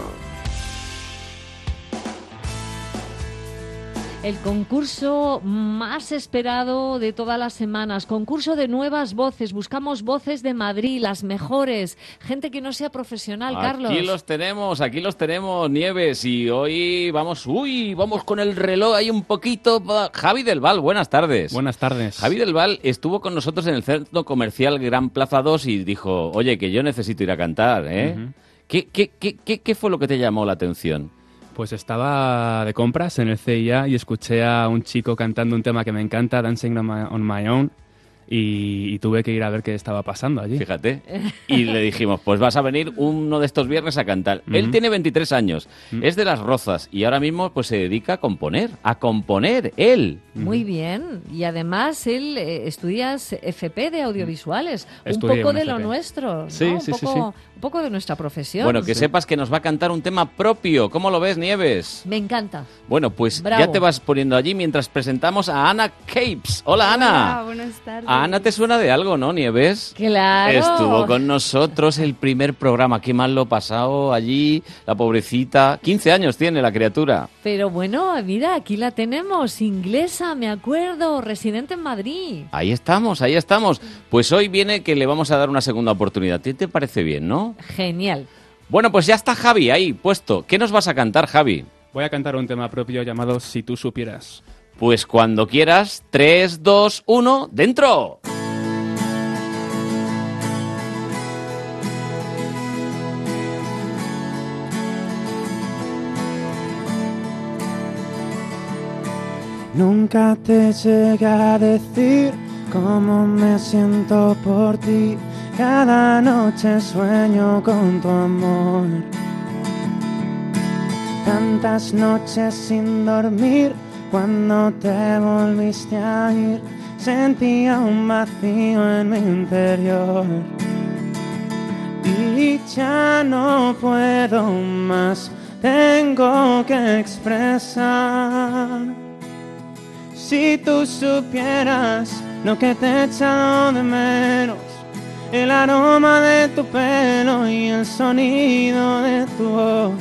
El concurso más esperado de todas las semanas, concurso de nuevas voces. Buscamos voces de Madrid, las mejores, gente que no sea profesional, Carlos. Aquí los tenemos, Nieves, y hoy vamos con el reloj ahí un poquito. Javi del Val, buenas tardes. Buenas tardes. Javi del Val estuvo con nosotros en el centro comercial Gran Plaza 2 y dijo, oye, que yo necesito ir a cantar, ¿eh? Uh-huh. ¿Qué fue lo que te llamó la atención? Pues estaba de compras en el CIA y escuché a un chico cantando un tema que me encanta, Dancing on My Own, y tuve que ir a ver qué estaba pasando allí. Fíjate. Y le dijimos, pues vas a venir uno de estos viernes a cantar. Uh-huh. Él tiene 23 años, es de Las Rozas y ahora mismo pues se dedica a componer él. Muy bien. Y además él estudias FP de audiovisuales. Estudié un poco de FP. Lo nuestro, ¿no? Sí. Un poco de nuestra profesión. Bueno, que sepas que nos va a cantar un tema propio. ¿Cómo lo ves, Nieves? Me encanta. Bueno, pues Bravo. Ya te vas poniendo allí mientras presentamos a Ana Capes. Hola, Ana. Hola, buenas tardes. A Ana te suena de algo, ¿no, Nieves? Claro. Estuvo con nosotros el primer programa. Qué mal lo ha pasado allí, la pobrecita. 15 años tiene la criatura. Pero bueno, mira, aquí la tenemos, inglesa, me acuerdo, residente en Madrid. Ahí estamos. Pues hoy viene que le vamos a dar una segunda oportunidad. ¿Te parece bien, no? Genial. Bueno, pues ya está Javi ahí puesto. ¿Qué nos vas a cantar, Javi? Voy a cantar un tema propio llamado Si tú supieras. Pues cuando quieras, 3, 2, 1, ¡dentro! Nunca te llegué a decir cómo me siento por ti. Cada noche sueño con tu amor. Tantas noches sin dormir, cuando te volviste a ir, sentía un vacío en mi interior. Y ya no puedo más, tengo que expresar. Si tú supieras lo que te he echado de menos, el aroma de tu pelo y el sonido de tu voz.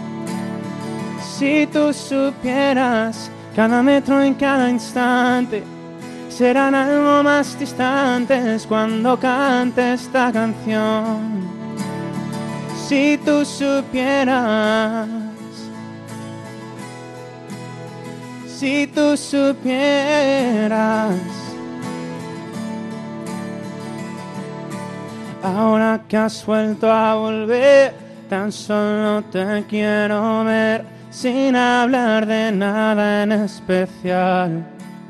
Si tú supieras, cada metro y cada instante serán algo más distantes cuando cante esta canción. Si tú supieras, si tú supieras. Ahora que has vuelto a volver, tan solo te quiero ver, sin hablar de nada en especial.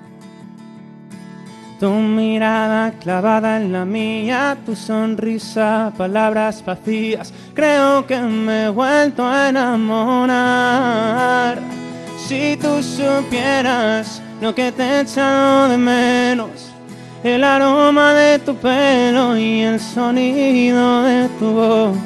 Tu mirada clavada en la mía, tu sonrisa, palabras vacías, creo que me he vuelto a enamorar. Si tú supieras lo que te he echado de menos, el aroma de tu pelo y el sonido de tu voz.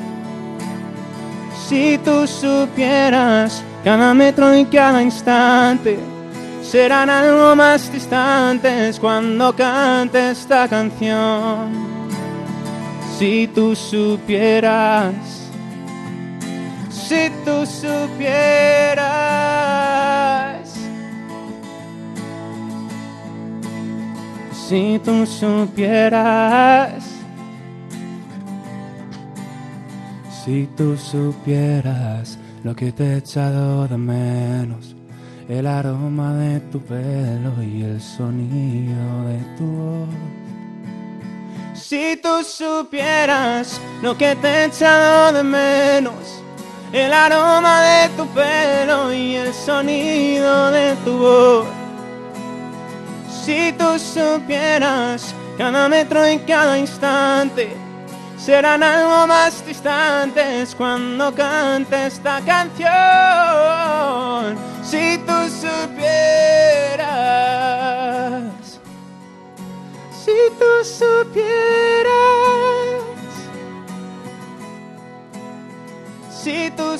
Si tú supieras, cada metro y cada instante serán algo más distantes cuando cante esta canción. Si tú supieras, si tú supieras, si tú supieras, si tú supieras lo que te he echado de menos, el aroma de tu pelo y el sonido de tu voz. Si tú supieras lo que te he echado de menos, el aroma de tu pelo y el sonido de tu voz. Si tú supieras cada metro y cada instante serán algo más distantes cuando cante esta canción. Si tú supieras, si tú supieras, si tú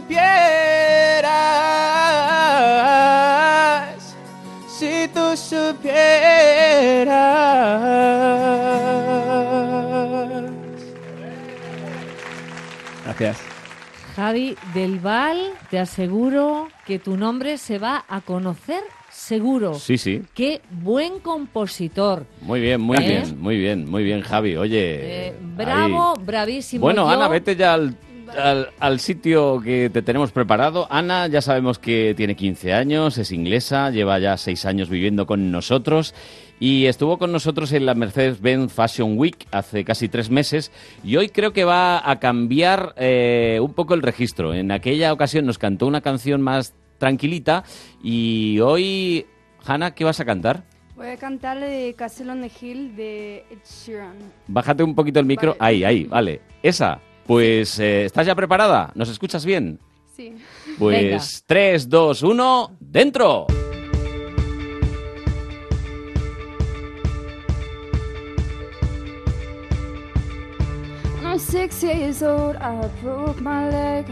supieras, si tú supieras. Gracias. Javi del Val, te aseguro que tu nombre se va a conocer seguro. Sí, sí. Qué buen compositor. Muy bien, muy bien, muy bien, muy bien, Javi. Oye, bravo, ahí. Bravísimo. Bueno, Yo- Ana, vete ya al sitio que te tenemos preparado. Ana, ya sabemos que tiene 15 años, es inglesa, lleva ya 6 años viviendo con nosotros y estuvo con nosotros en la Mercedes-Benz Fashion Week hace casi 3 meses y hoy creo que va a cambiar un poco el registro. En aquella ocasión nos cantó una canción más tranquilita y hoy, Hanna, ¿qué vas a cantar? Voy a cantarle Castle on the Hill de Ed Sheeran. Bájate un poquito el micro. Vale. Ahí, vale. Esa. Pues, ¿estás ya preparada? ¿Nos escuchas bien? Sí. Pues 3, 2, 1, ¡dentro! When I was 6 years old, I broke my leg.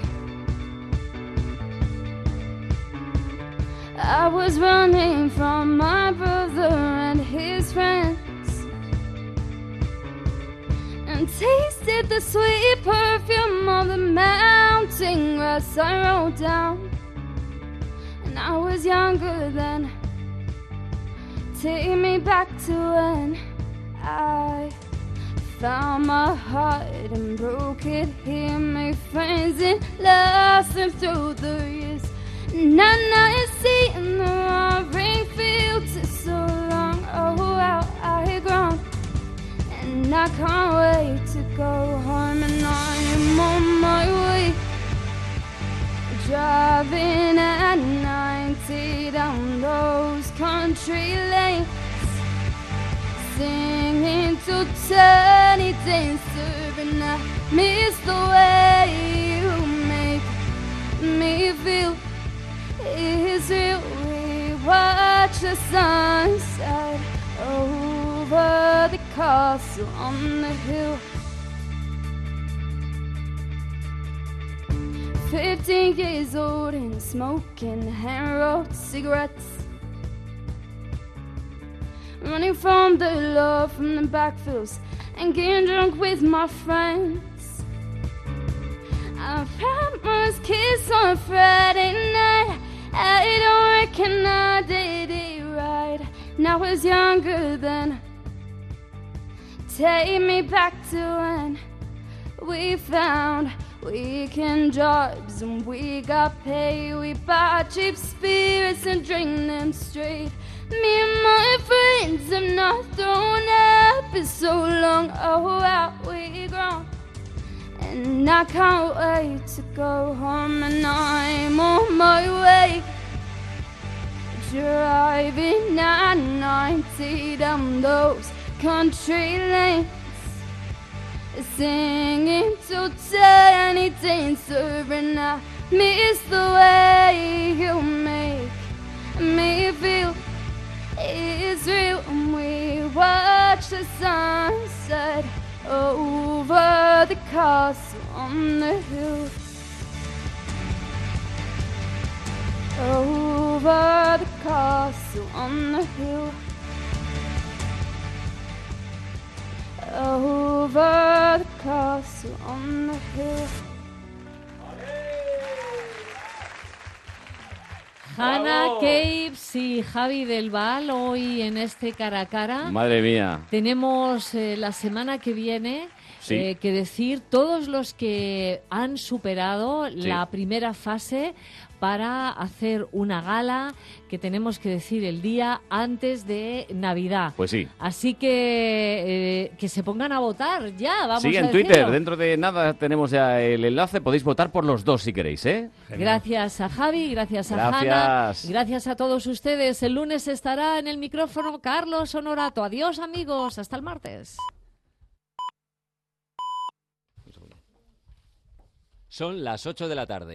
I was running from my brother and his friends, and tasted the sweet perfume of the mountain grass I rode down. And I was younger then. Take me back to when I found my heart and broke it here, made friends and lost them through the years. Now I see in the roaring fields it's so long, oh how I grown. And I can't wait to go home, and I am on my way, driving at 90 down those country lanes, singing to Tiny Dancer, and I miss the way you make me feel. Is real. We watch the sunset over the castle on the hill. 15 years old and smoking hand-rolled cigarettes, running from the law, from the backfields, and getting drunk with my friends. I promised kiss on Friday night. I don't reckon I did it right. Now I was younger then. Take me back to when we found weekend jobs and we got paid. We bought cheap spirits and drink them straight. Me and my friends have not thrown up in so long. Oh, how we grown. And I can't wait to go home, and I'm on my way, driving at 90 down those country lanes, singing to Tiny Dancer, and I miss the way you make me feel. It's real, and we watch the sunset over the castle on the hill. Over the castle on the hill. Over the castle on the hill. Hanna Capes y Javi del Val hoy en este cara a cara. Madre mía. Tenemos la semana que viene Sí. que decir todos los que han superado la primera fase para hacer una gala que tenemos que decir el día antes de Navidad. Pues sí. Así que se pongan a votar ya, vamos sí, a en decirlo. Twitter, dentro de nada tenemos ya el enlace, podéis votar por los dos si queréis, ¿eh? Gracias a Javi, gracias a Gracias. Hanna, gracias a todos ustedes. El lunes estará en el micrófono Carlos Honorato. Adiós, amigos, hasta el martes. Son las 8 de la tarde.